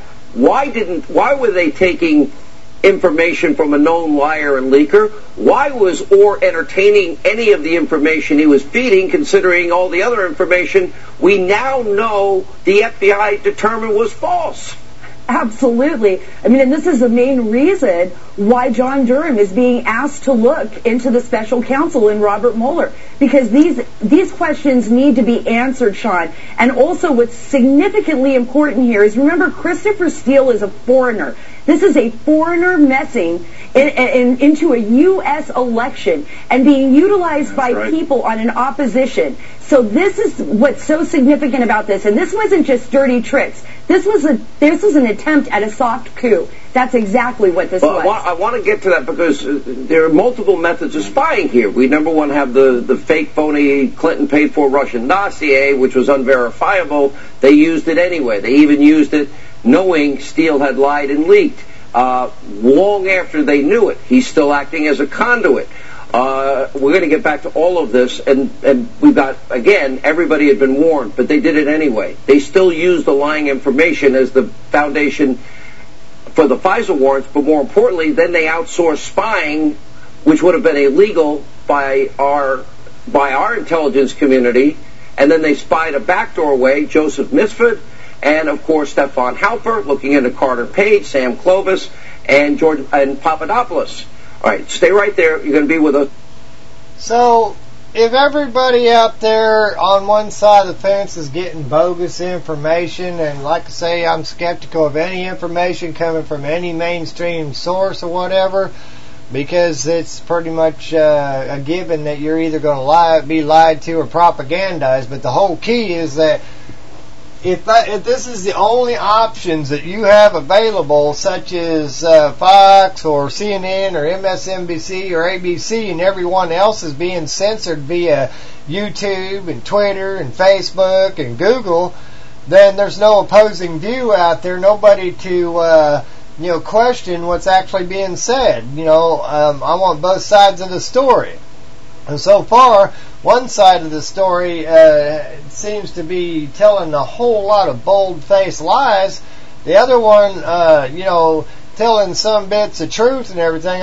Why were they taking information from a known liar and leaker? Why was Orr entertaining any of the information he was feeding, considering all the other information we now know the FBI determined was false? Absolutely. I mean, and this is the main reason why John Durham is being asked to look into the special counsel and Robert Mueller, because these questions need to be answered, Sean. And also what's significantly important here is, remember, Christopher Steele is a foreigner. This is a foreigner messing into a U.S. election and being utilized by people on an opposition. So this is what's so significant about this. And this wasn't just dirty tricks. This was an attempt at a soft coup. That's exactly what this was. I want to get to that because there are multiple methods of spying here. We, number one, have the fake, phony Clinton paid-for Russian dossier, which was unverifiable. They used it anyway. They even used it knowing Steele had lied and leaked. Long after they knew it, he's still acting as a conduit. We're going to get back to all of this, and we've got, again, everybody had been warned, but they did it anyway. They still used the lying information as the foundation for the FISA warrants, but more importantly, then they outsourced spying, which would have been illegal by our intelligence community, and then they spied a backdoor way, Joseph Misfit, and of course Stefan Halper, looking into Carter Page, Sam Clovis, and Papadopoulos. All right, stay right there. You're going to be with us. So, if everybody out there on one side of the fence is getting bogus information, and like I say, I'm skeptical of any information coming from any mainstream source or whatever, because it's pretty much a given that you're either going to be lied to or propagandized. But the whole key is that if this is the only options that you have available, such as Fox or CNN or MSNBC or ABC, and everyone else is being censored via YouTube and Twitter and Facebook and Google, then there's no opposing view out there, nobody to question what's actually being said. I want both sides of the story. And so far, one side of the story seems to be telling a whole lot of bold-faced lies. The other one, telling some bits of truth and everything.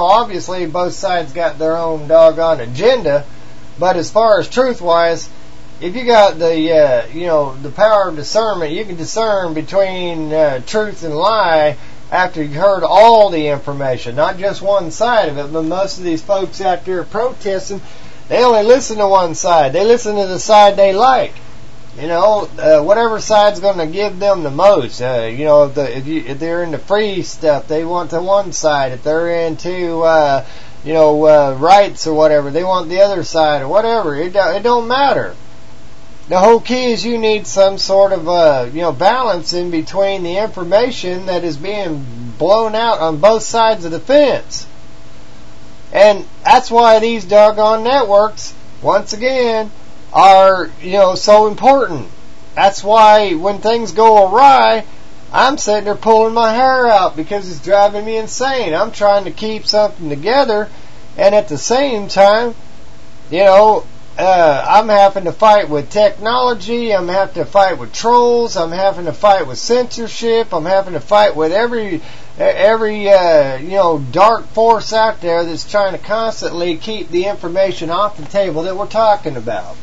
Obviously both sides got their own doggone agenda. But as far as truth-wise, if you got the, the power of discernment, you can discern between truth and lie after you've heard all the information, not just one side of it. But most of these folks out there protesting, they only listen to one side. They listen to the side they like. Whatever side's going to give them the most. If they're into free stuff, they want the one side. If they're into, rights or whatever, they want the other side or whatever. It don't matter. The whole key is you need some sort of, balance in between the information that is being blown out on both sides of the fence. And that's why these doggone networks, once again, are, so important. That's why when things go awry, I'm sitting there pulling my hair out because it's driving me insane. I'm trying to keep something together, and at the same time, I'm having to fight with technology. I'm having to fight with trolls. I'm having to fight with censorship. I'm having to fight with every dark force out there that's trying to constantly keep the information off the table that we're talking about.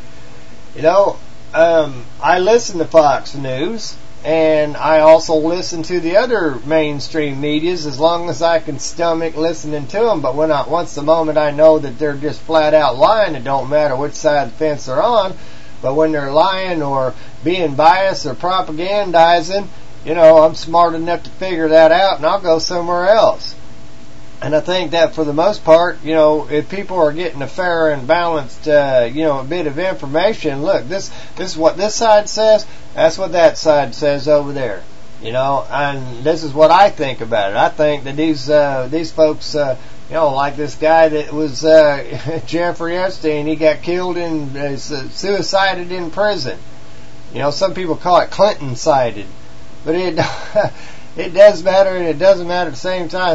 I listen to Fox News, and I also listen to the other mainstream medias as long as I can stomach listening to them. But once the moment I know that they're just flat out lying, it don't matter which side of the fence they're on. But when they're lying or being biased or propagandizing, I'm smart enough to figure that out, and I'll go somewhere else. And I think that for the most part, if people are getting a fair and balanced, a bit of information, look, this is what this side says, that's what that side says over there. And this is what I think about it. I think that these folks, like this guy that was Jeffrey Epstein, he got killed suicided in prison. Some people call it Clinton-sided. But it does matter, and it doesn't matter at the same time.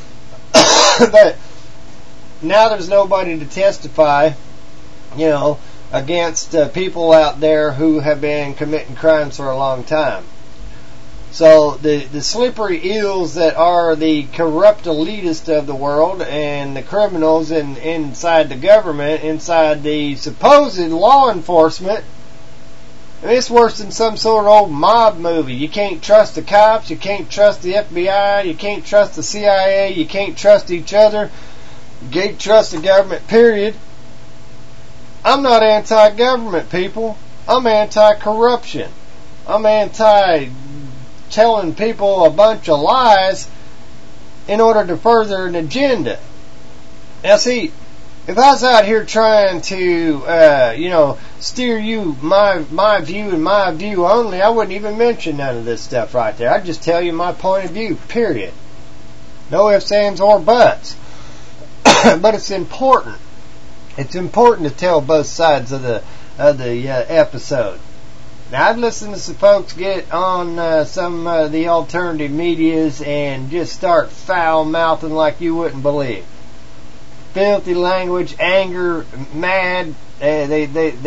But now there's nobody to testify, against people out there who have been committing crimes for a long time. So the slippery eels that are the corrupt elitists of the world and the criminals inside the government, inside the supposed law enforcement, it's worse than some sort of old mob movie. You can't trust the cops, you can't trust the FBI, you can't trust the CIA, you can't trust each other, you can't trust the government, period. I'm not anti-government, people. I'm anti-corruption. I'm anti-telling people a bunch of lies in order to further an agenda. Now see, if I was out here trying to, steer you my view and my view only, I wouldn't even mention none of this stuff right there. I'd just tell you my point of view, period. No ifs, ands, or buts. But it's important. It's important to tell both sides of the episode. Now, I've listened to some folks get on some of the alternative medias and just start foul-mouthing like you wouldn't believe. Filthy language, anger, mad. They're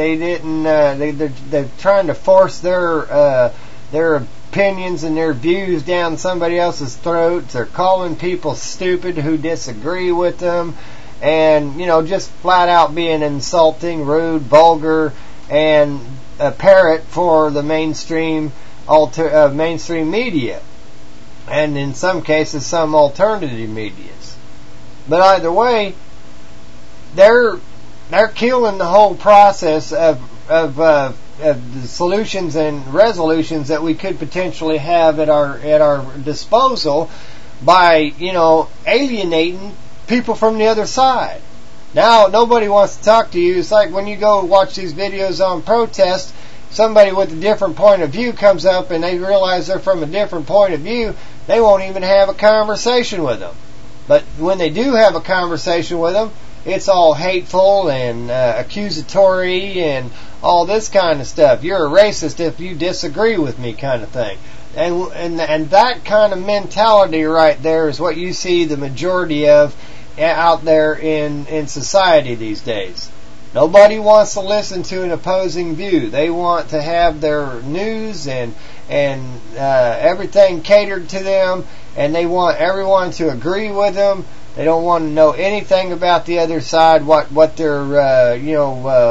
trying to force their opinions and their views down somebody else's throats. They're calling people stupid who disagree with them, and just flat out being insulting, rude, vulgar, and a parrot for the mainstream media, and in some cases some alternative medias. But either way, they're killing the whole process of the solutions and resolutions that we could potentially have at our disposal by alienating people from the other side. Now nobody wants to talk to you. It's like when you go watch these videos on protest, somebody with a different point of view comes up and they realize they're from a different point of view, they won't even have a conversation with them. But when they do have a conversation with them, it's all hateful and accusatory and all this kind of stuff. You're a racist if you disagree with me, kind of thing. And that kind of mentality right there is what you see the majority of out there in society these days. Nobody wants to listen to an opposing view. They want to have their news and everything catered to them, and they want everyone to agree with them. They don't want to know anything about the other side, what their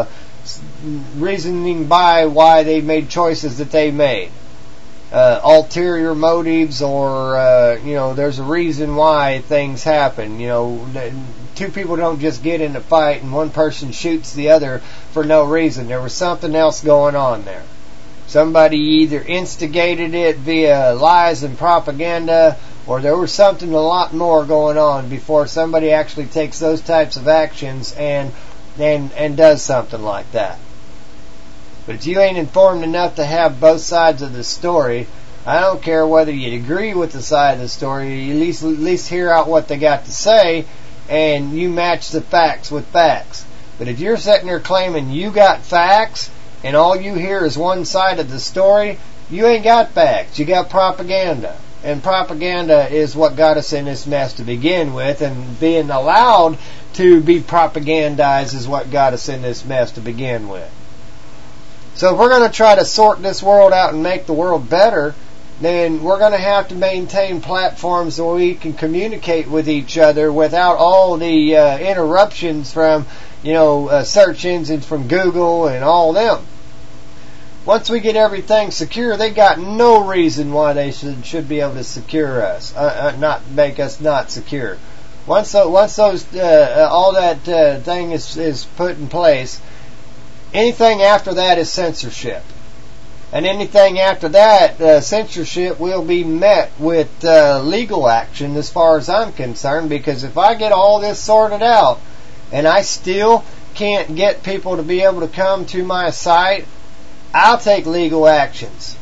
reasoning by why they made choices that they made. Ulterior motives, or there's a reason why things happen. Two people don't just get in a fight and one person shoots the other for no reason. There was something else going on there. Somebody either instigated it via lies and propaganda, or there was something a lot more going on before somebody actually takes those types of actions and does something like that. But if you ain't informed enough to have both sides of the story, I don't care whether you agree with the side of the story, you at least hear out what they got to say, and you match the facts with facts. But if you're sitting there claiming you got facts, and all you hear is one side of the story, you ain't got facts, you got propaganda. And propaganda is what got us in this mess to begin with, and being allowed to be propagandized is what got us in this mess to begin with. So if we're going to try to sort this world out and make the world better, then we're going to have to maintain platforms where we can communicate with each other without all the interruptions from, search engines from Google and all them. Once we get everything secure, they got no reason why they should be able to secure us, not make us not secure. Once those all that thing is put in place, anything after that is censorship. And anything after that, censorship will be met with legal action as far as I'm concerned, because if I get all this sorted out and I still can't get people to be able to come to my site, I'll take legal actions.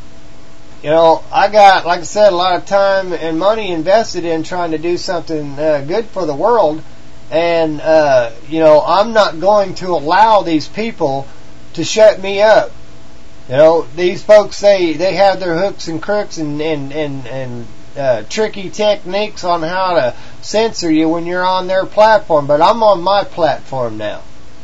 I got, like I said, a lot of time and money invested in trying to do something good for the world. And, I'm not going to allow these people to shut me up. These folks say they have their hooks and crooks and tricky techniques on how to censor you when you're on their platform. But I'm on my platform now.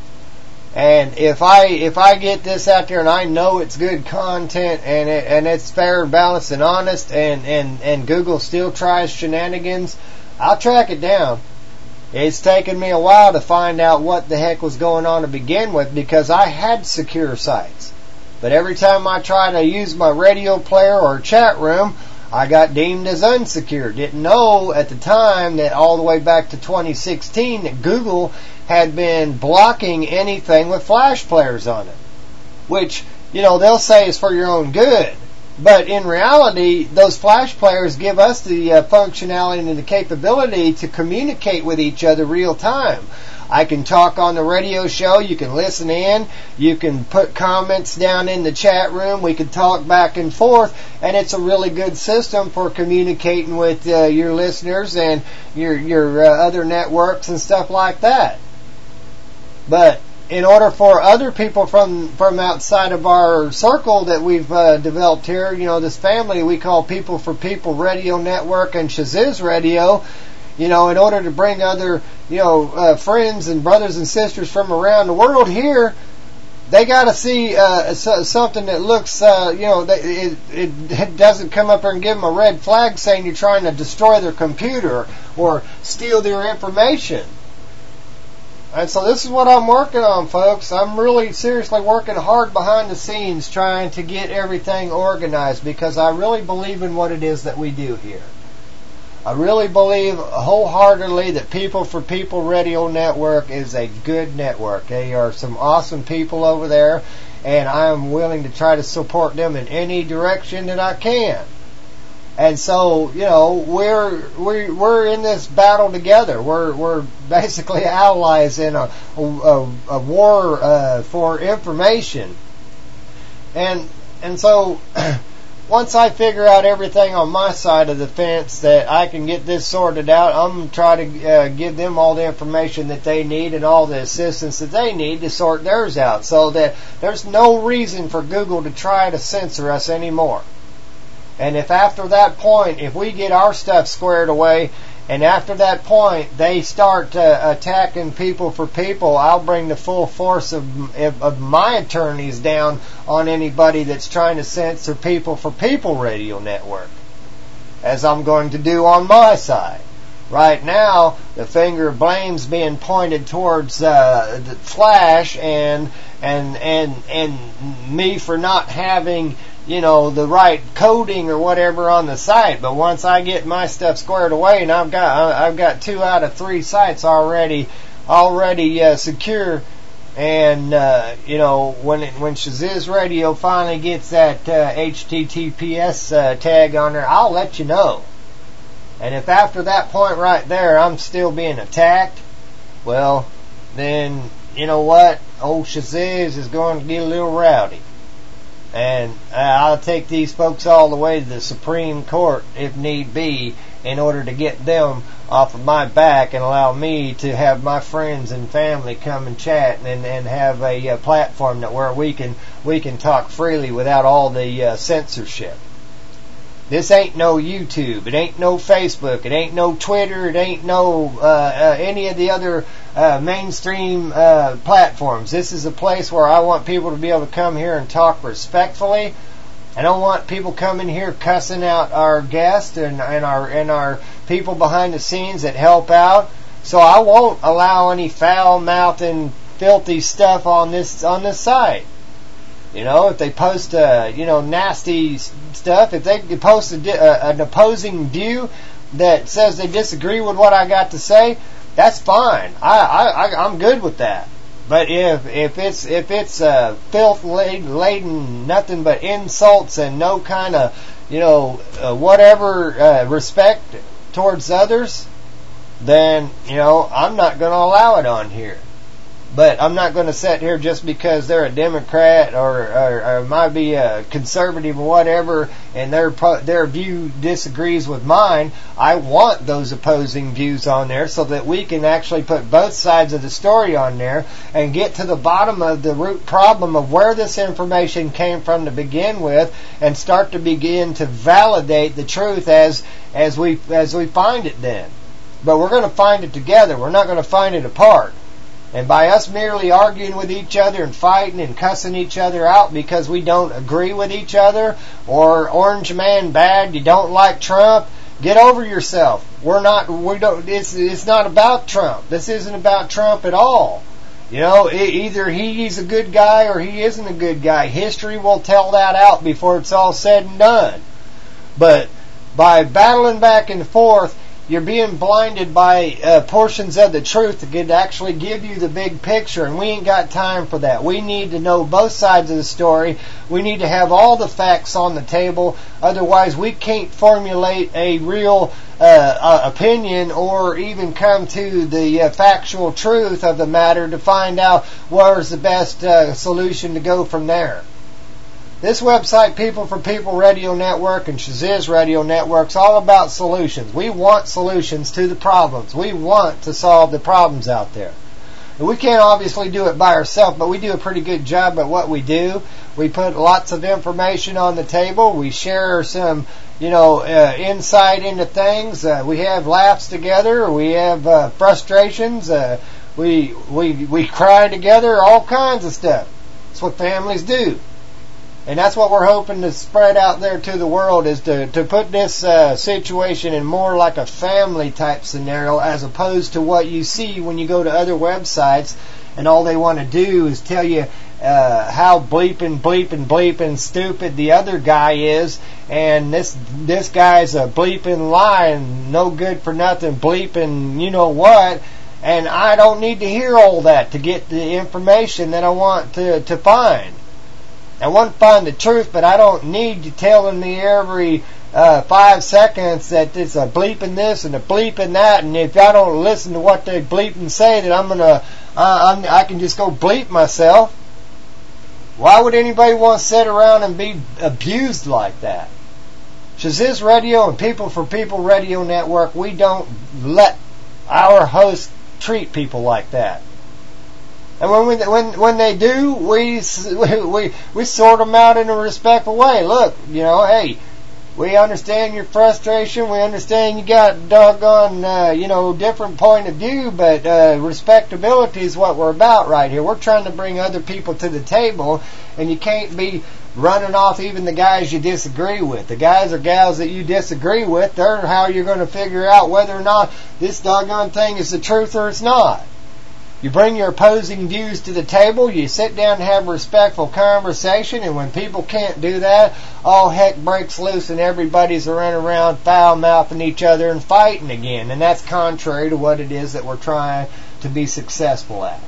And if I get this out there and I know it's good content and it's fair and balanced and honest and Google still tries shenanigans, I'll track it down. It's taken me a while to find out what the heck was going on to begin with, because I had secure sites. But every time I try to use my radio player or chat room, I got deemed as unsecure. Didn't know at the time that all the way back to 2016 that Google had been blocking anything with flash players on it. Which, they'll say is for your own good. But in reality, those flash players give us the functionality and the capability to communicate with each other real time. I can talk on the radio show, you can listen in, you can put comments down in the chat room, we can talk back and forth, and it's a really good system for communicating with your listeners and your other networks and stuff like that. But in order for other people from outside of our circle that we've developed here, this family we call People for People Radio Network and Shaziz Radio, in order to bring other, friends and brothers and sisters from around the world here, they got to see something that looks, it doesn't come up there and give them a red flag saying you're trying to destroy their computer or steal their information. And so this is what I'm working on, folks. I'm really seriously working hard behind the scenes trying to get everything organized, because I really believe in what it is that we do here. I really believe wholeheartedly that People for People Radio Network is a good network. They are some awesome people over there, and I am willing to try to support them in any direction that I can. And so, we're in this battle together. We're basically allies in a war for information. And so once I figure out everything on my side of the fence that I can get this sorted out, I'm going to try to give them all the information that they need and all the assistance that they need to sort theirs out, so that there's no reason for Google to try to censor us anymore. And if after that point, if we get our stuff squared away, and after that point they start attacking People for People, I'll bring the full force of my attorneys down on anybody that's trying to censor People for People Radio Network, as I'm going to do on my side. Right now, the finger of blame's being pointed towards the Flash and and me for not having, you know, the right coding or whatever on the site. But once I get my stuff squared away, and I've got 2 out of 3 sites already secure. And you know, when Shaziz Radio finally gets that HTTPS tag on there, I'll let you know. And if after that point right there I'm still being attacked, well, then you know what? Old Shaziz is going to get a little rowdy. And I'll take these folks all the way to the Supreme Court if need be, in order to get them off of my back and allow me to have my friends and family come and chat and have a platform that where we can talk freely without all the censorship. This ain't no YouTube, it ain't no Facebook, it ain't no Twitter, it ain't no any of the other mainstream platforms. This is a place where I want people to be able to come here and talk respectfully. I don't want people coming here cussing out our guests and our people behind the scenes that help out. So I won't allow any foul-mouthing, filthy stuff on this site. You know, if they post nasty stuff, if they post an opposing view that says they disagree with what I got to say, that's fine. I'm good with that. But if it's filth laden, nothing but insults and no kind of whatever respect towards others, then I'm not going to allow it on here. But I'm not going to sit here just because they're a Democrat or might be a conservative or whatever, and their view disagrees with mine. I want those opposing views on there so that we can actually put both sides of the story on there and get to the bottom of the root problem of where this information came from to begin with, and start to begin to validate the truth as we find it then. But we're going to find it together. We're not going to find it apart. And by us merely arguing with each other and fighting and cussing each other out because we don't agree with each other, or orange man bad, you don't like Trump, get over yourself. It's not about Trump. This isn't about Trump at all. Either he's a good guy or he isn't a good guy. History will tell that out before it's all said and done. But by battling back and forth, you're being blinded by portions of the truth that could actually give you the big picture, and we ain't got time for that. We need to know both sides of the story. We need to have all the facts on the table. Otherwise, we can't formulate a real opinion or even come to the factual truth of the matter to find out where's the best solution to go from there. This website, People for People Radio Network and Shaziz Radio Network, is all about solutions. We want solutions to the problems. We want to solve the problems out there. And we can't obviously do it by ourselves, but we do a pretty good job at what we do. We put lots of information on the table. We share some, insight into things. We have laughs together. We have frustrations. We cry together. All kinds of stuff. That's what families do. And that's what we're hoping to spread out there to the world, is to put this situation in more like a family type scenario, as opposed to what you see when you go to other websites and all they want to do is tell you how bleeping stupid the other guy is, and this guy's a bleeping lying, no good for nothing, bleeping you know what. And I don't need to hear all that to get the information that I want to find. I want to find the truth, but I don't need you telling me every 5 seconds that it's a bleeping this and a bleeping that, and if I don't listen to what they bleeping say, then I can just go bleep myself. Why would anybody want to sit around and be abused like that? Shaziz Radio and People for People Radio Network, we don't let our hosts treat people like that. And when they do, we sort them out in a respectful way. Look, hey, we understand your frustration. We understand you got doggone, different point of view, but respectability is what we're about right here. We're trying to bring other people to the table, and you can't be running off even the guys you disagree with. The guys or gals that you disagree with, they're how you're going to figure out whether or not this doggone thing is the truth or it's not. You bring your opposing views to the table, you sit down and have a respectful conversation, and when people can't do that, all heck breaks loose and everybody's running around foul-mouthing each other and fighting again. And that's contrary to what it is that we're trying to be successful at.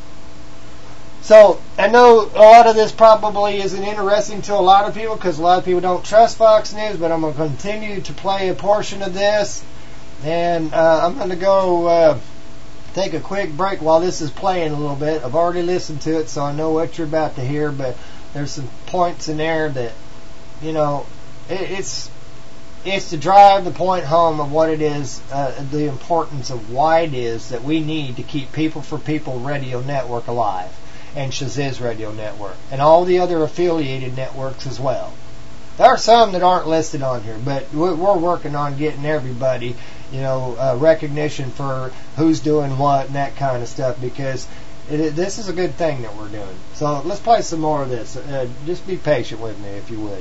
So, I know a lot of this probably isn't interesting to a lot of people because a lot of people don't trust Fox News, but I'm going to continue to play a portion of this. And I'm going to go take a quick break while this is playing a little bit. I've already listened to it, so I know what you're about to hear, but there's some points in there that, you know, it's to drive the point home of what it is, the importance of why it is that we need to keep People for People Radio Network alive, and Shaziz Radio Network, and all the other affiliated networks as well. There are some that aren't listed on here, but we're working on getting everybody, you know, recognition for who's doing what and that kind of stuff, because this is a good thing that we're doing. So let's play some more of this. Just be patient with me, if you would.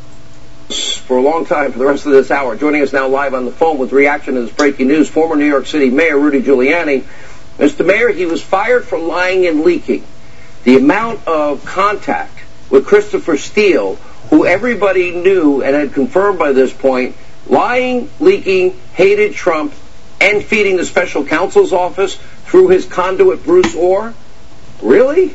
For a long time, for the rest of this hour, joining us now live on the phone with reaction to this breaking news, former New York City Mayor Rudy Giuliani. Mr. Mayor, he was fired for lying and leaking. The amount of contact with Christopher Steele, who everybody knew and had confirmed by this point, lying, leaking, hated Trump, and feeding the special counsel's office through his conduit, Bruce Orr? Really?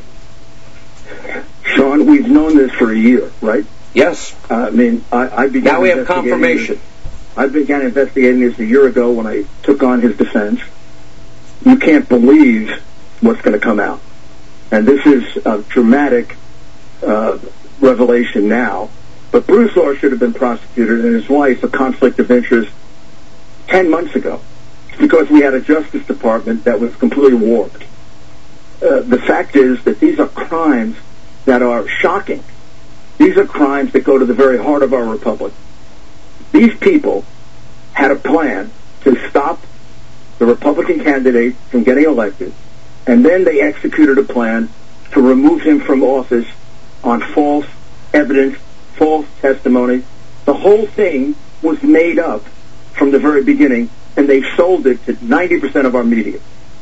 Sean, we've known this for a year, right? Yes. I began. Now we have confirmation. I began investigating this a year ago when I took on his defense. You can't believe what's going to come out. And this is a dramatic revelation now. But Bruce Orr should have been prosecuted and his wife a conflict of interest 10 months ago because we had a Justice Department that was completely warped. The fact is that these are crimes that are shocking. These are crimes that go to the very heart of our republic. These people had a plan to stop the Republican candidate from getting elected, and then they executed a plan to remove him from office on false evidence, false testimony. The whole thing was made up from the very beginning, and they sold it to 90% of our media.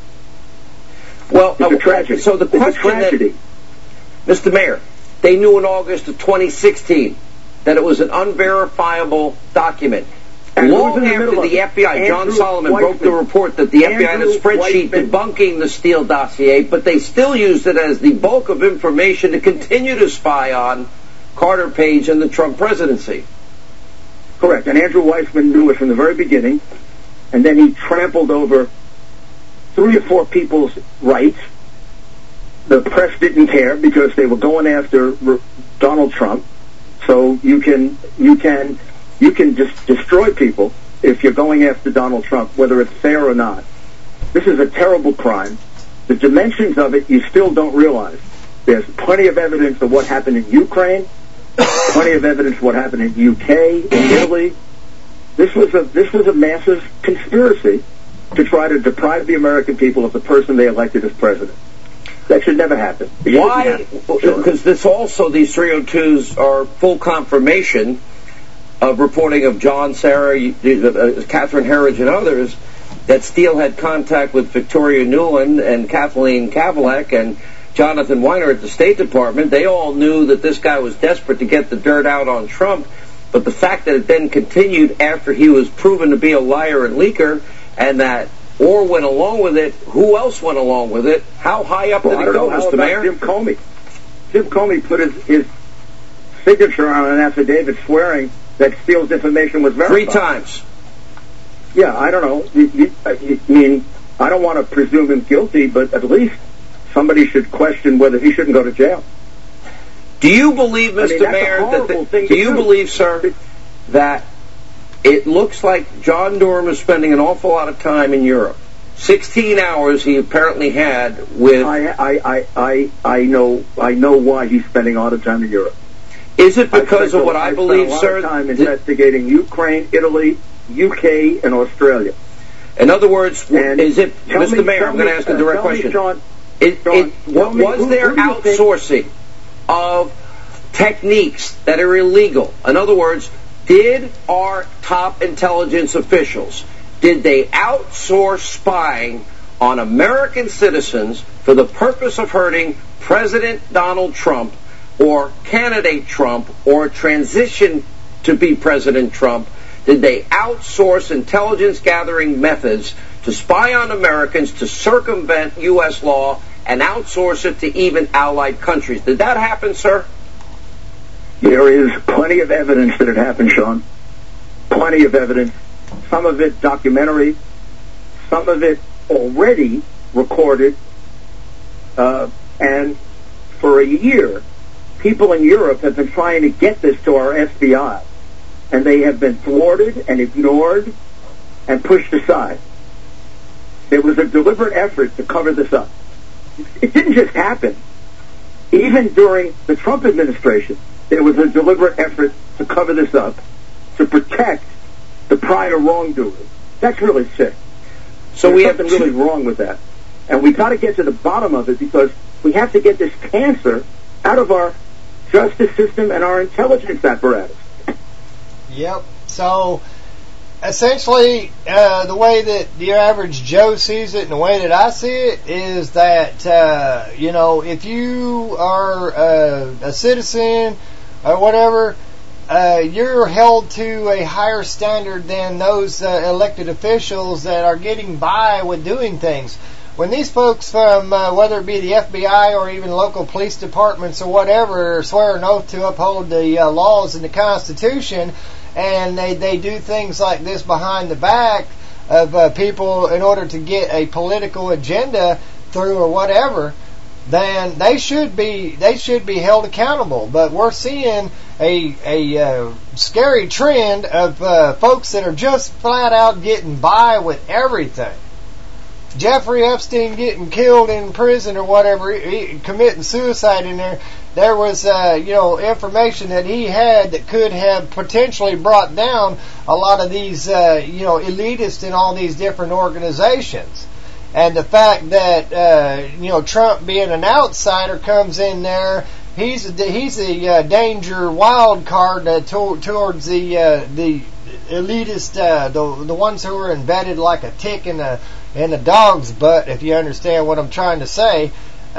Well, it's a tragedy. So the question Mr. Mayor, they knew in August of 2016 that it was an unverifiable document. And long after the FBI, John Solomon, broke the report that the FBI had a spreadsheet debunking the Steele dossier, but they still used it as the bulk of information to continue to spy on Carter Page and the Trump presidency. Correct. And Andrew Weissman knew it from the very beginning, and then he trampled over 3 or 4 people's rights. The press didn't care because they were going after Donald Trump. So you can just destroy people if you're going after Donald Trump, whether it's fair or not. This is a terrible crime. The dimensions of it you still don't realize. There's plenty of evidence of what happened in Ukraine, plenty of evidence of what happened in UK, in Italy. This was a massive conspiracy to try to deprive the American people of the person they elected as president. That should never happen. Why? Because these 302s are full confirmation of reporting of John, Sarah, Catherine Herridge, and others that Steele had contact with Victoria Nuland and Kathleen Kavalek and Jonathan Weiner at the State Department. They all knew that this guy was desperate to get the dirt out on Trump, but the fact that it then continued after he was proven to be a liar and leaker, and that Orr went along with it, who else went along with it? How high up did it go, Mr. Mayor? Jim Comey. Jim Comey put his signature on an affidavit swearing that Steele's information was verified. 3 times. Yeah, I don't know. I mean, I don't want to presume him guilty, but at least somebody should question whether he shouldn't go to jail. Do you believe, Mr. Mayor, do you believe, sir, that it looks like John Durham is spending an awful lot of time in Europe? 16 hours he apparently had with... I know why he's spending a lot of time in Europe. Is it because of what I believe, sir? I've spent a lot of time investigating Ukraine, Italy, UK, and Australia. In other words, is it, Mr. Mayor, I'm going to ask a direct question. Was there outsourcing of techniques that are illegal? In other words, did our top intelligence officials, did they outsource spying on American citizens for the purpose of hurting President Donald Trump or candidate Trump or transition to be President Trump, did they outsource intelligence gathering methods to spy on Americans to circumvent U.S. law and outsource it to even allied countries. Did that happen, sir? There is plenty of evidence that it happened, Sean. Plenty of evidence. Some of it documentary, some of it already recorded, and for a year, people in Europe have been trying to get this to our FBI, and they have been thwarted and ignored and pushed aside. There was a deliberate effort to cover this up. It didn't just happen. Even during the Trump administration, there was a deliberate effort to cover this up, to protect the prior wrongdoers. That's really sick. So we have been really wrong with that. And we've got to get to the bottom of it, because we have to get this cancer out of our justice system and our intelligence apparatus. Yep. So essentially, the way that the average Joe sees it and the way that I see it is that, if you are a citizen or whatever, you're held to a higher standard than those elected officials that are getting by with doing things. When these folks from, whether it be the FBI or even local police departments or whatever, swear an oath to uphold the laws and the Constitution, and they do things like this behind the back of people in order to get a political agenda through or whatever, then they should be held accountable. But we're seeing a scary trend of folks that are just flat out getting by with everything. Jeffrey Epstein getting killed in prison or whatever, committing suicide in there. There was, information that he had that could have potentially brought down a lot of these, elitists in all these different organizations. And the fact that, Trump being an outsider comes in there, he's a danger wild card towards the elitist, the ones who are embedded like a tick in a dog's butt, if you understand what I'm trying to say.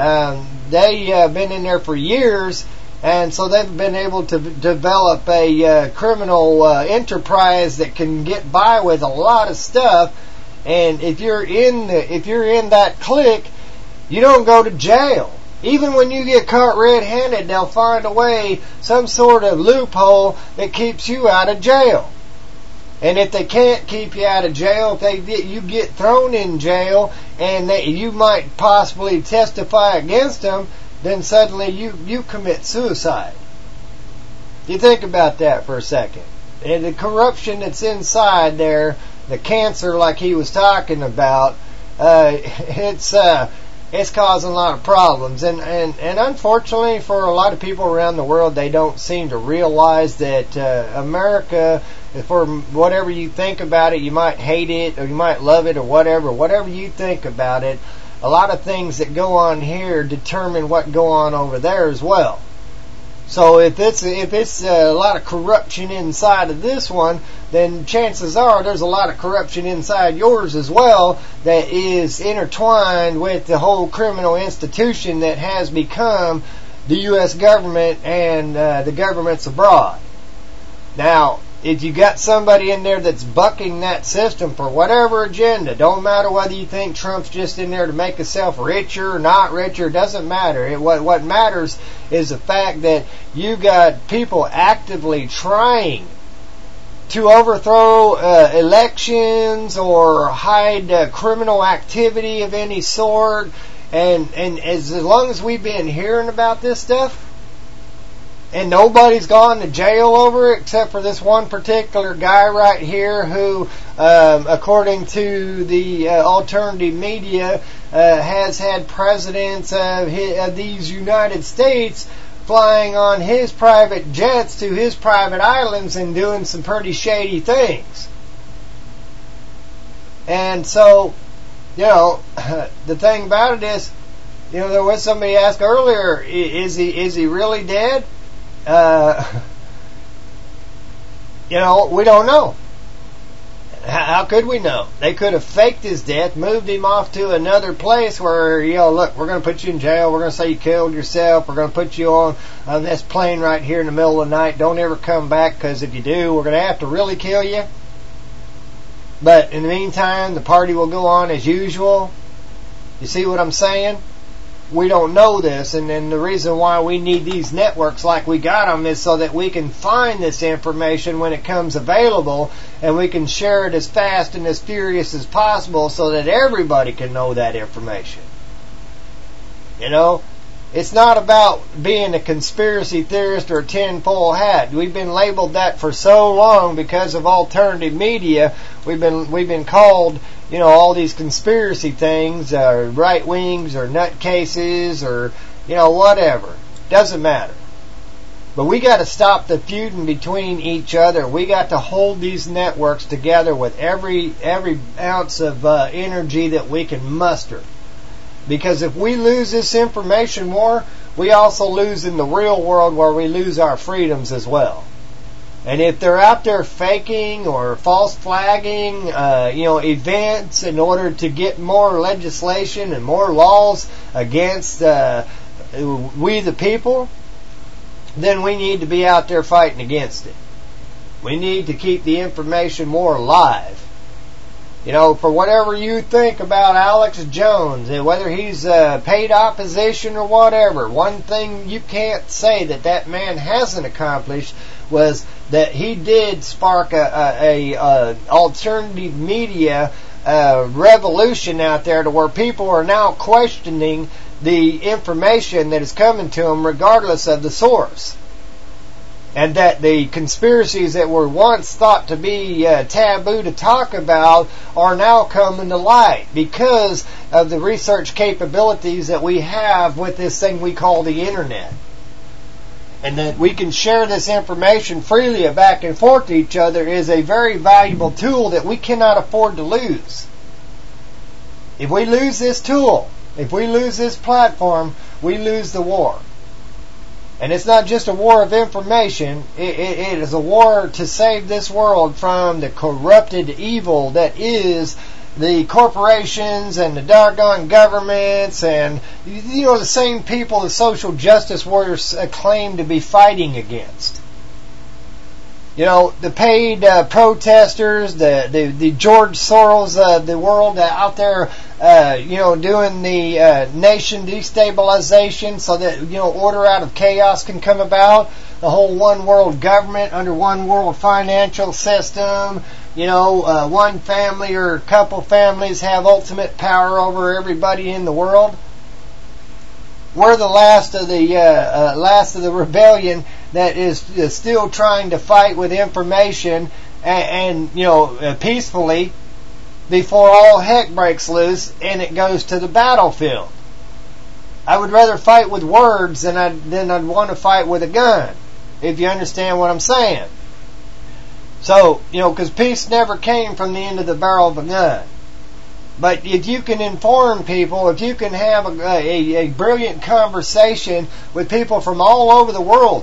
They been in there for years, and so they've been able to develop a criminal enterprise that can get by with a lot of stuff. And if you're in that clique, you don't go to jail. Even when you get caught red-handed, they'll find a way, some sort of loophole that keeps you out of jail. And if they can't keep you out of jail, if you get thrown in jail and you might possibly testify against them, then suddenly you commit suicide. You think about that for a second. And the corruption that's inside there, the cancer like he was talking about, it's causing a lot of problems. And unfortunately for a lot of people around the world, they don't seem to realize that America, for whatever you think about it, you might hate it or you might love it or whatever you think about it, a lot of things that go on here determine what go on over there as well. So if it's a lot of corruption inside of this one, then chances are there's a lot of corruption inside yours as well that is intertwined with the whole criminal institution that has become the U.S. government and the governments abroad. Now, if you got somebody in there that's bucking that system for whatever agenda, don't matter whether you think Trump's just in there to make himself richer or not richer, doesn't matter. What matters is the fact that you got people actively trying to overthrow elections or hide criminal activity of any sort. And as long as we've been hearing about this stuff, and nobody's gone to jail over it except for this one particular guy right here who, according to the alternative media, has had presidents of these United States flying on his private jets to his private islands and doing some pretty shady things. And so, the thing about it is, there was somebody asked earlier, is he really dead? We don't know. How could we know? They could have faked his death, moved him off to another place where, look, we're going to put you in jail. We're going to say you killed yourself. We're going to put you on this plane right here in the middle of the night. Don't ever come back, because if you do, we're going to have to really kill you. But in the meantime, the party will go on as usual. You see what I'm saying? We don't know this, and then the reason why we need these networks like we got them is so that we can find this information when it comes available, and we can share it as fast and as furious as possible so that everybody can know that information. It's not about being a conspiracy theorist or a tinfoil hat. We've been labeled that for so long because of alternative media. We've been called, all these conspiracy things, right wings or nutcases or, whatever. Doesn't matter. But we got to stop the feuding between each other. We got to hold these networks together with every ounce of energy that we can muster. Because if we lose this information war, we also lose in the real world, where we lose our freedoms as well. And if they're out there faking or false flagging, events in order to get more legislation and more laws against we the people, then we need to be out there fighting against it. We need to keep the information war alive. For whatever you think about Alex Jones, and whether he's paid opposition or whatever, one thing you can't say that man hasn't accomplished was that he did spark a alternative media revolution out there, to where people are now questioning the information that is coming to them regardless of the source. And that the conspiracies that were once thought to be taboo to talk about are now coming to light because of the research capabilities that we have with this thing we call the internet. And that we can share this information freely back and forth to each other is a very valuable tool that we cannot afford to lose. If we lose this tool, if we lose this platform, we lose the war. And it's not just a war of information, it is a war to save this world from the corrupted evil that is the corporations and the doggone governments and, the same people the social justice warriors claim to be fighting against. The paid protesters, the George Soros of the world out there, doing the nation destabilization so that, order out of chaos can come about. The whole one world government under one world financial system. One family or a couple families have ultimate power over everybody in the world. We're the last of the rebellion that is still trying to fight with information and peacefully before all heck breaks loose and it goes to the battlefield. I would rather fight with words than I'd want to fight with a gun, if you understand what I'm saying. So, because peace never came from the end of the barrel of a gun. But if you can inform people, if you can have a brilliant conversation with people from all over the world,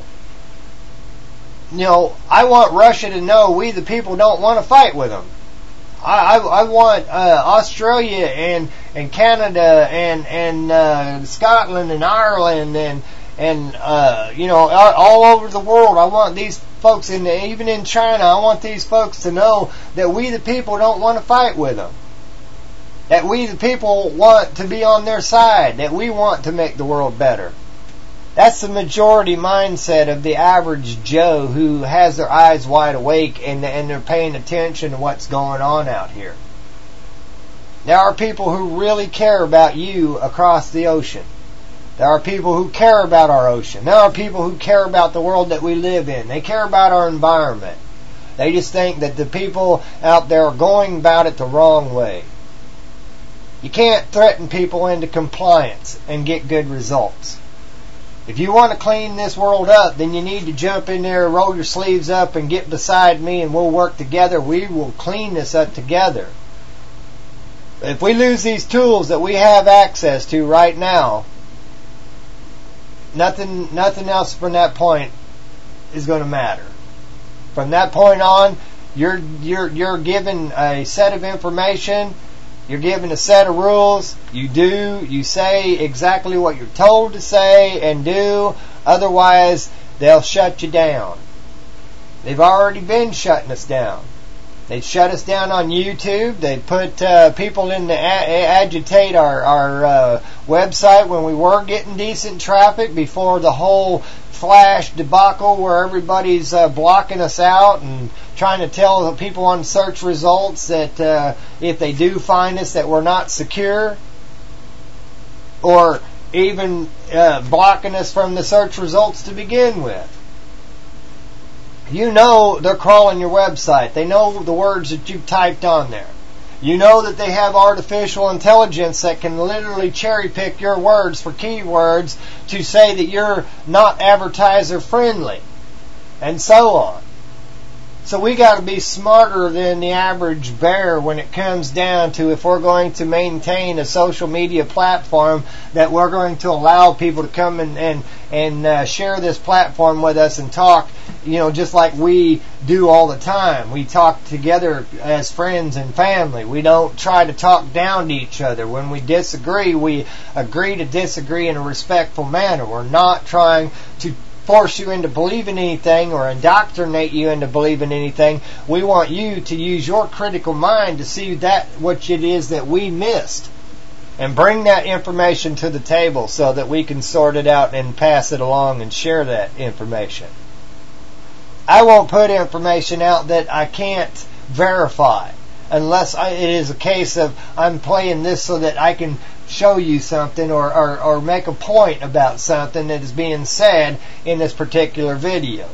I want Russia to know we the people don't want to fight with them. I want Australia and Canada and Scotland and Ireland and all over the world. I want these folks even in China. I want these folks to know that we the people don't want to fight with them. That we the people want to be on their side. That we want to make the world better. That's the majority mindset of the average Joe who has their eyes wide awake and they're paying attention to what's going on out here. There are people who really care about you across the ocean. There are people who care about our ocean. There are people who care about the world that we live in. They care about our environment. They just think that the people out there are going about it the wrong way. You can't threaten people into compliance and get good results. If you want to clean this world up, then you need to jump in there, roll your sleeves up, and get beside me, and we'll work together. We will clean this up together. If we lose these tools that we have access to right now, nothing else from that point is going to matter. From that point on, You're given a set of information. You're given a set of rules. You say exactly what you're told to say and do. Otherwise, they'll shut you down. They've already been shutting us down. They shut us down on YouTube. They put people in to agitate our website when we were getting decent traffic before the whole Flash debacle where everybody's blocking us out and trying to tell the people on search results that if they do find us that we're not secure, or even blocking us from the search results to begin with. You know they're crawling your website. They know the words that you've typed on there. You know that they have artificial intelligence that can literally cherry pick your words for keywords to say that you're not advertiser friendly, and so on. So we got to be smarter than the average bear when it comes down to if we're going to maintain a social media platform that we're going to allow people to come and share this platform with us and talk, just like we do all the time. We talk together as friends and family. We don't try to talk down to each other. When we disagree, we agree to disagree in a respectful manner. We're not trying to force you into believing anything or indoctrinate you into believing anything. We want you to use your critical mind to see that what it is that we missed and bring that information to the table so that we can sort it out and pass it along and share that information. I won't put information out that I can't verify unless it is a case of I'm playing this so that I can show you something or make a point about something that is being said in this particular video.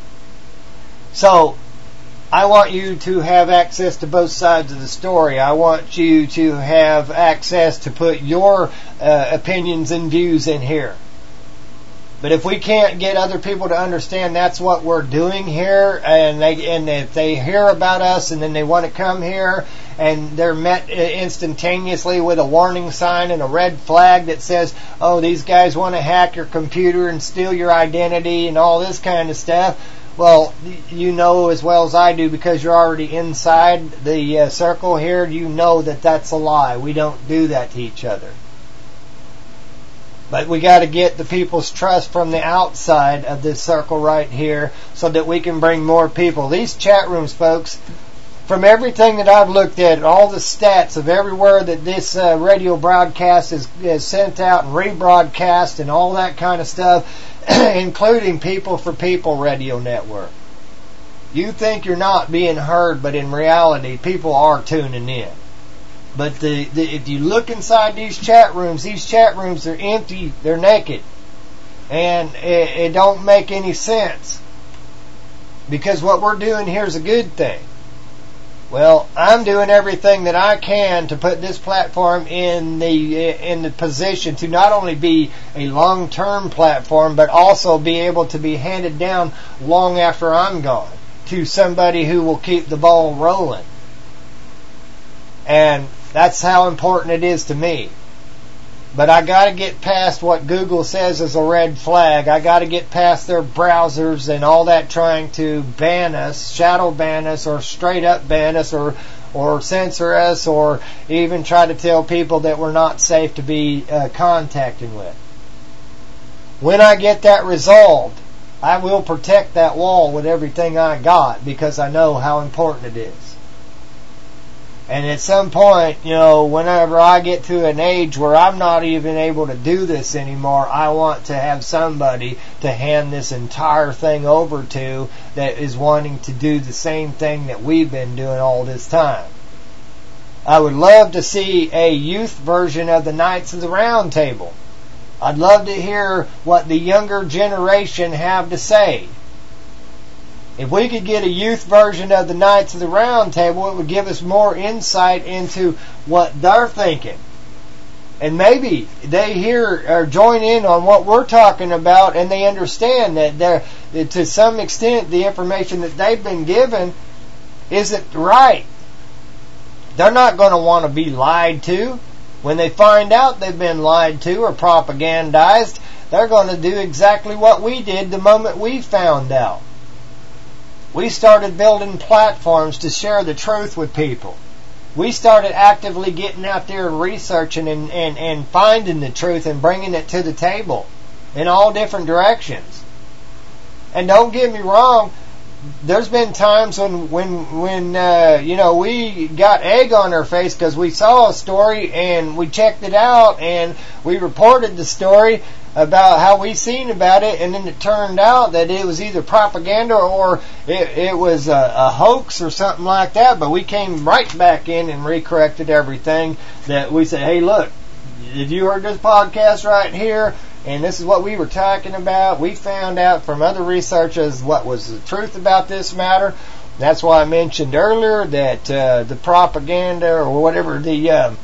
So I want you to have access to both sides of the story. I want you to have access to put your opinions and views in here. But if we can't get other people to understand that's what we're doing here, and if they hear about us and then they want to come here and they're met instantaneously with a warning sign and a red flag that says, oh, these guys want to hack your computer and steal your identity and all this kind of stuff, well, you know as well as I do, because you're already inside the circle here, you know that that's a lie. We don't do that to each other. But we got to get the people's trust from the outside of this circle right here so that we can bring more people. These chat rooms, folks, from everything that I've looked at, all the stats of everywhere that this radio broadcast is sent out and rebroadcast and all that kind of stuff, including People for People Radio Network. You think you're not being heard, but in reality, people are tuning in. But if you look inside these chat rooms are empty, they're naked. And it don't make any sense. Because what we're doing here is a good thing. Well, I'm doing everything that I can to put this platform in the position to not only be a long-term platform, but also be able to be handed down long after I'm gone to somebody who will keep the ball rolling. And that's how important it is to me. But I got to get past what Google says is a red flag. I got to get past their browsers and all that trying to ban us, shadow ban us, or straight up ban us, or censor us, or even try to tell people that we're not safe to be contacting with. When I get that resolved, I will protect that wall with everything I got, because I know how important it is. And at some point, whenever I get to an age where I'm not even able to do this anymore, I want to have somebody to hand this entire thing over to that is wanting to do the same thing that we've been doing all this time. I would love to see a youth version of the Knights of the Round Table. I'd love to hear what the younger generation have to say. If we could get a youth version of the Knights of the Round Table, it would give us more insight into what they're thinking. And maybe they hear or join in on what we're talking about, and they understand that to some extent the information that they've been given isn't right. They're not going to want to be lied to. When they find out they've been lied to or propagandized, they're going to do exactly what we did the moment we found out. We started building platforms to share the truth with people. We started actively getting out there and researching and finding the truth and bringing it to the table in all different directions. And don't get me wrong, there's been times when we got egg on our face because we saw a story and we checked it out and we reported the story about how we seen about it, and then it turned out that it was either propaganda or it was a hoax or something like that. But we came right back in and recorrected everything. That we said, hey, look, if you heard this podcast right here, and this is what we were talking about, we found out from other researchers what was the truth about this matter. That's why I mentioned earlier that the propaganda or whatever the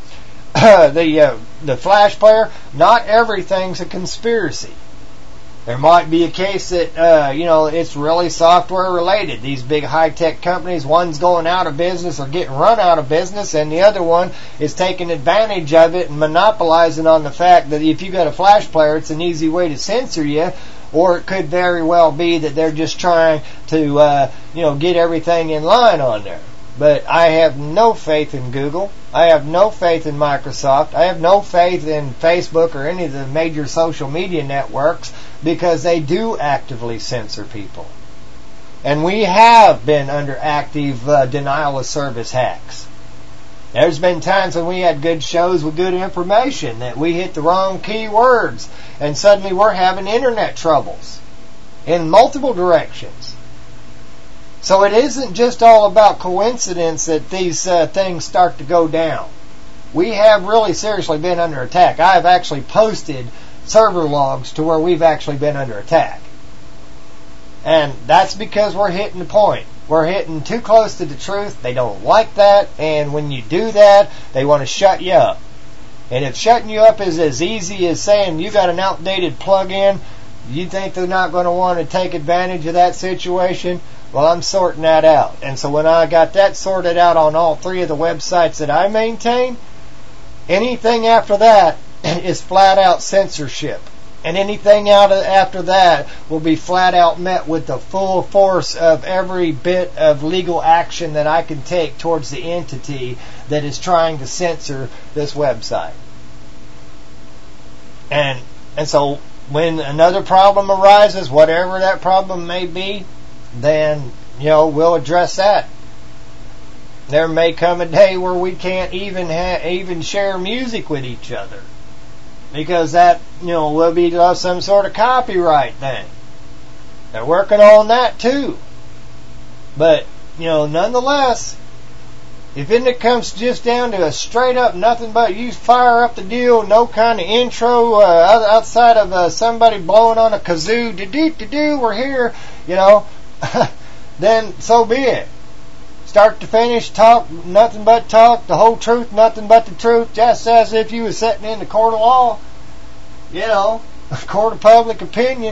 Flash player, not everything's a conspiracy. There might be a case that it's really software related. These big high-tech companies, one's going out of business or getting run out of business, and the other one is taking advantage of it and monopolizing on the fact that if you got a Flash player, it's an easy way to censor you. Or it could very well be that they're just trying to get everything in line on there. But I have no faith in Google. I have no faith in Microsoft. I have no faith in Facebook or any of the major social media networks because they do actively censor people. And we have been under active denial of service hacks. There's been times when we had good shows with good information that we hit the wrong keywords and suddenly we're having internet troubles in multiple directions. So it isn't just all about coincidence that these things start to go down. We have really seriously been under attack. I have actually posted server logs to where we've actually been under attack. And that's because we're hitting the point. We're hitting too close to the truth. They don't like that. And when you do that, they want to shut you up. And if shutting you up is as easy as saying you got an outdated plug-in, you think they're not going to want to take advantage of that situation? Well, I'm sorting that out. And so when I got that sorted out on all three of the websites that I maintain, anything after that is flat out censorship. And anything after that will be flat out met with the full force of every bit of legal action that I can take towards the entity that is trying to censor this website. And so when another problem arises, whatever that problem may be, then, we'll address that. There may come a day where we can't even share music with each other. Because that, will be some sort of copyright thing. They're working on that too. But, nonetheless, if it comes just down to a straight up nothing but you fire up the deal, no kind of intro outside of somebody blowing on a kazoo, do we're here, then so be it. Start to finish, talk, nothing but talk, the whole truth, nothing but the truth, just as if you were sitting in the court of law, a court of public opinion.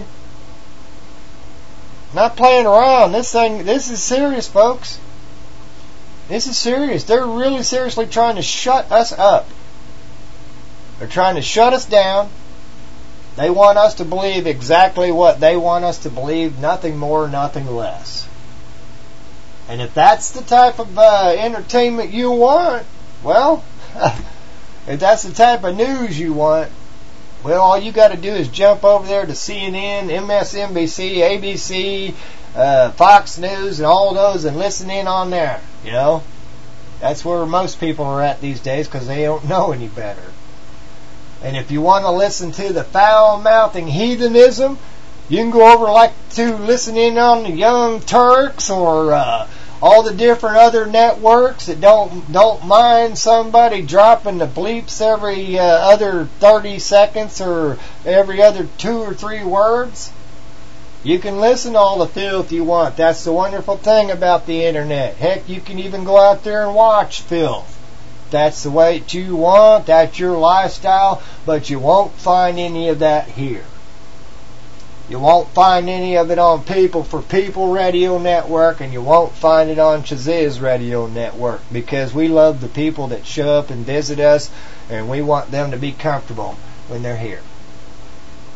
Not playing around. This is serious, folks. This is serious. They're really seriously trying to shut us up. They're trying to shut us down. They want us to believe exactly what they want us to believe, nothing more, nothing less. And if that's the type of entertainment you want, well, if that's the type of news you want, well, all you got to do is jump over there to CNN, MSNBC, ABC, Fox News, and all those and listen in on there. That's where most people are at these days because they don't know any better. And if you want to listen to the foul-mouthing heathenism, you can go over to listen in on the Young Turks or all the different other networks that don't mind somebody dropping the bleeps every other 30 seconds or every other 2 or 3 words. You can listen to all the filth you want. That's the wonderful thing about the internet. Heck, you can even go out there and watch filth. That's the way that you want. That's your lifestyle. But you won't find any of that here. You won't find any of it on People for People Radio Network, and you won't find it on Shaziz Radio Network, because we love the people that show up and visit us, and we want them to be comfortable when they're here.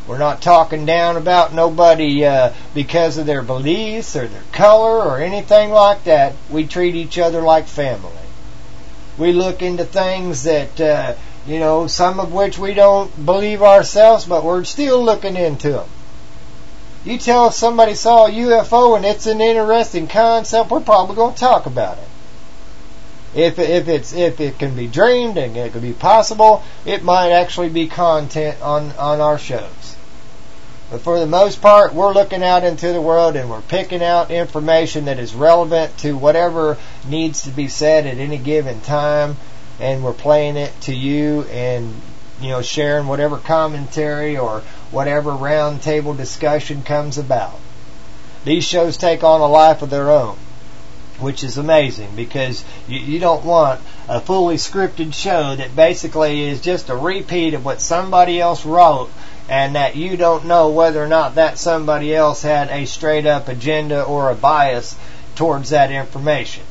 We're not talking down about nobody because of their beliefs or their color or anything like that. We treat each other like family. We look into things that, some of which we don't believe ourselves, but we're still looking into them. You tell if somebody saw a UFO and it's an interesting concept, we're probably going to talk about it. If it can be dreamed and it can be possible, it might actually be content on our shows. But for the most part, we're looking out into the world and we're picking out information that is relevant to whatever needs to be said at any given time, and we're playing it to you and sharing whatever commentary or whatever round table discussion comes about. These shows take on a life of their own, which is amazing, because you don't want a fully scripted show that basically is just a repeat of what somebody else wrote, and that you don't know whether or not that somebody else had a straight up agenda or a bias towards that information.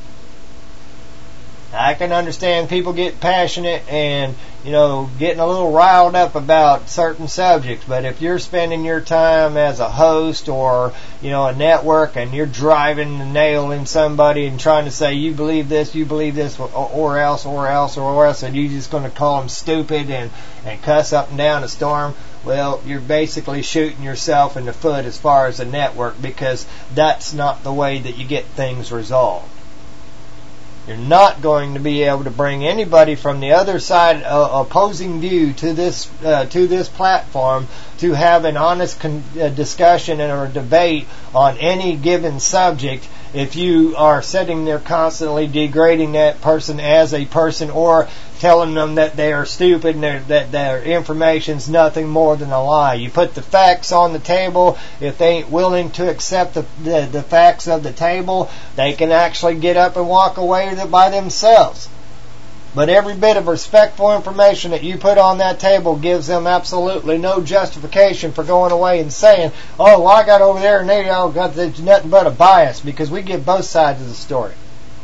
I can understand people get passionate and, getting a little riled up about certain subjects, but if you're spending your time as a host or, a network, and you're driving the nail in somebody and trying to say, you believe this, or else, and you're just going to call them stupid and cuss up and down a storm, well, you're basically shooting yourself in the foot as far as a network, because that's not the way that you get things resolved. You're not going to be able to bring anybody from the other side, opposing view to this platform, to have an honest discussion or debate on any given subject if you are sitting there constantly degrading that person as a person, or telling them that they are stupid and that their information's nothing more than a lie. You put the facts on the table. If they ain't willing to accept the facts of the table, they can actually get up and walk away by themselves. But every bit of respectful information that you put on that table gives them absolutely no justification for going away and saying, oh, well, I got over there and they all got nothing but a bias, because we give both sides of the story.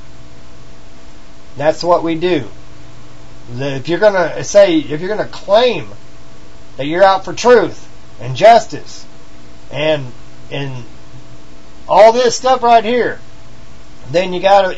That's what we do. If you're going to claim that you're out for truth and justice and all this stuff right here, then you got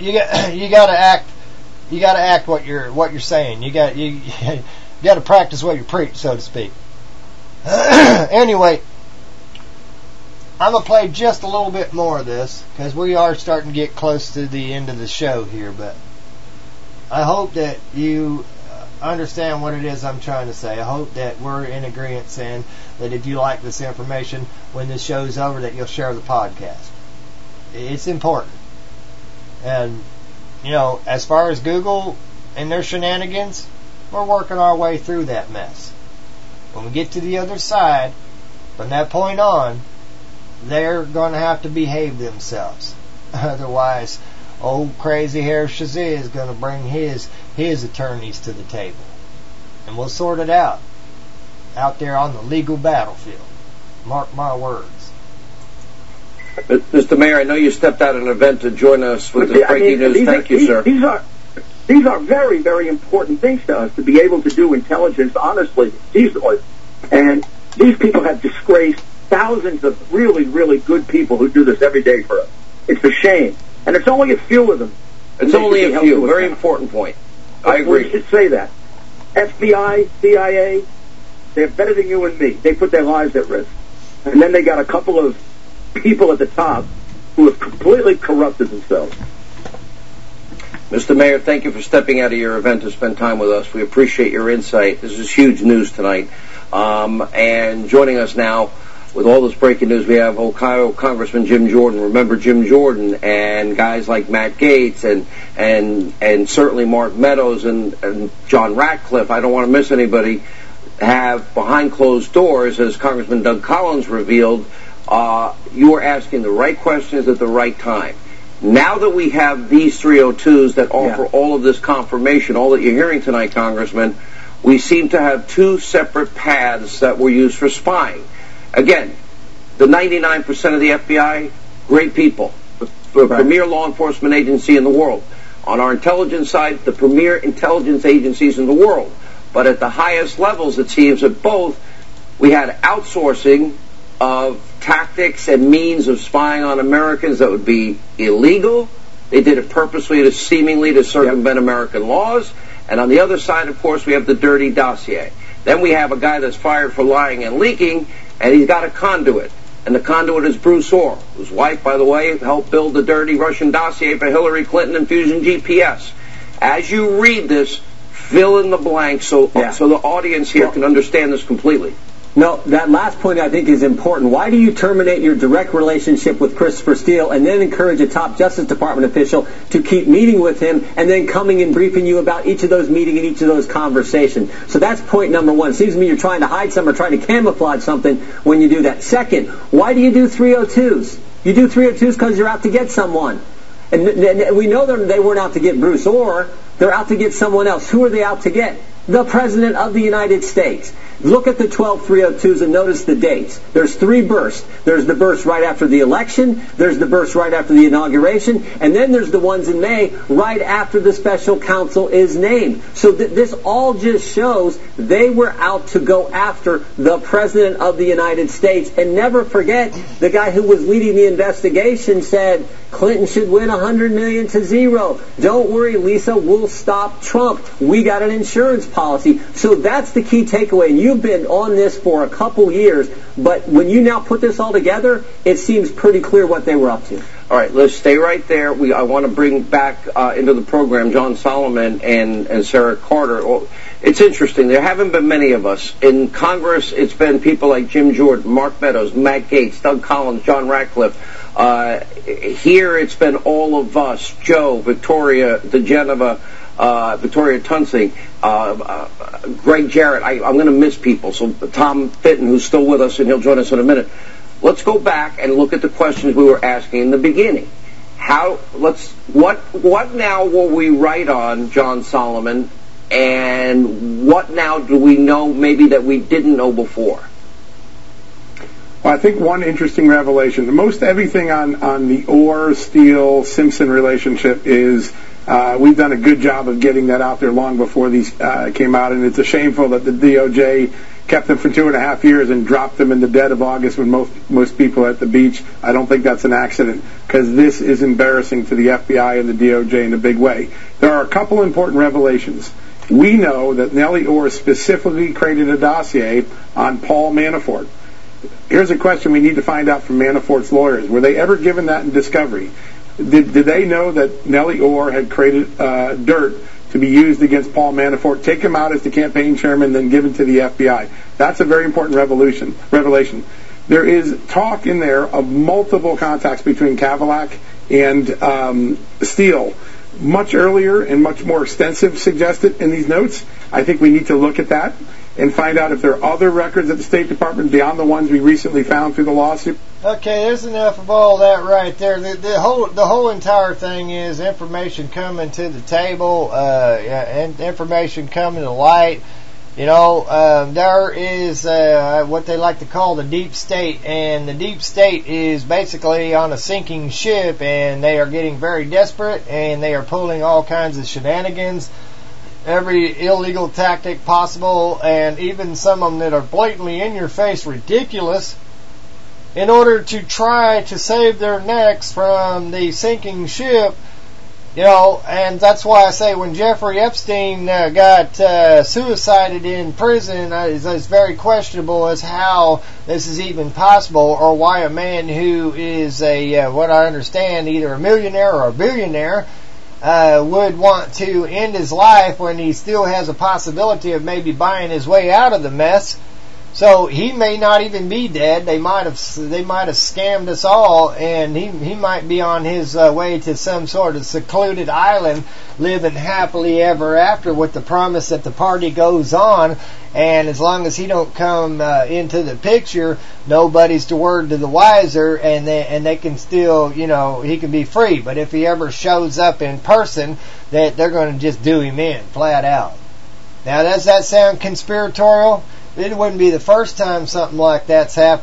to act what you're saying. You got to practice what you preach, so to speak. Anyway, I'm gonna play just a little bit more of this, because we are starting to get close to the end of the show here. But I hope that you understand what it is I'm trying to say. I hope that we're in agreement saying that if you like this information, when this show's over, that you'll share the podcast. It's important. And as far as Google and their shenanigans, we're working our way through that mess. When we get to the other side, from that point on, they're going to have to behave themselves. Otherwise, old crazy hair Shazia is going to bring his attorneys to the table. And we'll sort it out there on the legal battlefield. Mark my words. Mr. Mayor, I know you stepped out of an event to join us with this breaking news. Thank you, sir. These are very, very important things to us, to be able to do intelligence honestly, decently. And these people have disgraced thousands of really, really good people who do this every day for us. It's a shame. And it's only a few of them. It's only a few. Very important point. I agree. We should say that. FBI, CIA, they're better than you and me. They put their lives at risk. And then they got a couple of people at the top who have completely corrupted themselves. Mr. Mayor, thank you for stepping out of your event to spend time with us. We appreciate your insight. This is huge news tonight. And joining us now with all this breaking news, we have Ohio Congressman Jim Jordan. Remember Jim Jordan, and guys like Matt Gaetz and certainly Mark Meadows and John Ratcliffe. I don't want to miss anybody. Have behind closed doors, as Congressman Doug Collins revealed, you are asking the right questions at the right time. Now that we have these 302s that offer all of this confirmation, all that you're hearing tonight, Congressman, we seem to have two separate paths that were used for spying. Again, the 99% of the FBI, great people, the premier law enforcement agency in the world. On our intelligence side, the premier intelligence agencies in the world. But at the highest levels, it seems that both We had outsourcing of tactics and means of spying on Americans that would be illegal. They did it purposely to seemingly to circumvent American laws. And on the other side, of course, we have the dirty dossier. Then we have a guy that's fired for lying and leaking, and he's got a conduit. And the conduit is Bruce Orr, whose wife, by the way, helped build the dirty Russian dossier for Hillary Clinton and Fusion GPS. As you read this, fill in the blanks so the audience here can understand this completely. No, that last point I think is important. Why do you terminate your direct relationship with Christopher Steele and then encourage a top Justice Department official to keep meeting with him and then coming and briefing you about each of those meetings and each of those conversations? So that's point number one. It seems to me you're trying to hide something or trying to camouflage something when you do that. Second, why do you do 302s? You do 302s because you're out to get someone. And we know they weren't out to get Bruce Orr. They're out to get someone else. Who are they out to get? The President of the United States. Look at the 12 302s and notice the dates. There's 3 bursts. There's the burst right after the election, there's the burst right after the inauguration, and then there's the ones in May right after the special counsel is named. So this all just shows they were out to go after the President of the United States. And never forget, the guy who was leading the investigation said Clinton should win 100 million to 0. Don't worry, Lisa, we'll stop Trump. We got an insurance policy. So that's the key takeaway. And you've been on this for a couple years, but when you now put this all together, it seems pretty clear what they were up to. All right, let's stay right there. I want to bring back into the program John Solomon and Sarah Carter. Well, it's interesting. There haven't been many of us. In Congress, it's been people like Jim Jordan, Mark Meadows, Matt Gaetz, Doug Collins, John Ratcliffe. Here it's been all of us, Joe, Victoria DeGeneva, Victoria Tunsing, Greg Jarrett. I'm going to miss people. So Tom Fitton, who's still with us, and he'll join us in a minute. Let's go back and look at the questions we were asking in the beginning. What now will we write on, John Solomon, and what now do we know maybe that we didn't know before? Well, I think one interesting revelation, most everything on the Orr-Steele-Simpson relationship is we've done a good job of getting that out there long before these came out, and it's a shameful that the DOJ kept them for 2.5 years and dropped them in the dead of August when most people are at the beach. I don't think that's an accident, because this is embarrassing to the FBI and the DOJ in a big way. There are a couple important revelations. We know that Nellie Orr specifically created a dossier on Paul Manafort. Here's a question we need to find out from Manafort's lawyers. Were they ever given that in discovery? Did they know that Nellie Orr had created dirt to be used against Paul Manafort, take him out as the campaign chairman, then given to the FBI? That's a very important revelation. There is talk in there of multiple contacts between Kavalak and Steele. Much earlier and much more extensive suggested in these notes. I think we need to look at that and find out if there are other records at the State Department beyond the ones we recently found through the lawsuit. Okay, there's enough of all that right there. The whole entire thing is information coming to the table, and information coming to light. You know, there is what they like to call the deep state, and the deep state is basically on a sinking ship, and they are getting very desperate, and they are pulling all kinds of shenanigans, every illegal tactic possible, and even some of them that are blatantly in your face ridiculous, in order to try to save their necks from the sinking ship. You know, and that's why I say when Jeffrey Epstein got suicided in prison, it's very questionable as how this is even possible, or why a man who is what I understand, either a millionaire or a billionaire, would want to end his life when he still has a possibility of maybe buying his way out of the mess. So he may not even be dead. They might have scammed us all, and he might be on his way to some sort of secluded island, living happily ever after, with the promise that the party goes on, and as long as he don't come into the picture, nobody's the word to the wiser, and they can still, you know, he can be free. But if he ever shows up in person, that they're going to just do him in flat out. Now, does that sound conspiratorial? It wouldn't be the first time something like that's happened.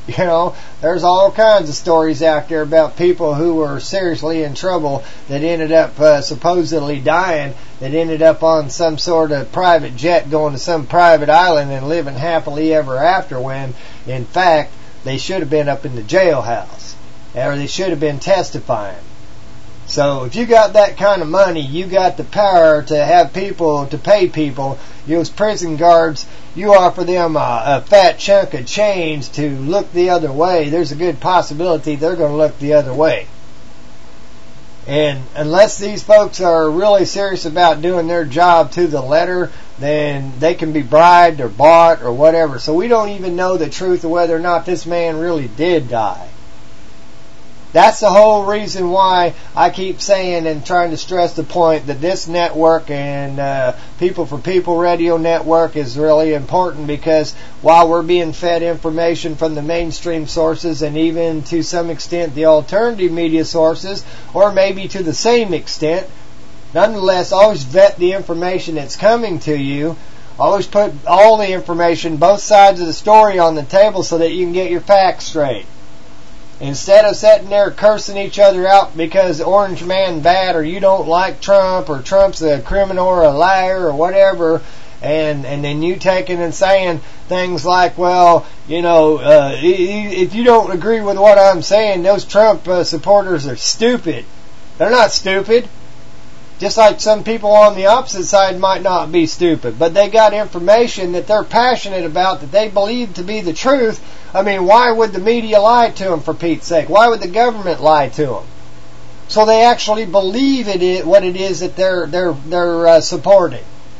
You know, there's all kinds of stories out there about people who were seriously in trouble that ended up supposedly dying, that ended up on some sort of private jet going to some private island and living happily ever after, when, in fact, they should have been up in the jailhouse, or they should have been testifying. So if you got that kind of money, you got the power to have people, to pay people, those prison guards, you offer them a fat chunk of change to look the other way, there's a good possibility they're going to look the other way. And unless these folks are really serious about doing their job to the letter, then they can be bribed or bought or whatever. So we don't even know the truth of whether or not this man really did die. That's the whole reason why I keep saying and trying to stress the point that this network and People for People Radio Network is really important, because while we're being fed information from the mainstream sources and even to some extent the alternative media sources, or maybe to the same extent, nonetheless always vet the information that's coming to you. Always put all the information, both sides of the story, on the table so that you can get your facts straight. Instead of sitting there cursing each other out because Orange Man bad, or you don't like Trump, or Trump's a criminal or a liar or whatever, and then you taking and saying things like, well, you know, if you don't agree with what I'm saying, those Trump supporters are stupid. They're not stupid. Just like some people on the opposite side might not be stupid, but they got information that they're passionate about, that they believe to be the truth. I mean, why would the media lie to them, for Pete's sake? Why would the government lie to them? So they actually believe what it is that they're supporting.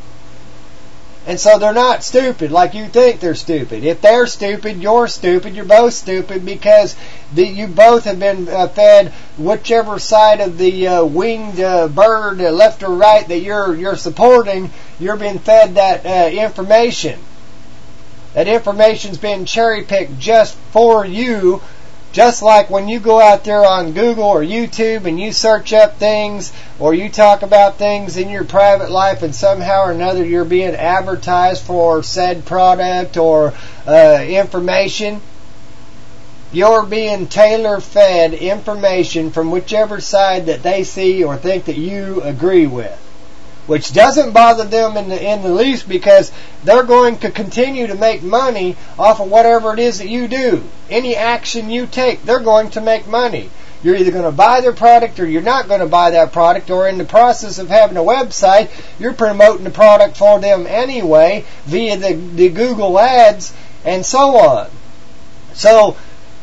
And so they're not stupid like you think they're stupid. If they're stupid, you're stupid. You're both stupid, because you both have been fed whichever side of the winged bird, left or right, that you're supporting. You're being fed that information. That information's been cherry-picked just for you. Just like when you go out there on Google or YouTube and you search up things, or you talk about things in your private life, and somehow or another you're being advertised for said product or information, you're being tailor-fed information from whichever side that they see or think that you agree with. Which doesn't bother them in the least, because they're going to continue to make money off of whatever it is that you do. Any action you take, they're going to make money. You're either going to buy their product or you're not going to buy that product, or in the process of having a website, you're promoting the product for them anyway via the Google ads and so on. So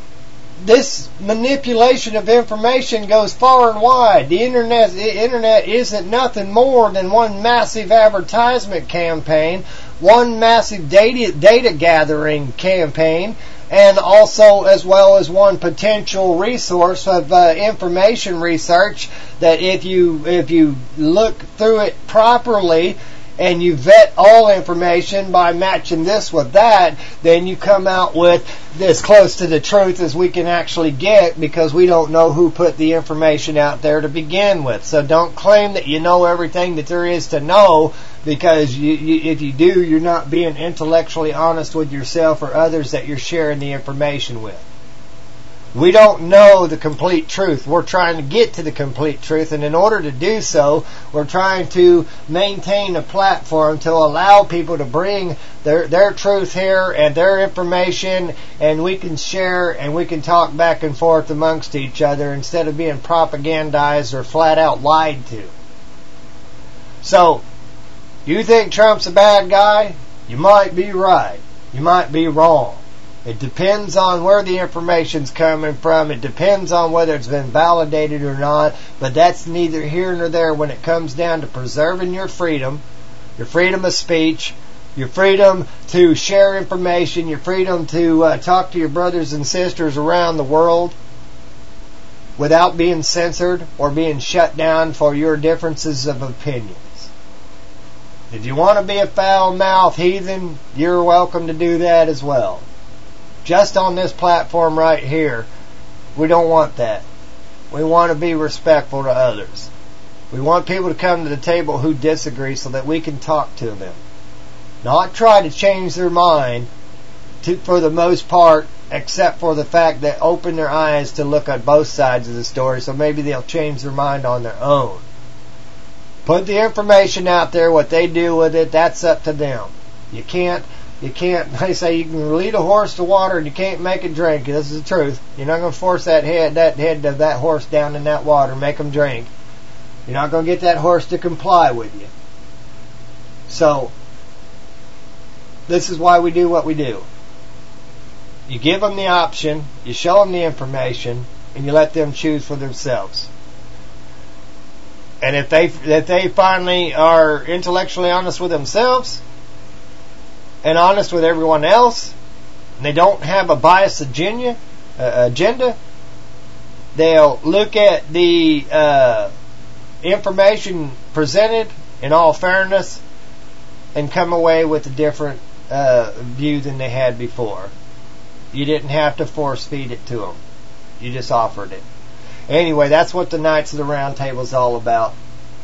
this manipulation of information goes far and wide. The internet isn't nothing more than one massive advertisement campaign, one massive data gathering campaign, and also as well as one potential resource of information research that if you look through it properly and you vet all information by matching this with that, then you come out with as close to the truth as we can actually get, because we don't know who put the information out there to begin with. So don't claim that you know everything that there is to know, because if you do, you're not being intellectually honest with yourself or others that you're sharing the information with. We don't know the complete truth. We're trying to get to the complete truth, and in order to do so, we're trying to maintain a platform to allow people to bring their truth here and their information, and we can share and we can talk back and forth amongst each other instead of being propagandized or flat out lied to. So, you think Trump's a bad guy? You might be right. You might be wrong. It depends on where the information's coming from. It depends on whether it's been validated or not. But that's neither here nor there when it comes down to preserving your freedom of speech, your freedom to share information, your freedom to talk to your brothers and sisters around the world without being censored or being shut down for your differences of opinions. If you want to be a foul-mouthed heathen, you're welcome to do that as well. Just on this platform right here, we don't want that. We want to be respectful to others. We want people to come to the table who disagree so that we can talk to them. Not try to change their mind for the most part except for the fact that open their eyes to look at both sides of the story, so maybe they'll change their mind on their own. Put the information out there. What they do with it, that's up to them. You can't, they say you can lead a horse to water and you can't make it drink. This is the truth. You're not going to force that head of that horse down in that water, make them drink. You're not going to get that horse to comply with you. So, this is why we do what we do. You give them the option, you show them the information, and you let them choose for themselves. And if they finally are intellectually honest with themselves and honest with everyone else, and they don't have a biased agenda, they'll look at the information presented in all fairness and come away with a different view than they had before. You didn't have to force feed it to them. You just offered it. Anyway, that's what the Knights of the Round Table is all about.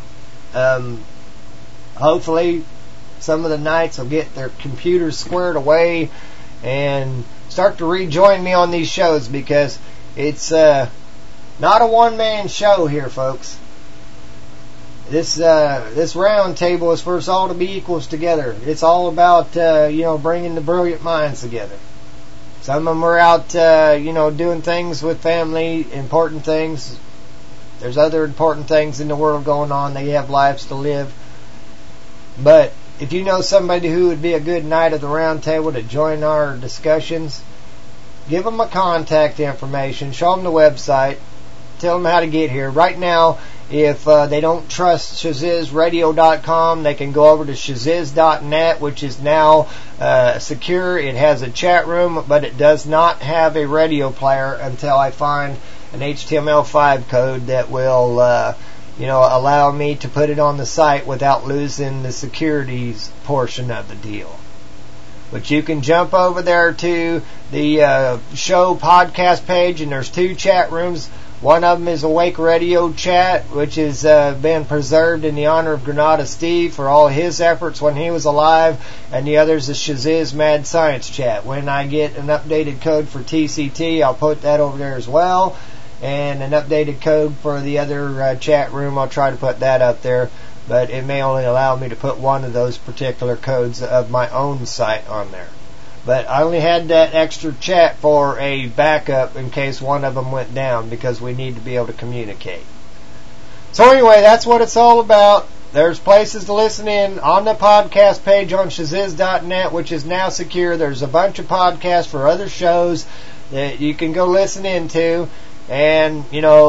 Hopefully, some of the Knights will get their computers squared away and start to rejoin me on these shows, because it's not a one-man show here, folks. This round table is for us all to be equals together. It's all about bringing the brilliant minds together. Some of them are out, doing things with family, important things. There's other important things in the world going on. They have lives to live. But if you know somebody who would be a good Knight of the Round Table to join our discussions, give them a contact information, show them the website, tell them how to get here. Right now, if they don't trust ShazizRadio.com, they can go over to Shaziz.net, which is now secure. It has a chat room, but it does not have a radio player until I find an HTML5 code that will allow me to put it on the site without losing the securities portion of the deal. But you can jump over there to the show podcast page, and there's 2 chat rooms. One of them is Awake Radio Chat, which has been preserved in the honor of Granada Steve for all his efforts when he was alive, and the other is the Shaziz Mad Science Chat. When I get an updated code for TCT, I'll put that over there as well, and an updated code for the other chat room, I'll try to put that up there, but it may only allow me to put one of those particular codes of my own site on there. But I only had that extra chat for a backup in case one of them went down, because we need to be able to communicate. So anyway, that's what it's all about. There's places to listen in on the podcast page on Shaziz.net, which is now secure. There's a bunch of podcasts for other shows that you can go listen into. And,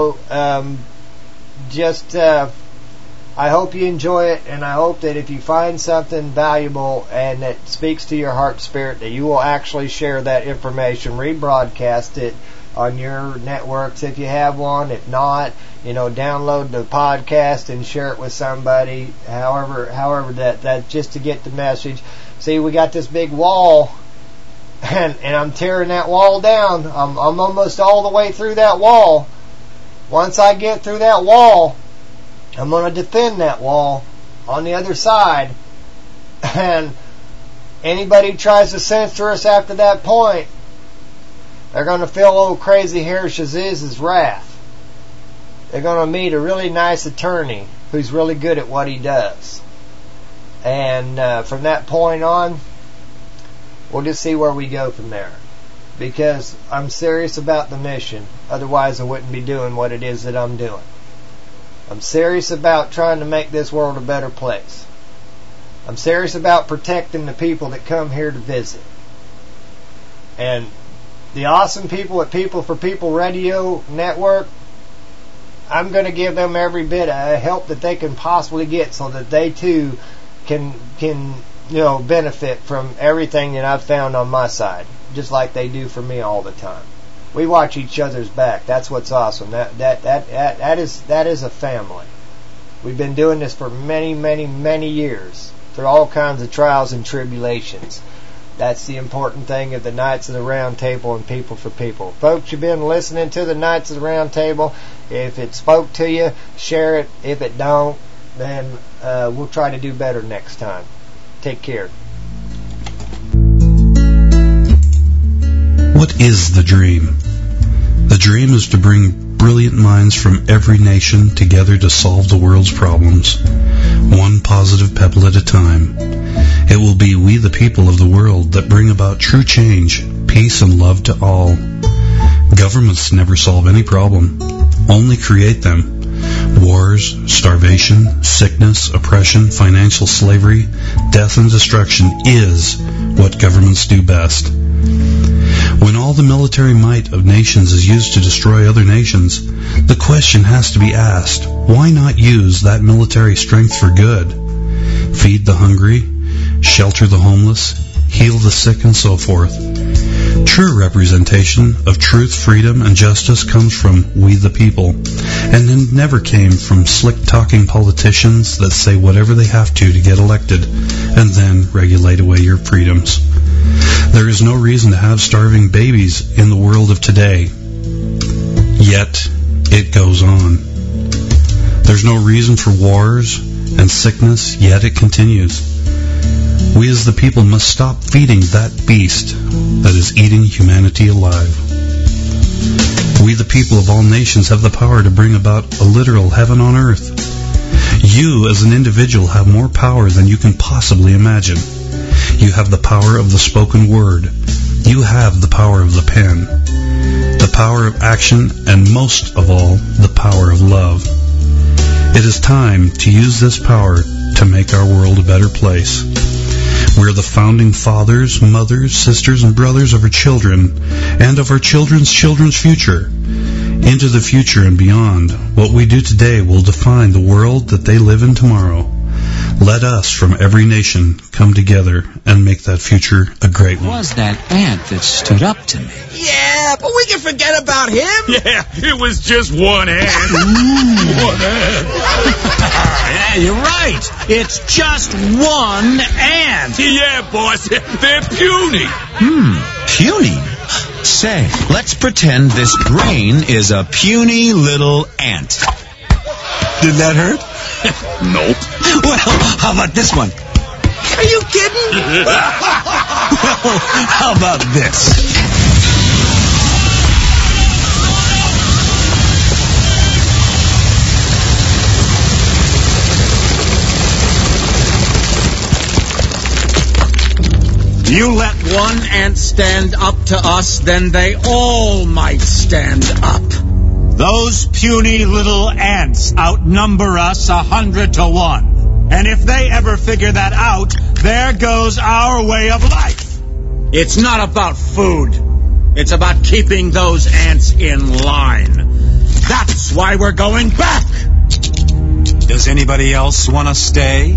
I hope you enjoy it, and I hope that if you find something valuable and that speaks to your heart spirit, that you will actually share that information, rebroadcast it on your networks if you have one. If not, download the podcast and share it with somebody, however that just to get the message. See, we got this big wall, and I'm tearing that wall down. I'm almost all the way through that wall. Once I get through that wall, I'm going to defend that wall on the other side. And anybody who tries to censor us after that point, they're going to feel old crazy hair Shaziz's wrath. They're going to meet a really nice attorney who's really good at what he does. And from that point on, we'll just see where we go from there. Because I'm serious about the mission. Otherwise, I wouldn't be doing what it is that I'm doing. I'm serious about trying to make this world a better place. I'm serious about protecting the people that come here to visit. And the awesome people at People for People Radio Network, I'm going to give them every bit of help that they can possibly get so that they too can benefit from everything that I've found on my side, just like they do for me all the time. We watch each other's back. That's what's awesome. That is a family. We've been doing this for many, many, many years through all kinds of trials and tribulations. That's the important thing of the Knights of the Round Table and People for People. Folks, you've been listening to the Knights of the Round Table. If it spoke to you, share it. If it don't, then we'll try to do better next time. Take care. What is the dream. The dream is to bring brilliant minds from every nation together to solve the world's problems, one positive pebble at a time. It will be we the people of the world that bring about true change, peace and love to all. Governments never solve any problem, only create them. Wars, starvation, sickness, oppression, financial slavery, death and destruction is what governments do best. When all the military might of nations is used to destroy other nations, the question has to be asked, why not use that military strength for good? Feed the hungry, shelter the homeless, heal the sick, and so forth. True representation of truth, freedom, and justice comes from we the people, and it never came from slick-talking politicians that say whatever they have to get elected, and then regulate away your freedoms. There is no reason to have starving babies in the world of today, yet it goes on. There's no reason for wars and sickness, yet it continues. We as the people must stop feeding that beast that is eating humanity alive. We the people of all nations have the power to bring about a literal heaven on earth. You as an individual have more power than you can possibly imagine. You have the power of the spoken word. You have the power of the pen, the power of action, and most of all, the power of love. It is time to use this power to make our world a better place. We're the founding fathers, mothers, sisters, and brothers of our children and of our children's children's future. Into the future and beyond, what we do today will define the world that they live in tomorrow. Let us from every nation come together and make that future a great one. It was that ant that stood up to me. Yeah, but we can forget about him. Yeah, it was just one ant. One ant. Yeah, you're right. It's just one ant. Yeah, boss. They're puny. Puny? Say, let's pretend this brain is a puny little ant. Did that hurt? Nope. Well, how about this one? Are you kidding? Well, how about this? You let one ant stand up to us, then they all might stand up. Those puny little ants outnumber us 100 to 1. And if they ever figure that out, there goes our way of life. It's not about food. It's about keeping those ants in line. That's why we're going back. Does anybody else want to stay?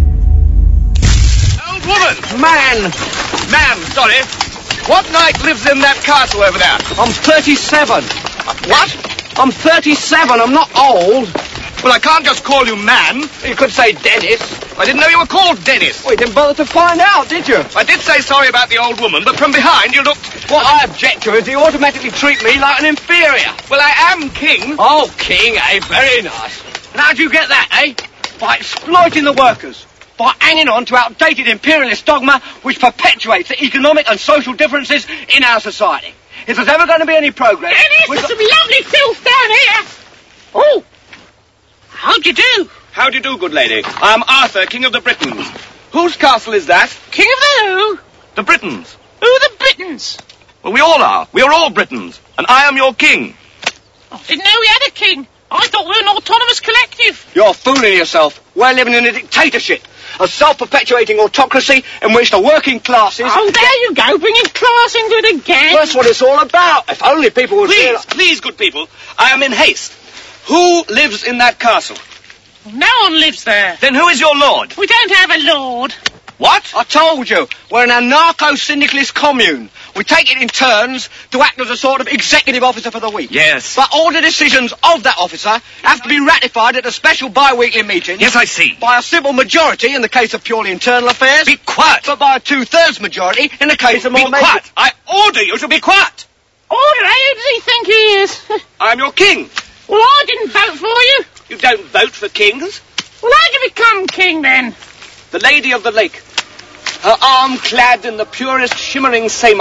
Old woman! Man, sorry. What knight lives in that castle over there? I'm 37. What? I'm 37. I'm not old. Well, I can't just call you man. You could say Dennis. I didn't know you were called Dennis. Well, you didn't bother to find out, did you? I did say sorry about the old woman, but from behind you looked... What I object to is you automatically treat me like an inferior. Well, I am king. Oh, king, eh? Very nice. And how'd you get that, eh? By exploiting the workers. By hanging on to outdated imperialist dogma which perpetuates the economic and social differences in our society. If there's ever going to be any progress... Dennis, there's some lovely filth down here. Oh, how do you do? How do you do, good lady? I am Arthur, King of the Britons. Whose castle is that? King of the who? The Britons. Who are the Britons? Well, we all are. We are all Britons. And I am your king. I didn't know we had a king. I thought we were an autonomous collective. You're fooling yourself. We're living in a dictatorship. A self-perpetuating autocracy in which the working classes... Oh, there you go, bringing class into it again. That's what it's all about. If only people would... Please, good people. I am in haste. Who lives in that castle? No one lives there. Then who is your lord? We don't have a lord. What? I told you. We're an anarcho-syndicalist commune. We take it in turns to act as a sort of executive officer for the week. Yes. But all the decisions of that officer have to be ratified at a special bi-weekly meeting. Yes, I see. By a simple majority in the case of purely internal affairs. Be quiet. But by a 2/3 majority in the case of more... Be quiet. I order you to be quiet. Order, eh? Who does he think he is? I'm your king. Well, I didn't vote for you. You don't vote for kings. Well, how'd you become king, then? The Lady of the Lake. Her arm clad in the purest shimmering samite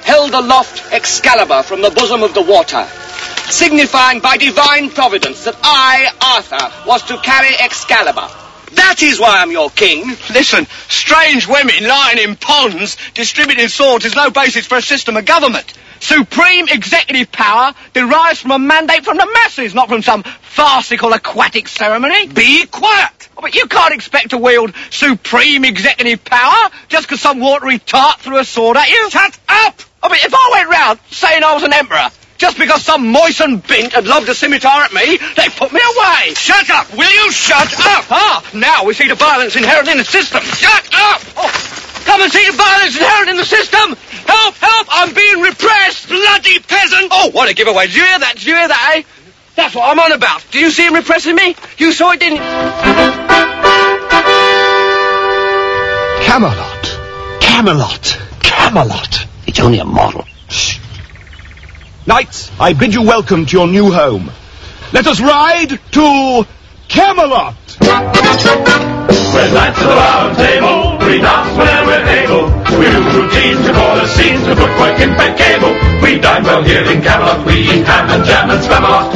held aloft Excalibur from the bosom of the water, signifying by divine providence that I, Arthur, was to carry Excalibur. That is why I'm your king. Listen, strange women lying in ponds distributing swords is no basis for a system of government. Supreme executive power derives from a mandate from the masses, not from some farcical aquatic ceremony. Be quiet! Oh, but you can't expect to wield supreme executive power just because some watery tart threw a sword at you. Shut up! I mean, if I went round saying I was an emperor, just because some moistened bint had lobbed a scimitar at me, they put me away. Shut up! Will you shut up? Ah, now we see the violence inherent in the system. Shut up! Oh, come and see the violence inherent in the system! Help! Help! I'm being repressed! Bloody peasant! Oh, what a giveaway. Did you hear that? Did you hear that, eh? That's what I'm on about. Do you see him repressing me? You saw it, didn't you? Camelot. Camelot. Camelot. It's only a model. Shh. Knights, I bid you welcome to your new home. Let us ride to Camelot. We're knights of the round table, we dance whenever we're able. We do routines, we call the scenes, we put work in bed cable. We dine well here in Camelot, we eat ham and jam and Spamalot.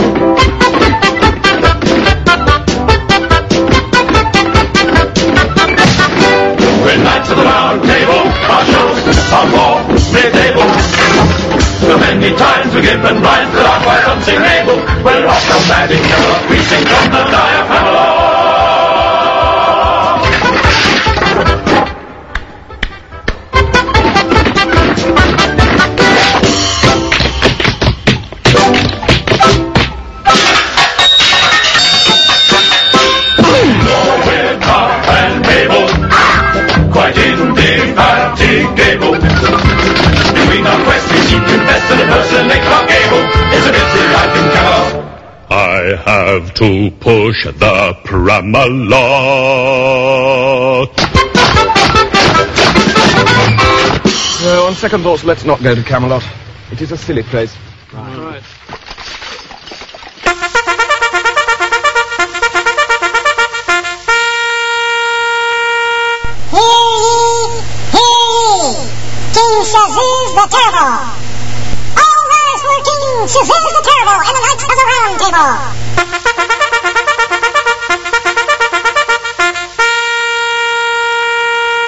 We're knights of the round table, our shows are more mid-able. So many times we give and rhymes that are quite unsingable. We're off so mad in Camelot, we sing from the diaphragm. Quite indefatigable. Between our quests we seek to invest and impersonate Clark Gable. It's a busy life in Camelot. I have to push the Pramalot. On second thoughts, let's not go to Camelot. It is a silly place. Right. King Shazuz the Terrible. All rise for King Shazuz the Terrible and the Knights of the Round Table.